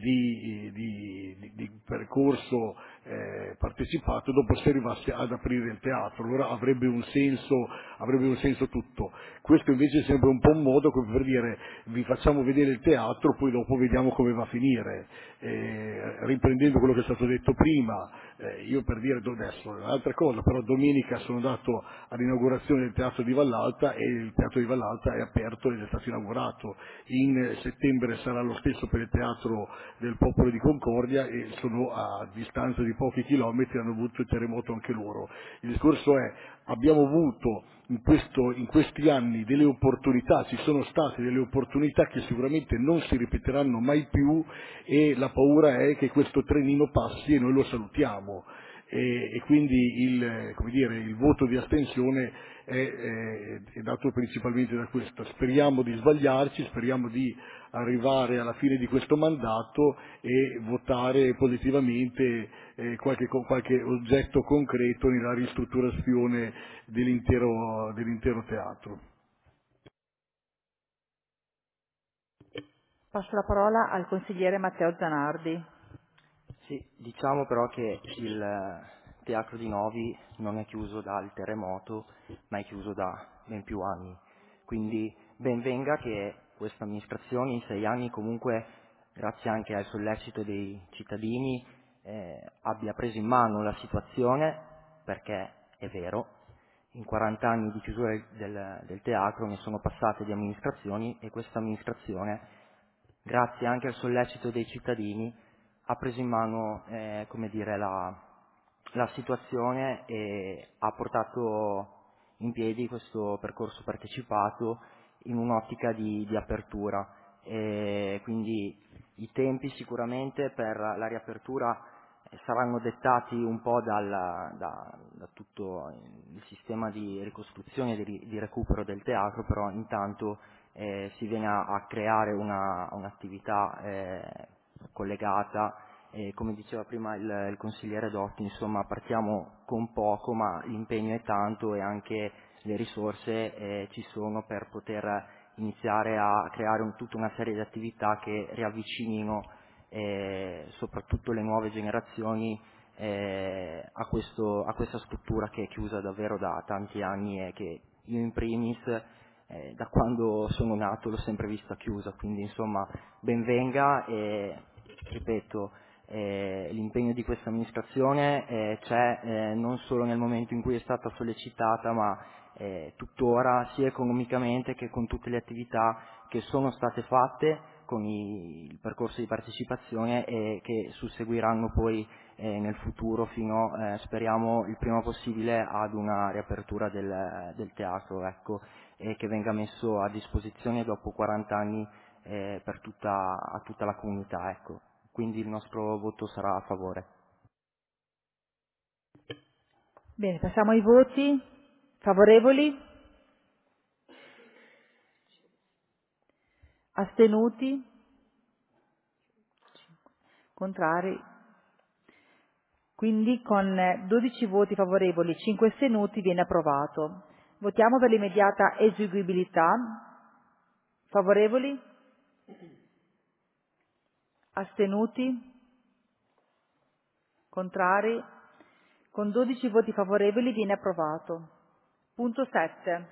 di, di, di, di percorso eh, partecipato, dopo si arrivasse ad aprire il teatro, allora avrebbe un senso, avrebbe un senso tutto. Questo invece è sempre un po' un modo come per dire vi facciamo vedere il teatro, poi dopo vediamo come va a finire. Eh, riprendendo quello che è stato detto prima, eh, io per dire adesso un'altra cosa, però domenica sono andato all'inaugurazione del Teatro di Vallalta e il Teatro di Vallalta è aperto ed è stato inaugurato. In settembre sarà lo stesso per il Teatro del Popolo di Concordia e sono a distanza di pochi chilometri, hanno avuto il terremoto anche loro. Il discorso è, abbiamo avuto in, questo, in questi anni delle opportunità, ci sono state delle opportunità che sicuramente non si ripeteranno mai più e la paura è che questo trenino passi e noi lo salutiamo. E, e quindi il, come dire, il voto di astensione è, è, è dato principalmente da questo. Speriamo di sbagliarci, speriamo di arrivare alla fine di questo mandato e votare positivamente eh, qualche, qualche oggetto concreto nella ristrutturazione dell'intero, dell'intero teatro. Passo la parola al consigliere Matteo Zanardi. Sì, diciamo però che il Teatro di Novi non è chiuso dal terremoto, ma è chiuso da ben più anni. Quindi ben venga che questa amministrazione in sei anni comunque, grazie anche al sollecito dei cittadini, eh, abbia preso in mano la situazione, perché è vero, in quaranta anni di chiusura del, del teatro ne sono passate di amministrazioni e questa amministrazione, grazie anche al sollecito dei cittadini, ha preso in mano eh, come dire, la, la situazione e ha portato in piedi questo percorso partecipato in un'ottica di, di apertura. E quindi i tempi sicuramente per la riapertura saranno dettati un po' dal, da, da tutto il sistema di ricostruzione e di, di recupero del teatro, però intanto eh, si viene a, a creare una, un'attività eh, collegata e come diceva prima il, il consigliere Dotti, insomma partiamo con poco ma l'impegno è tanto e anche le risorse eh, ci sono per poter iniziare a creare un, tutta una serie di attività che riavvicinino eh, soprattutto le nuove generazioni eh, a, questo, a questa struttura che è chiusa davvero da tanti anni e che io in primis eh, da quando sono nato l'ho sempre vista chiusa, quindi insomma ben venga e ripeto eh, l'impegno di questa amministrazione eh, c'è eh, non solo nel momento in cui è stata sollecitata ma eh, tuttora sia economicamente che con tutte le attività che sono state fatte con i, il percorso di partecipazione e che susseguiranno poi eh, nel futuro fino, eh, speriamo, il prima possibile ad una riapertura del, del teatro, ecco, e che venga messo a disposizione dopo quaranta anni eh, per tutta, a tutta la comunità, ecco. Quindi il nostro voto sarà a favore. Bene, passiamo ai voti. Favorevoli? Astenuti? Contrari? Quindi con dodici voti favorevoli e cinque astenuti viene approvato. Votiamo per l'immediata eseguibilità. Favorevoli? Astenuti? Contrari? Con dodici voti favorevoli viene approvato. Punto sette.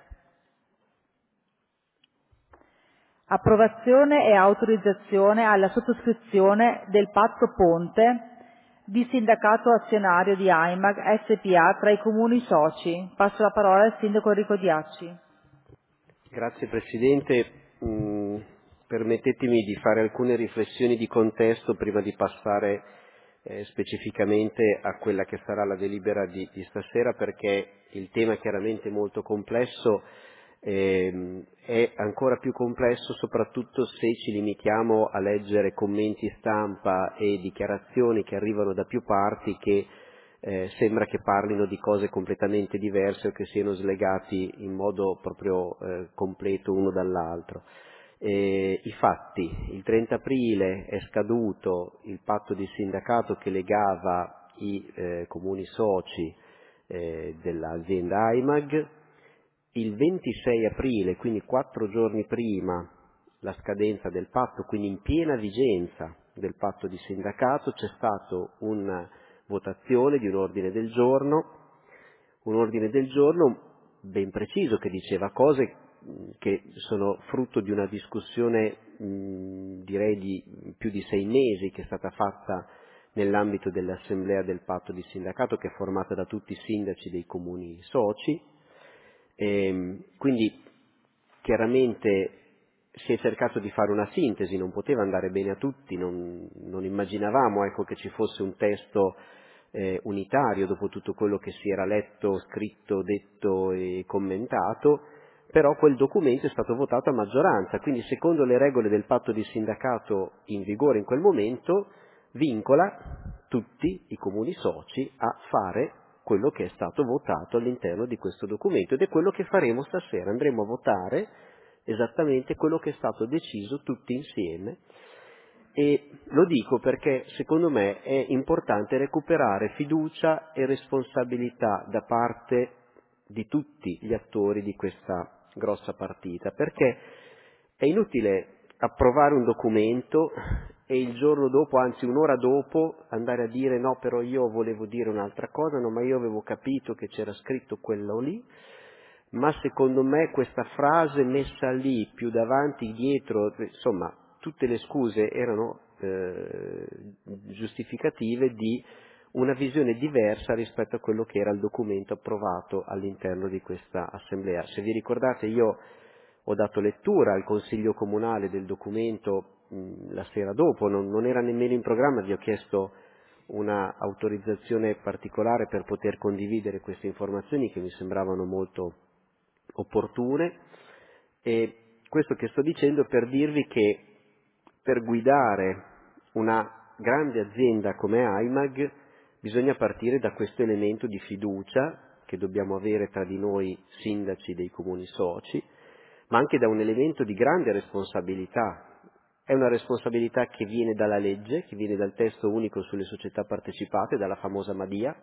Approvazione e autorizzazione alla sottoscrizione del patto ponte di sindacato azionario di AIMAG S P A tra i comuni soci. Passo la parola al sindaco Enrico Diacci. Grazie Presidente. Mm, permettetemi di fare alcune riflessioni di contesto prima di passare eh, specificamente a quella che sarà la delibera di, di stasera, perché il tema è chiaramente molto complesso. Eh, è ancora più complesso soprattutto se ci limitiamo a leggere commenti stampa e dichiarazioni che arrivano da più parti che eh, sembra che parlino di cose completamente diverse o che siano slegati in modo proprio eh, completo uno dall'altro. Eh, I fatti: il trenta aprile è scaduto il patto di sindacato che legava i eh, comuni soci eh, dell'azienda AIMAG. Il ventisei aprile, quindi quattro giorni prima la scadenza del patto, quindi in piena vigenza del patto di sindacato, c'è stata una votazione di un ordine del giorno, un ordine del giorno ben preciso che diceva cose che sono frutto di una discussione mh, direi di più di sei mesi che è stata fatta nell'ambito dell'assemblea del patto di sindacato, che è formata da tutti i sindaci dei comuni soci. E quindi chiaramente si è cercato di fare una sintesi, non poteva andare bene a tutti, non, non immaginavamo ecco, che ci fosse un testo eh, unitario dopo tutto quello che si era letto, scritto, detto e commentato, però quel documento è stato votato a maggioranza, quindi secondo le regole del patto di sindacato in vigore in quel momento vincola tutti i comuni soci a fare quello che è stato votato all'interno di questo documento, ed è quello che faremo stasera. Andremo a votare esattamente quello che è stato deciso tutti insieme, e lo dico perché secondo me è importante recuperare fiducia e responsabilità da parte di tutti gli attori di questa grossa partita, perché è inutile approvare un documento e il giorno dopo, anzi un'ora dopo, andare a dire no, però io volevo dire un'altra cosa, no, ma io avevo capito che c'era scritto quello lì, ma secondo me questa frase messa lì, più davanti, dietro, insomma, tutte le scuse erano eh, giustificative di una visione diversa rispetto a quello che era il documento approvato all'interno di questa assemblea. Se vi ricordate, io ho dato lettura al Consiglio Comunale del documento mh, la sera dopo, non, non era nemmeno in programma, vi ho chiesto una autorizzazione particolare per poter condividere queste informazioni che mi sembravano molto opportune, e questo che sto dicendo per dirvi che per guidare una grande azienda come AIMAG bisogna partire da questo elemento di fiducia che dobbiamo avere tra di noi sindaci dei comuni soci, ma anche da un elemento di grande responsabilità. È una responsabilità che viene dalla legge, che viene dal testo unico sulle società partecipate, dalla famosa Madia,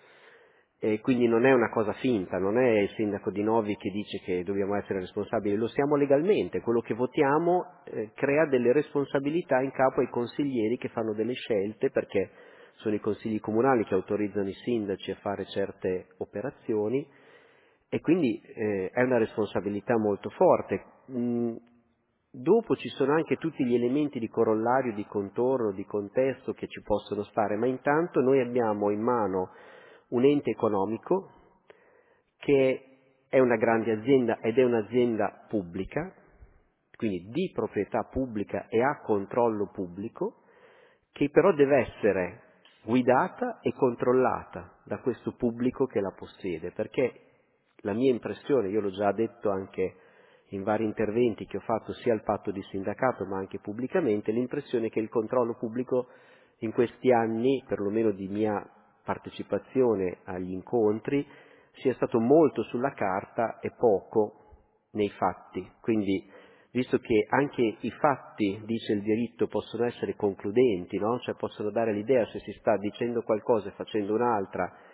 e quindi non è una cosa finta, non è il sindaco di Novi che dice che dobbiamo essere responsabili, lo siamo legalmente. Quello che votiamo eh, crea delle responsabilità in capo ai consiglieri che fanno delle scelte, perché sono i consigli comunali che autorizzano i sindaci a fare certe operazioni, e quindi eh, è una responsabilità molto forte. Mm, dopo ci sono anche tutti gli elementi di corollario, di contorno, di contesto che ci possono stare, ma intanto noi abbiamo in mano un ente economico che è una grande azienda ed è un'azienda pubblica, quindi di proprietà pubblica e a controllo pubblico, che però deve essere guidata e controllata da questo pubblico che la possiede, perché la mia impressione, io l'ho già detto anche in vari interventi che ho fatto sia al patto di sindacato ma anche pubblicamente, l'impressione è che il controllo pubblico in questi anni, perlomeno di mia partecipazione agli incontri, sia stato molto sulla carta e poco nei fatti. Quindi, visto che anche i fatti, dice il diritto, possono essere concludenti, no? Cioè possono dare l'idea, se si sta dicendo qualcosa e facendo un'altra,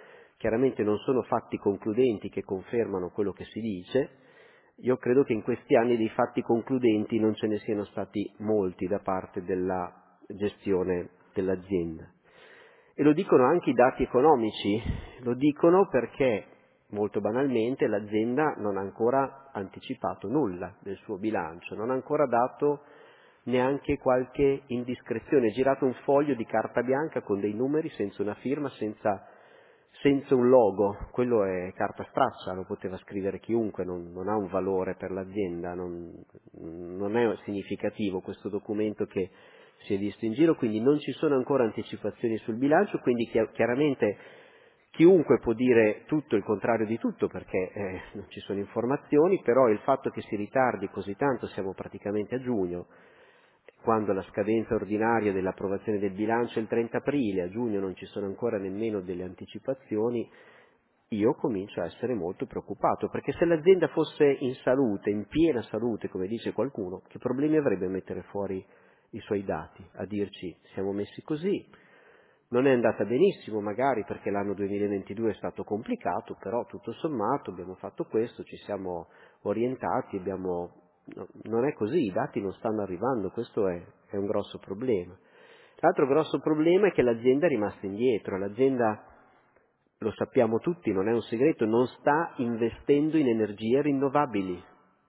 chiaramente non sono fatti concludenti che confermano quello che si dice. Io credo che in questi anni dei fatti concludenti non ce ne siano stati molti da parte della gestione dell'azienda. E lo dicono anche i dati economici, lo dicono perché molto banalmente l'azienda non ha ancora anticipato nulla del suo bilancio, non ha ancora dato neanche qualche indiscrezione, girato un foglio di carta bianca con dei numeri senza una firma, senza, senza un logo, quello è carta straccia, lo poteva scrivere chiunque, non, non ha un valore per l'azienda, non, non è significativo questo documento che si è visto in giro, quindi non ci sono ancora anticipazioni sul bilancio, quindi chiaramente chiunque può dire tutto il contrario di tutto perché eh, non ci sono informazioni, però il fatto che si ritardi così tanto, siamo praticamente a giugno, quando la scadenza ordinaria dell'approvazione del bilancio è il trenta aprile, a giugno non ci sono ancora nemmeno delle anticipazioni, io comincio a essere molto preoccupato, perché se l'azienda fosse in salute, in piena salute, come dice qualcuno, che problemi avrebbe a mettere fuori i suoi dati, a dirci siamo messi così, non è andata benissimo magari perché l'anno duemilaventidue è stato complicato, però tutto sommato abbiamo fatto questo, ci siamo orientati, abbiamo... no, non è così, i dati non stanno arrivando, questo è, è un grosso problema. L'altro grosso problema è che l'azienda è rimasta indietro, l'azienda, lo sappiamo tutti, non è un segreto, non sta investendo in energie rinnovabili.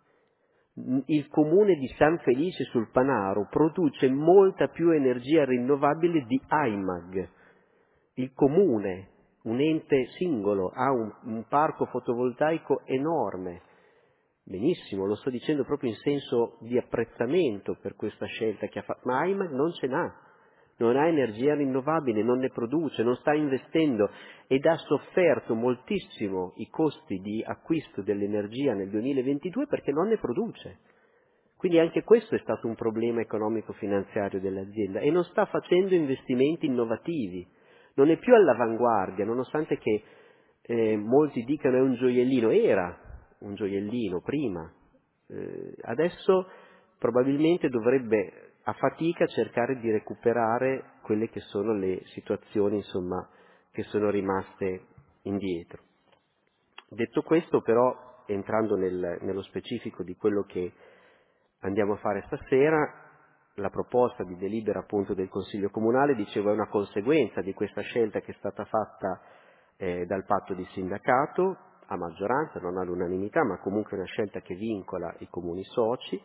Il comune di San Felice sul Panaro produce molta più energia rinnovabile di AIMAG. Il comune, un ente singolo, ha un, un parco fotovoltaico enorme. Benissimo, lo sto dicendo proprio in senso di apprezzamento per questa scelta che ha fatto, ma AIMAG non ce n'ha. Non ha energia rinnovabile, non ne produce, non sta investendo ed ha sofferto moltissimo i costi di acquisto dell'energia nel duemilaventidue perché non ne produce. Quindi anche questo è stato un problema economico-finanziario dell'azienda e non sta facendo investimenti innovativi, non è più all'avanguardia, nonostante che eh, molti dicano è un gioiellino, era un gioiellino prima, eh, adesso probabilmente dovrebbe a fatica cercare di recuperare quelle che sono le situazioni, insomma, che sono rimaste indietro. Detto questo, però, entrando nel, nello specifico di quello che andiamo a fare stasera, la proposta di delibera appunto del Consiglio Comunale, dicevo, è una conseguenza di questa scelta che è stata fatta eh, dal patto di sindacato, a maggioranza, non all'unanimità, ma comunque una scelta che vincola i comuni soci.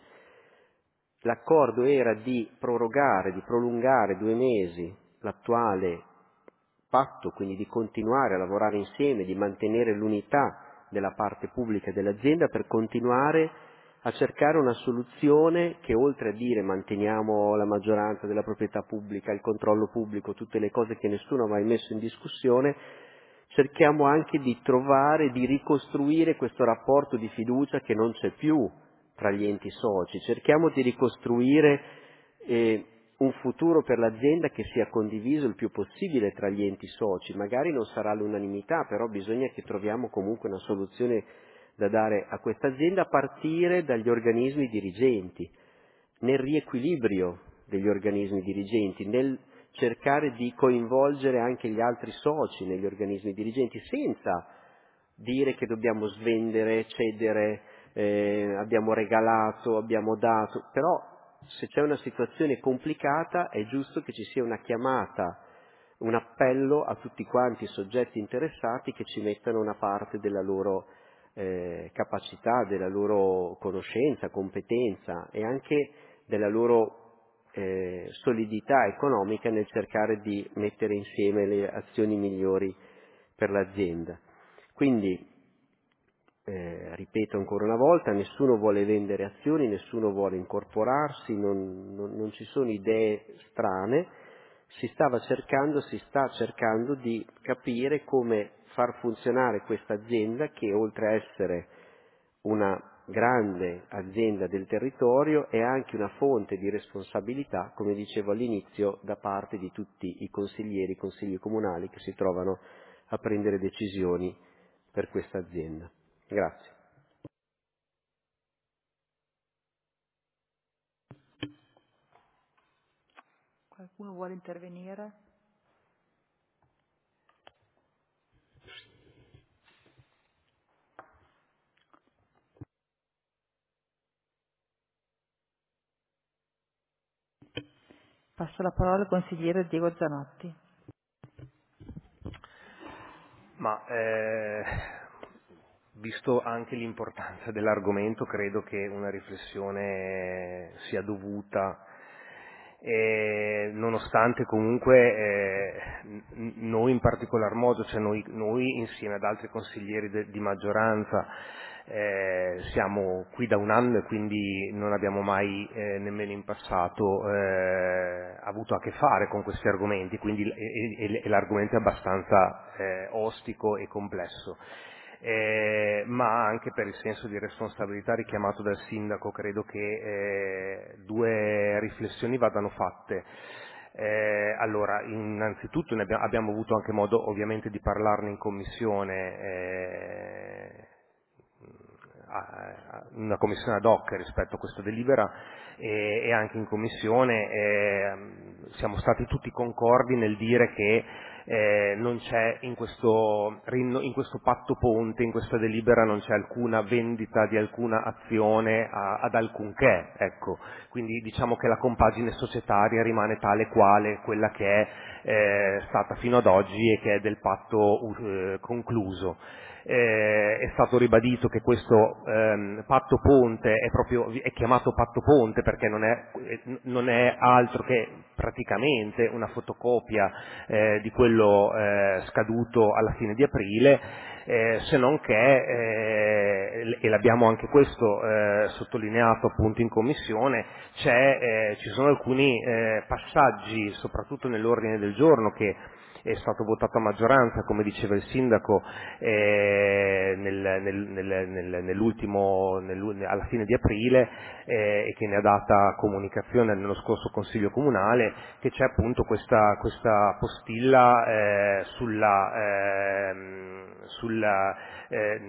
L'accordo era di prorogare, di prolungare due mesi l'attuale patto, quindi di continuare a lavorare insieme, di mantenere l'unità della parte pubblica dell'azienda per continuare a cercare una soluzione che, oltre a dire manteniamo la maggioranza della proprietà pubblica, il controllo pubblico, tutte le cose che nessuno ha mai messo in discussione, cerchiamo anche di trovare, di ricostruire questo rapporto di fiducia che non c'è più tra gli enti soci, cerchiamo di ricostruire eh, un futuro per l'azienda che sia condiviso il più possibile tra gli enti soci, magari non sarà l'unanimità, però bisogna che troviamo comunque una soluzione da dare a questa azienda a partire dagli organismi dirigenti, nel riequilibrio degli organismi dirigenti, nel cercare di coinvolgere anche gli altri soci negli organismi dirigenti, senza dire che dobbiamo svendere, cedere, eh, abbiamo regalato, abbiamo dato, però se c'è una situazione complicata è giusto che ci sia una chiamata, un appello a tutti quanti i soggetti interessati che ci mettano una parte della loro eh, capacità, della loro conoscenza, competenza e anche della loro eh, solidità economica nel cercare di mettere insieme le azioni migliori per l'azienda. Quindi, eh, ripeto ancora una volta, nessuno vuole vendere azioni, nessuno vuole incorporarsi, non, non, non ci sono idee strane, si stava cercando, si sta cercando di capire come far funzionare questa azienda che, oltre a essere una grande azienda del territorio, è anche una fonte di responsabilità, come dicevo all'inizio, da parte di tutti i consiglieri, i consigli comunali che si trovano a prendere decisioni per questa azienda. Grazie. Qualcuno vuole intervenire? Passo la parola al consigliere Diego Zanotti. Ma eh, visto anche l'importanza dell'argomento, credo che una riflessione sia dovuta, e nonostante comunque eh, n- noi in particolar modo, cioè noi, noi insieme ad altri consiglieri de- di maggioranza, eh, siamo qui da un anno e quindi non abbiamo mai eh, nemmeno in passato eh, avuto a che fare con questi argomenti, quindi l- e, e- e l'argomento è abbastanza eh, ostico e complesso. Eh, ma anche per il senso di responsabilità richiamato dal sindaco credo che eh, due riflessioni vadano fatte. Eh, allora, innanzitutto ne abbiamo, abbiamo avuto anche modo ovviamente di parlarne in commissione, eh, una commissione ad hoc rispetto a questo delibera, e, e anche in commissione eh, siamo stati tutti concordi nel dire che eh, non c'è in questo, in questo patto ponte, in questa delibera non c'è alcuna vendita di alcuna azione a, ad alcunché, ecco. Quindi diciamo che la compagine societaria rimane tale quale quella che è eh, stata fino ad oggi e che è del patto eh, concluso. Eh, è stato ribadito che questo ehm, patto ponte è proprio è chiamato patto ponte perché non è, non è altro che praticamente una fotocopia eh, di quello eh, scaduto alla fine di aprile, eh, se non che, eh, e l'abbiamo anche questo eh, sottolineato appunto in commissione, c'è, eh, ci sono alcuni eh, passaggi, soprattutto nell'ordine del giorno, che è stato votato a maggioranza, come diceva il sindaco, eh, nel, nel, nel, nel, nell'ultimo, nel, alla fine di aprile, eh, e che ne ha data comunicazione nello scorso Consiglio Comunale, che c'è appunto questa, questa postilla eh, sulla, eh, sulla eh,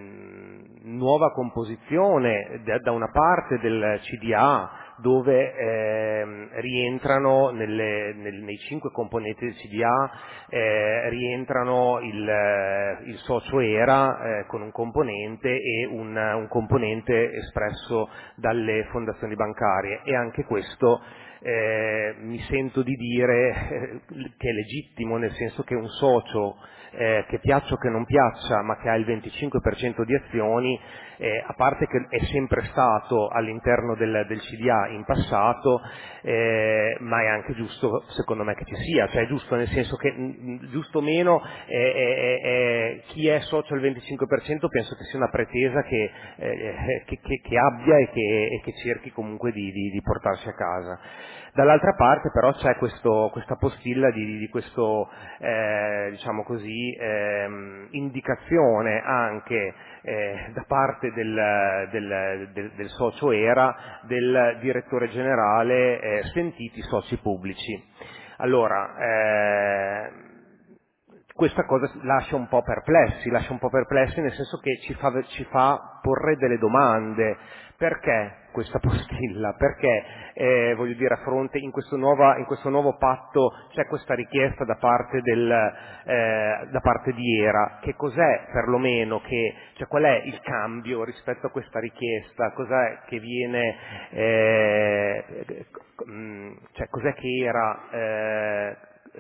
nuova composizione da, da una parte del C D A, dove eh, rientrano nelle, nel, nei cinque componenti del C D A, eh, rientrano il, il socio E R A eh, con un componente e un, un componente espresso dalle fondazioni bancarie, e anche questo eh, mi sento di dire eh, che è legittimo, nel senso che un socio eh, che piaccia o che non piaccia, ma che ha il venticinque per cento di azioni, eh, a parte che è sempre stato all'interno del, del C D A in passato, eh, ma è anche giusto secondo me che ci sia, cioè è giusto nel senso che mh, giusto o meno eh, eh, eh, chi è socio al venticinque per cento penso che sia una pretesa che, eh, che, che, che abbia e che, e che cerchi comunque di, di, di portarsi a casa. Dall'altra parte però c'è questo, questa postilla di, di questo eh, diciamo così ehm, indicazione anche eh, da parte del, del, del, del socio E R A, del direttore generale, eh, sentiti i soci pubblici. Allora, eh, questa cosa lascia un po' perplessi, lascia un po' perplessi nel senso che ci fa, ci fa porre delle domande. Perché questa postilla? Perché, eh, voglio dire, a fronte, in questo, nuova, in questo nuovo patto c'è questa richiesta da parte, del, eh, da parte di E R A? Che cos'è perlomeno, che, cioè qual è il cambio rispetto a questa richiesta? Cos'è che viene, eh, cioè cos'è che E R A eh,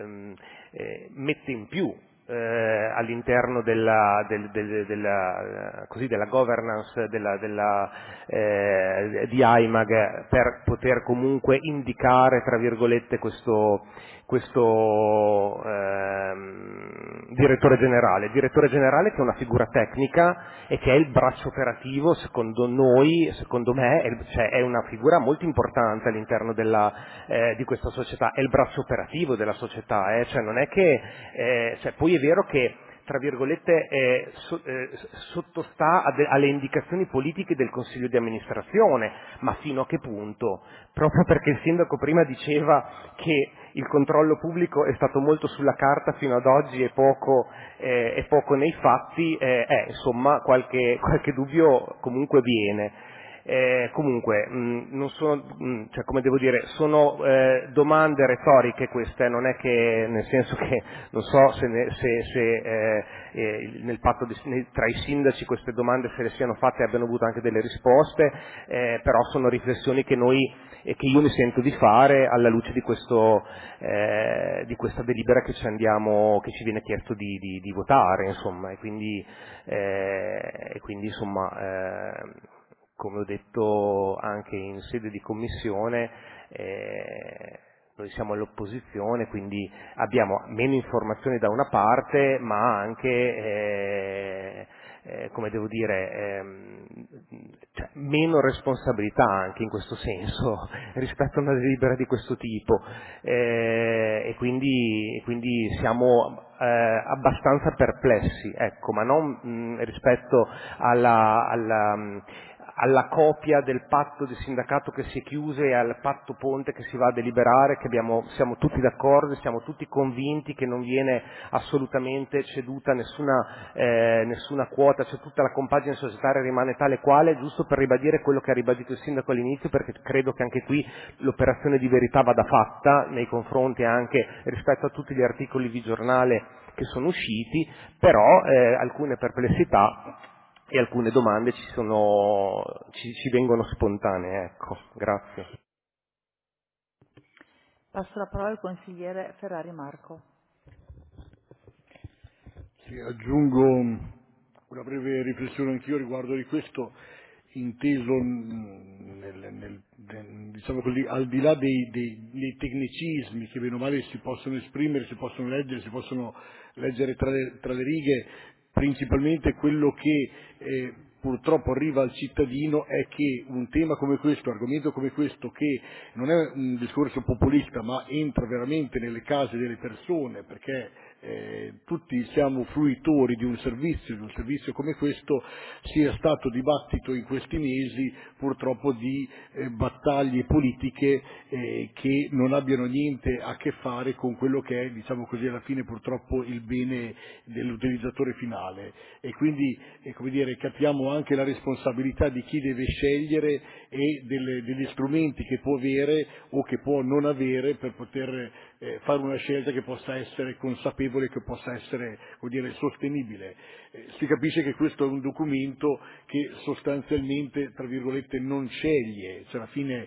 eh, mette in più Eh, all'interno della, del, del, della, così, della governance della, della, eh, di I M A G, per poter comunque indicare, tra virgolette, questo, questo ehm, direttore generale. Direttore generale che è una figura tecnica e che è il braccio operativo, secondo noi, secondo me, è, cioè, è una figura molto importante all'interno della, eh, di questa società, è il braccio operativo della società, eh, cioè non è che, eh, cioè, poi è vero che tra virgolette eh, so, eh, sottostà a de- alle indicazioni politiche del Consiglio di amministrazione, ma fino a che punto? Proprio perché il sindaco prima diceva che il controllo pubblico è stato molto sulla carta fino ad oggi e poco, eh, e poco nei fatti, eh, eh, insomma qualche, qualche dubbio comunque viene. Eh, comunque, mh, non sono, mh, cioè, come devo dire, sono eh, domande retoriche queste, non è che, nel senso che non so se, ne, se, se eh, eh, nel patto di, tra i sindaci queste domande, se le siano fatte, abbiano avuto anche delle risposte, eh, però sono riflessioni che noi e che io mi sento di fare alla luce di questo eh, di questa delibera che ci andiamo, che ci viene chiesto di, di, di votare, insomma, e quindi eh, e quindi insomma eh, come ho detto anche in sede di commissione, eh, noi siamo all'opposizione, quindi abbiamo meno informazioni da una parte, ma anche eh, eh, come devo dire, ehm, cioè, meno responsabilità anche in questo senso rispetto a una delibera di questo tipo, eh, e quindi, quindi siamo eh, abbastanza perplessi, ecco, ma non mh, rispetto alla, alla mh, alla copia del patto di sindacato che si è chiuso e al patto ponte che si va a deliberare, che abbiamo, siamo tutti d'accordo, siamo tutti convinti che non viene assolutamente ceduta nessuna, eh, nessuna quota, cioè tutta la compagine societaria rimane tale quale, giusto per ribadire quello che ha ribadito il sindaco all'inizio, perché credo che anche qui l'operazione di verità vada fatta nei confronti anche rispetto a tutti gli articoli di giornale che sono usciti, però eh, alcune perplessità e alcune domande ci sono, ci, ci vengono spontanee, ecco, grazie. Passo la parola al consigliere Ferrari Marco. Sì, aggiungo una breve riflessione anch'io riguardo di questo, inteso nel, nel, nel, diciamo così, al di là dei, dei, dei tecnicismi che bene o male si possono esprimere, si possono leggere, si possono leggere tra le, tra le righe, principalmente quello che eh, purtroppo arriva al cittadino è che un tema come questo, un argomento come questo, che non è un discorso populista ma entra veramente nelle case delle persone, perché eh, tutti siamo fruitori di un servizio, di un servizio come questo, sia stato dibattito in questi mesi purtroppo di eh, battaglie politiche eh, che non abbiano niente a che fare con quello che è, diciamo così, alla fine purtroppo il bene dell'utilizzatore finale, e quindi eh, come dire, capiamo anche la responsabilità di chi deve scegliere e delle, degli strumenti che può avere o che può non avere per poter eh, fare una scelta che possa essere consapevole, che possa essere, come dire, sostenibile. Eh, si capisce che questo è un documento che sostanzialmente, tra virgolette, non sceglie, cioè alla fine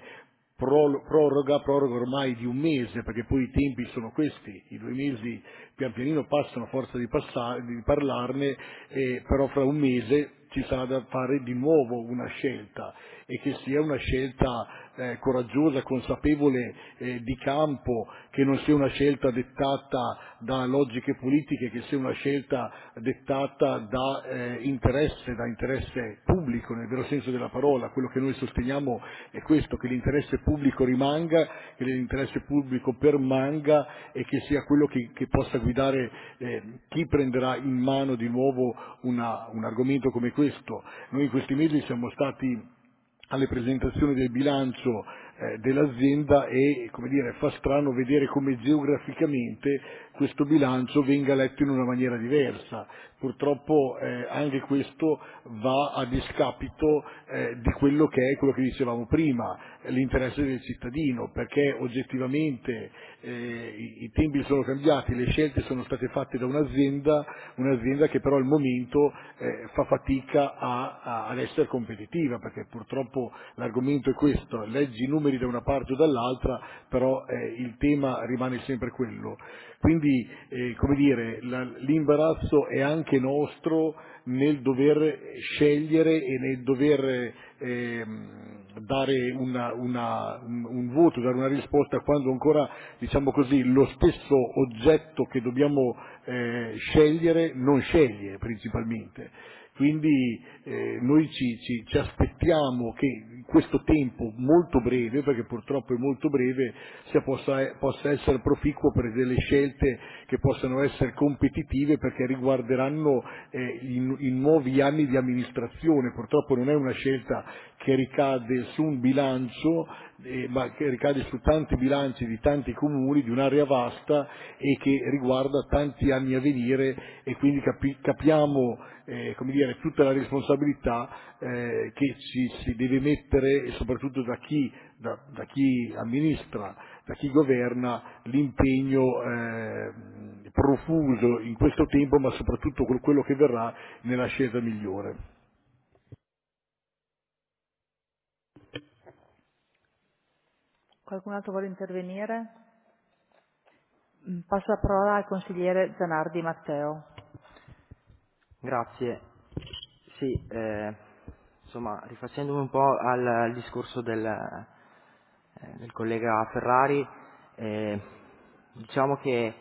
proroga, proroga ormai di un mese, perché poi i tempi sono questi, i due mesi pian pianino passano a forza di, passare, di parlarne, eh, però fra un mese ci sarà da fare di nuovo una scelta, e che sia una scelta eh, coraggiosa, consapevole eh, di campo, che non sia una scelta dettata da logiche politiche, che sia una scelta dettata da eh, interesse, da interesse pubblico nel vero senso della parola. Quello che noi sosteniamo è questo, che l'interesse pubblico rimanga, che l'interesse pubblico permanga e che sia quello che, che possa guidare eh, chi prenderà in mano di nuovo una, un argomento come questo. Noi in questi mesi siamo stati alle presentazioni del bilancio eh, dell'azienda e, come dire, fa strano vedere come geograficamente questo bilancio venga letto in una maniera diversa. Purtroppo eh, anche questo va a discapito eh, di quello che è quello che dicevamo prima, l'interesse del cittadino, perché oggettivamente eh, i, i tempi sono cambiati, le scelte sono state fatte da un'azienda, un'azienda che però al momento eh, fa fatica a, a, ad essere competitiva, perché purtroppo l'argomento è questo, leggi i numeri da una parte o dall'altra, però eh, il tema rimane sempre quello. Quindi, eh, come dire, la, l'imbarazzo è anche nostro nel dover scegliere e nel dover eh, dare una, una, un, un voto, dare una risposta, quando ancora, diciamo così, lo stesso oggetto che dobbiamo eh, scegliere non sceglie principalmente. Quindi eh, noi ci, ci, ci aspettiamo che in questo tempo molto breve, perché purtroppo è molto breve, sia possa, possa essere proficuo per delle scelte che possano essere competitive, perché riguarderanno eh, i, i nuovi anni di amministrazione. Purtroppo non è una scelta che ricade su un bilancio eh, ma che ricade su tanti bilanci di tanti comuni, di un'area vasta e che riguarda tanti anni a venire, e quindi capi, capiamo eh, come dire, tutta la responsabilità eh, che ci si deve mettere, e soprattutto da chi, da, da chi amministra, da chi governa, l'impegno eh, profuso in questo tempo, ma soprattutto con quello che verrà nella scelta migliore. Qualcun altro vuole intervenire? Passo la parola al consigliere Zanardi Matteo. Grazie. Sì, eh, insomma, rifacendomi un po' al, al discorso del, eh, del collega Ferrari, eh, diciamo che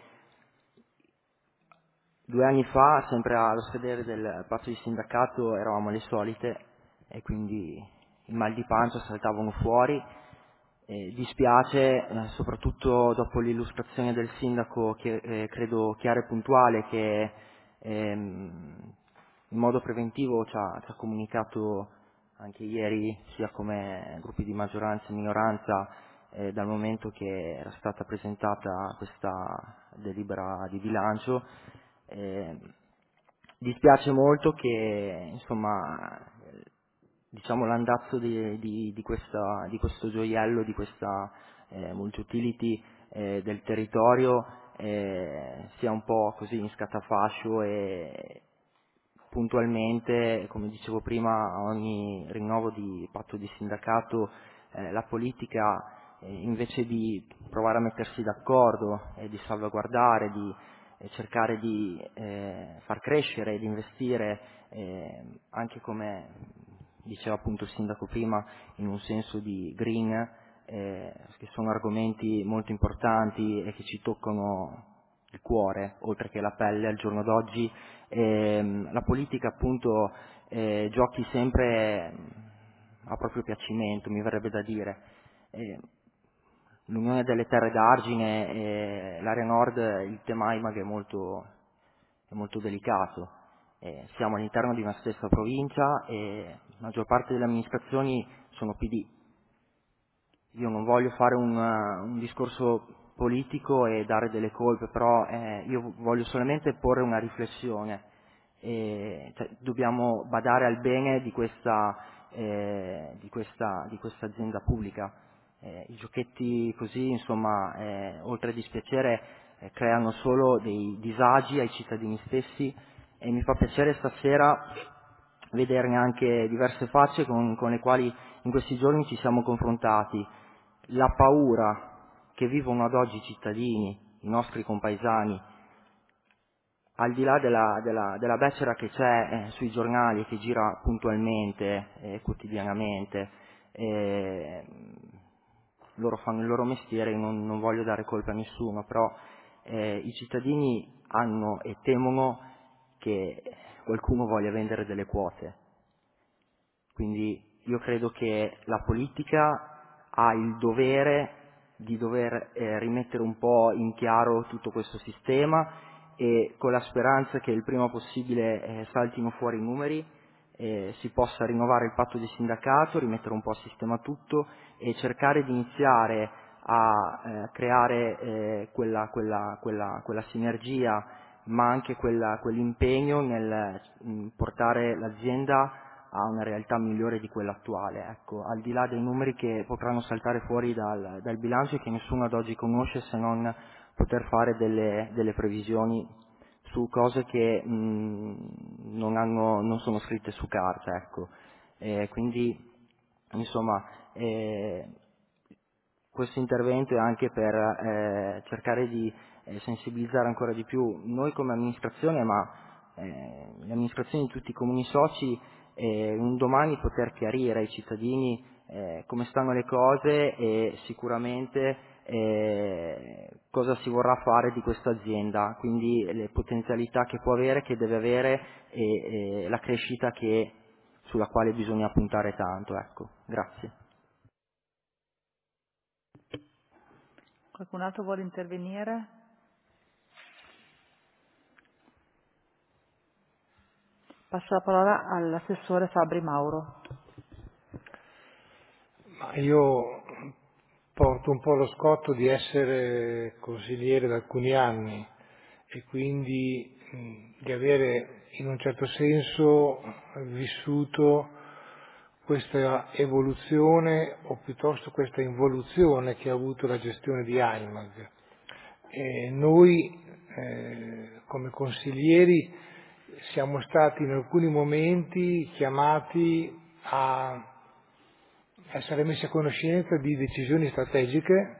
due anni fa, sempre allo scadere del patto di sindacato, eravamo alle solite e quindi i mal di pancia saltavano fuori. Eh, dispiace, eh, soprattutto dopo l'illustrazione del sindaco, che eh, credo chiara e puntuale, che ehm, in modo preventivo ci ha, ci ha comunicato anche ieri, sia come gruppi di maggioranza e minoranza, eh, dal momento che era stata presentata questa delibera di bilancio. Eh, dispiace molto che, insomma, diciamo l'andazzo di, di, di, questa, di questo gioiello, di questa eh, multi-utility eh, del territorio eh, sia un po' così in scatafascio, e puntualmente, come dicevo prima, a ogni rinnovo di patto di sindacato eh, la politica, eh, invece di provare a mettersi d'accordo e di salvaguardare, di eh, cercare di eh, far crescere ed investire, eh, anche come diceva appunto il sindaco prima, in un senso di green, eh, che sono argomenti molto importanti e che ci toccano il cuore, oltre che la pelle al giorno d'oggi. Ehm, la politica appunto eh, giochi sempre a proprio piacimento, mi verrebbe da dire. Eh, L'Unione delle Terre d'Argine e l'area nord, il tema I M A G è molto, è molto delicato. Eh, siamo all'interno di una stessa provincia e la maggior parte delle amministrazioni sono P D. Io non voglio fare un, un discorso politico e dare delle colpe, però eh, io voglio solamente porre una riflessione. E, cioè, dobbiamo badare al bene di questa, eh, di questa, di questa azienda pubblica. Eh, I giochetti così, insomma, eh, oltre a dispiacere, eh, creano solo dei disagi ai cittadini stessi, e mi fa piacere stasera vederne anche diverse facce con, con le quali in questi giorni ci siamo confrontati. La paura che vivono ad oggi i cittadini, i nostri compaesani, al di là della, della, della becera che c'è eh, sui giornali, che gira puntualmente, eh, quotidianamente, eh, loro fanno il loro mestiere, non, non voglio dare colpa a nessuno, però eh, i cittadini hanno e temono che qualcuno voglia vendere delle quote. Quindi io credo che la politica ha il dovere di dover eh, rimettere un po' in chiaro tutto questo sistema, e con la speranza che il prima possibile eh, saltino fuori i numeri, eh, si possa rinnovare il patto di sindacato, rimettere un po' a sistema tutto e cercare di iniziare a eh, creare eh, quella, quella, quella, quella sinergia, ma anche quella, quell'impegno nel mh, portare l'azienda a una realtà migliore di quella attuale, ecco, al di là dei numeri che potranno saltare fuori dal, dal bilancio e che nessuno ad oggi conosce, se non poter fare delle, delle previsioni su cose che mh, non, hanno, non sono scritte su carta, ecco. E quindi, insomma, eh, questo intervento è anche per eh, cercare di eh, sensibilizzare ancora di più noi come amministrazione, ma eh, le amministrazioni di tutti i comuni soci, eh, un domani poter chiarire ai cittadini eh, come stanno le cose e sicuramente eh, cosa si vorrà fare di questa azienda, quindi le potenzialità che può avere, che deve avere, e, e la crescita che, sulla quale bisogna puntare tanto. Ecco. Grazie. Qualcun altro vuole intervenire? Passo la parola all'assessore Fabri Mauro. Ma io porto un po' lo scotto di essere consigliere da alcuni anni e quindi mh, di avere in un certo senso vissuto questa evoluzione o piuttosto questa involuzione che ha avuto la gestione di AIMAG. E noi eh, come consiglieri siamo stati in alcuni momenti chiamati a essere messi a conoscenza di decisioni strategiche.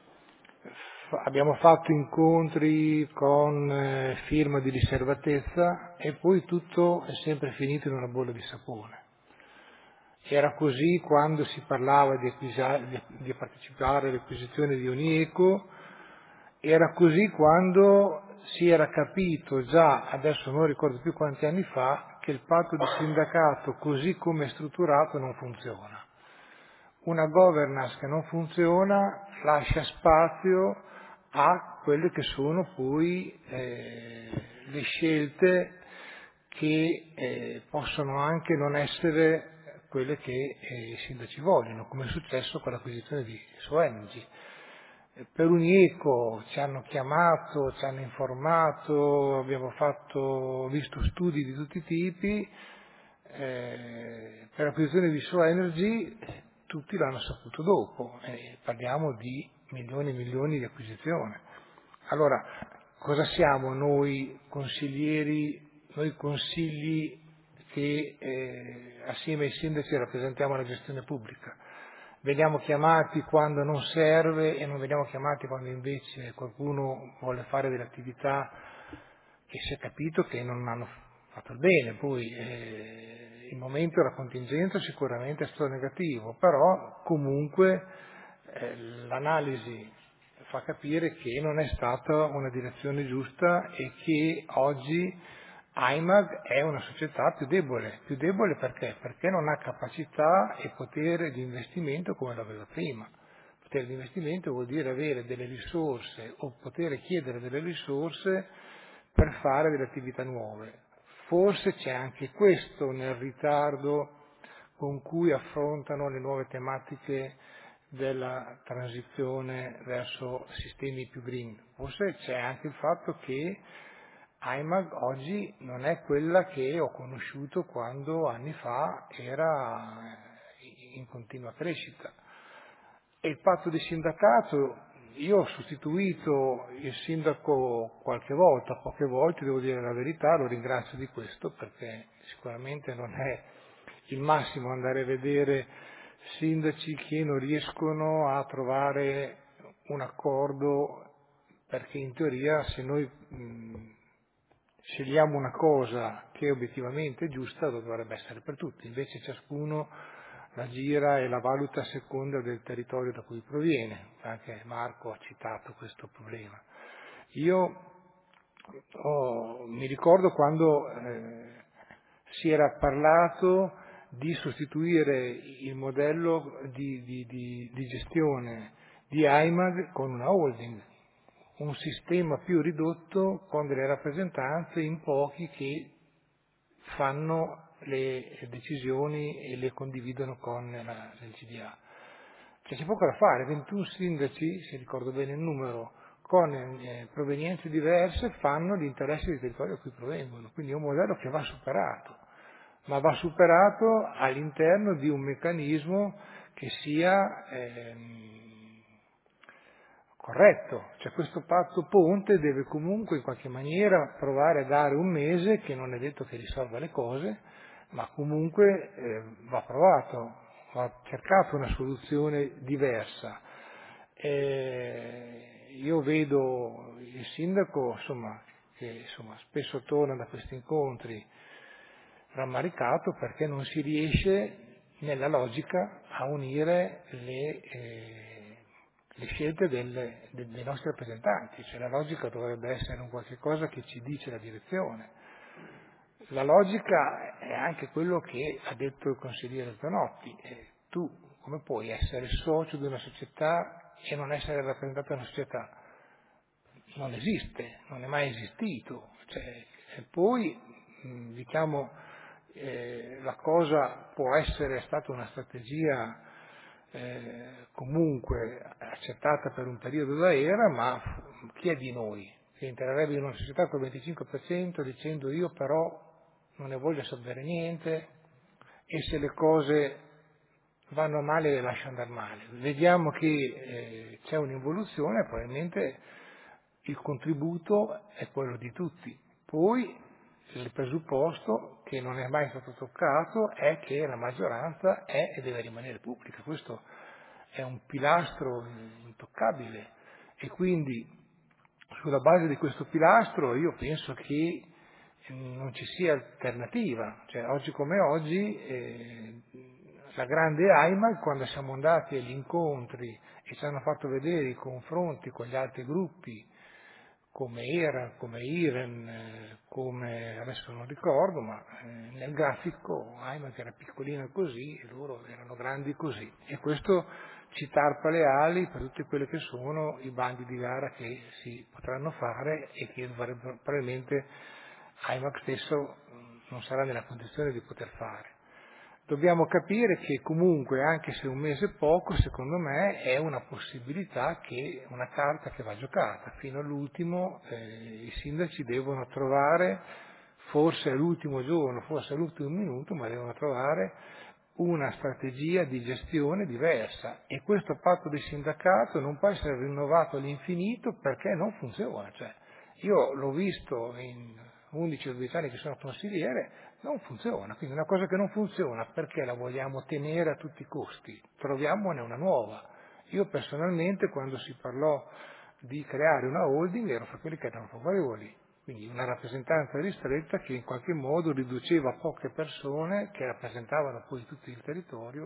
Abbiamo fatto incontri con eh, firma di riservatezza e poi tutto è sempre finito in una bolla di sapone. Era così quando si parlava di, acquisa- di, di partecipare all'acquisizione di Unieco, era così quando si era capito già, adesso non ricordo più quanti anni fa, che il patto di sindacato così come è strutturato non funziona. Una governance che non funziona lascia spazio a quelle che sono poi eh, le scelte che eh, possono anche non essere quelle che eh, i sindaci vogliono, come è successo con l'acquisizione di Soenergy. Per Unieco ci hanno chiamato, ci hanno informato, abbiamo fatto, visto studi di tutti i tipi, eh, per l'acquisizione di Soenergy tutti l'hanno saputo dopo, eh, parliamo di milioni e milioni di acquisizione. Allora, cosa siamo noi consiglieri, noi consigli che eh, assieme ai sindaci rappresentiamo la gestione pubblica? Veniamo chiamati quando non serve e non veniamo chiamati quando invece qualcuno vuole fare delle attività che si è capito che non hanno fatto il bene. Poi eh, il momento della contingenza sicuramente è stato negativo, però comunque eh, l'analisi fa capire che non è stata una direzione giusta e che oggi AIMAG è una società più debole. Più debole perché? Perché non ha capacità e potere di investimento come l'aveva prima. Potere di investimento vuol dire avere delle risorse o poter chiedere delle risorse per fare delle attività nuove. Forse c'è anche questo nel ritardo con cui affrontano le nuove tematiche della transizione verso sistemi più green. Forse c'è anche il fatto che AIMAG oggi non è quella che ho conosciuto quando anni fa era in continua crescita. E il patto di sindacato, io ho sostituito il sindaco qualche volta, poche volte, devo dire la verità, lo ringrazio di questo perché sicuramente non è il massimo andare a vedere sindaci che non riescono a trovare un accordo, perché in teoria se noi mh, scegliamo una cosa che obiettivamente è giusta, dovrebbe essere per tutti, invece ciascuno la gira e la valuta a seconda del territorio da cui proviene. Anche Marco ha citato questo problema. Io oh, mi ricordo quando eh, si era parlato di sostituire il modello di, di, di, di gestione di AIMAG con una holding, un sistema più ridotto con delle rappresentanze in pochi che fanno le decisioni e le condividono con la, il C D A. Cioè c'è poco da fare, ventuno sindaci, se ricordo bene il numero, con eh, provenienze diverse fanno gli interessi del territorio da cui provengono, quindi è un modello che va superato, ma va superato all'interno di un meccanismo che sia ehm, corretto, cioè questo patto ponte deve comunque in qualche maniera provare a dare un mese, che non è detto che risolva le cose, ma comunque eh, va provato, va cercato una soluzione diversa. E io vedo il sindaco, insomma, che insomma, spesso torna da questi incontri rammaricato perché non si riesce nella logica a unire le eh, le scelte del, de, dei nostri rappresentanti, cioè la logica dovrebbe essere un qualche cosa che ci dice la direzione. La logica è anche quello che ha detto il consigliere Zanotti, eh, tu come puoi essere socio di una società e non essere rappresentato da una società? Non esiste, non è mai esistito. Cioè, e poi mh, diciamo eh, la cosa può essere stata una strategia eh, comunque accettata per un periodo da era, ma chi è di noi che entrerebbe in una società col venticinque per cento dicendo io però non ne voglio sapere niente e se le cose vanno male le lascio andare male. Vediamo che eh, c'è un'involuzione, probabilmente il contributo è quello di tutti. Poi il presupposto che non è mai stato toccato è che la maggioranza è e deve rimanere pubblica. Questo è un pilastro intoccabile e quindi sulla base di questo pilastro io penso che non ci sia alternativa. Cioè, oggi come oggi eh, la grande AIMA, quando siamo andati agli incontri e ci hanno fatto vedere i confronti con gli altri gruppi come era, come Iren, eh, come adesso non ricordo, ma eh, nel grafico AIMA che era piccolina così e loro erano grandi così. E questo ci tarpa le ali per tutti quelli che sono i bandi di gara che si potranno fare e che probabilmente AIMAC stesso non sarà nella condizione di poter fare. Dobbiamo capire che comunque, anche se un mese è poco, secondo me è una possibilità, che una carta che va giocata. Fino all'ultimo eh, i sindaci devono trovare, forse all'ultimo giorno, forse all'ultimo minuto, ma devono trovare una strategia di gestione diversa e questo patto di sindacato non può essere rinnovato all'infinito perché non funziona. Cioè, io l'ho visto in undici o dodici anni che sono consigliere, non funziona, quindi una cosa che non funziona perché la vogliamo tenere a tutti i costi? Troviamone una nuova. Io personalmente quando si parlò di creare una holding ero fra quelli che erano favorevoli, quindi una rappresentanza ristretta che in qualche modo riduceva a poche persone che rappresentavano poi tutto il territorio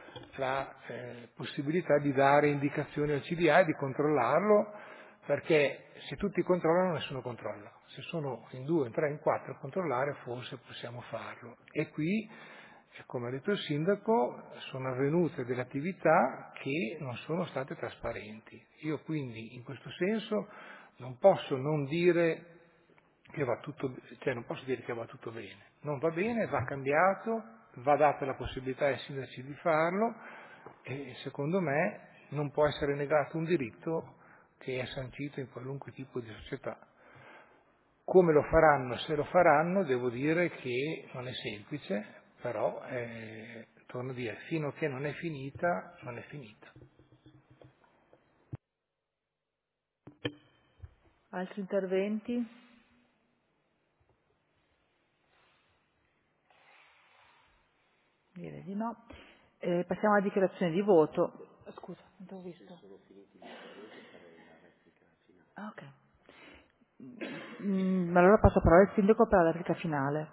la eh, possibilità di dare indicazioni al C D A e di controllarlo, perché se tutti controllano nessuno controlla, se sono in due, in tre, in quattro a controllare forse possiamo farlo. E qui, come ha detto il sindaco, sono avvenute delle attività che non sono state trasparenti. Io quindi in questo senso non posso non dire che va tutto, cioè non posso dire che va tutto bene, non va bene, va cambiato, va data la possibilità ai sindaci di farlo e secondo me non può essere negato un diritto che è sancito in qualunque tipo di società. Come lo faranno, se lo faranno, devo dire che non è semplice, però eh, torno a dire, fino a che non è finita, non è finita. Altri interventi? Direi di no. Eh, passiamo alla dichiarazione di voto. Scusa, non t'ho visto. Ah, ok. Mm, allora passo la parola al sindaco per la replica finale.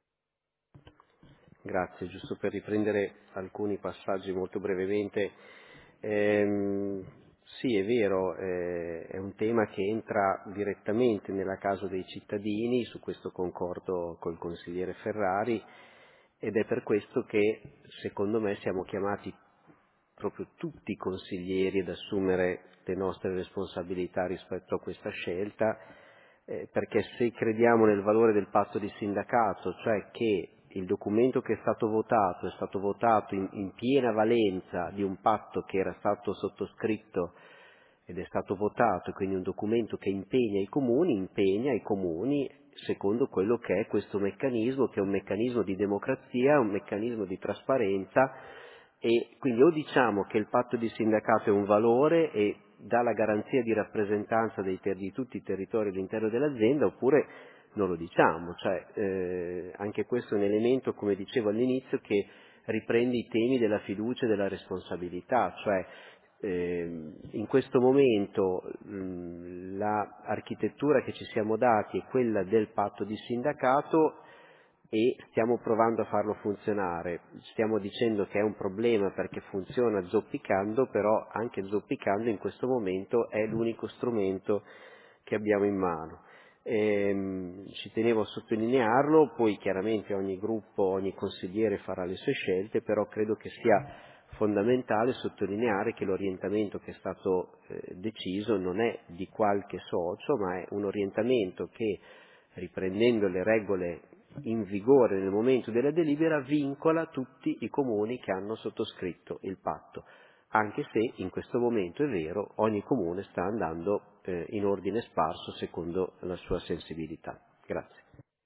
Grazie, giusto per riprendere alcuni passaggi molto brevemente. Ehm, sì, è vero, eh, è un tema che entra direttamente nella casa dei cittadini, su questo concordo col consigliere Ferrari, ed è per questo che secondo me siamo chiamati proprio tutti i consiglieri ad assumere le nostre responsabilità rispetto a questa scelta, eh, perché se crediamo nel valore del patto di sindacato, cioè che il documento che è stato votato è stato votato in, in piena valenza di un patto che era stato sottoscritto ed è stato votato, quindi un documento che impegna i comuni, impegna i comuni secondo quello che è questo meccanismo, che è un meccanismo di democrazia, un meccanismo di trasparenza, e quindi o diciamo che il patto di sindacato è un valore e dà la garanzia di rappresentanza dei ter- di tutti i territori all'interno dell'azienda, oppure non lo diciamo. Cioè, eh, anche questo è un elemento, come dicevo all'inizio, che riprende i temi della fiducia e della responsabilità, cioè eh, in questo momento mh, l'architettura che ci siamo dati è quella del patto di sindacato e stiamo provando a farlo funzionare. Stiamo dicendo che è un problema perché funziona zoppicando, però anche zoppicando in questo momento è l'unico strumento che abbiamo in mano. Ehm, ci tenevo a sottolinearlo, poi chiaramente ogni gruppo, ogni consigliere farà le sue scelte, però credo che sia fondamentale sottolineare che l'orientamento che è stato eh, deciso non è di qualche socio, ma è un orientamento che, riprendendo le regole in vigore nel momento della delibera, vincola tutti i comuni che hanno sottoscritto il patto. anche se in questo momento è vero, ogni comune sta andando eh, in ordine sparso secondo la sua sensibilità. Grazie.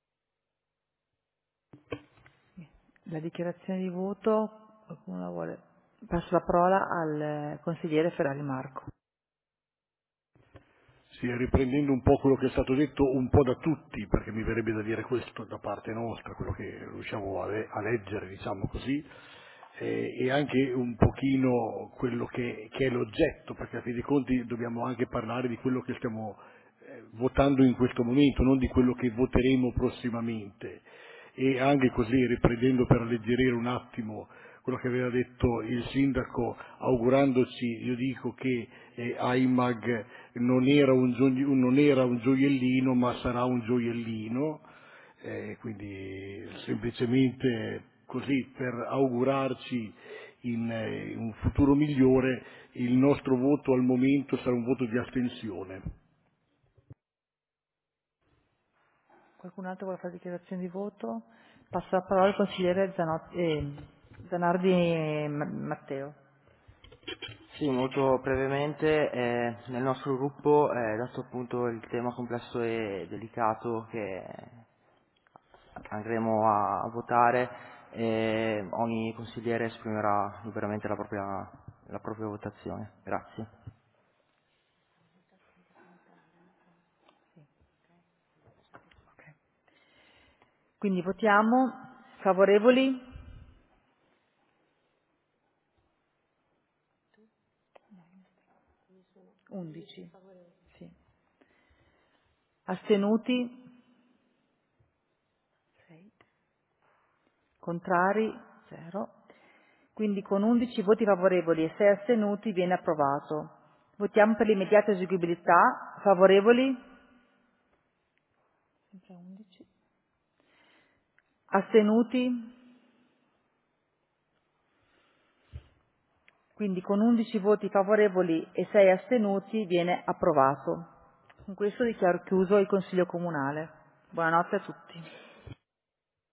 La dichiarazione di voto, qualcuno la vuole? Passo la parola al consigliere Ferrari Marco. Sì, riprendendo un po' quello che è stato detto un po' da tutti, perché mi verrebbe da dire questo da parte nostra, quello che riusciamo a, le- a leggere, diciamo così, eh, e anche un pochino quello che, che è l'oggetto, perché a fin dei conti dobbiamo anche parlare di quello che stiamo eh, votando in questo momento, non di quello che voteremo prossimamente. E anche così, riprendendo per alleggerire un attimo quello che aveva detto il sindaco, augurandoci, io dico che eh, AIMAG non era, un gioie- non era un gioiellino, ma sarà un gioiellino, eh, quindi semplicemente così per augurarci in, eh, un futuro migliore, il nostro voto al momento sarà un voto di astensione. Qualcun altro vuole fare dichiarazione di voto? Passo la parola al consigliere Zanotti, eh, Zanardi e Ma- Matteo. Sì, molto brevemente, eh, nel nostro gruppo, eh, dato appunto il tema complesso e delicato che andremo a, a votare, eh, ogni consigliere esprimerà liberamente la propria, la propria votazione. Grazie. Quindi votiamo favorevoli? undici. Sì. Astenuti? sei. Contrari? zero. Quindi con undici voti favorevoli e sei astenuti viene approvato. Votiamo per l'immediata eseguibilità. Favorevoli? Sempre undici. Astenuti? Quindi con undici voti favorevoli e sei astenuti viene approvato. Con questo dichiaro chiuso il Consiglio Comunale. Buonanotte a tutti.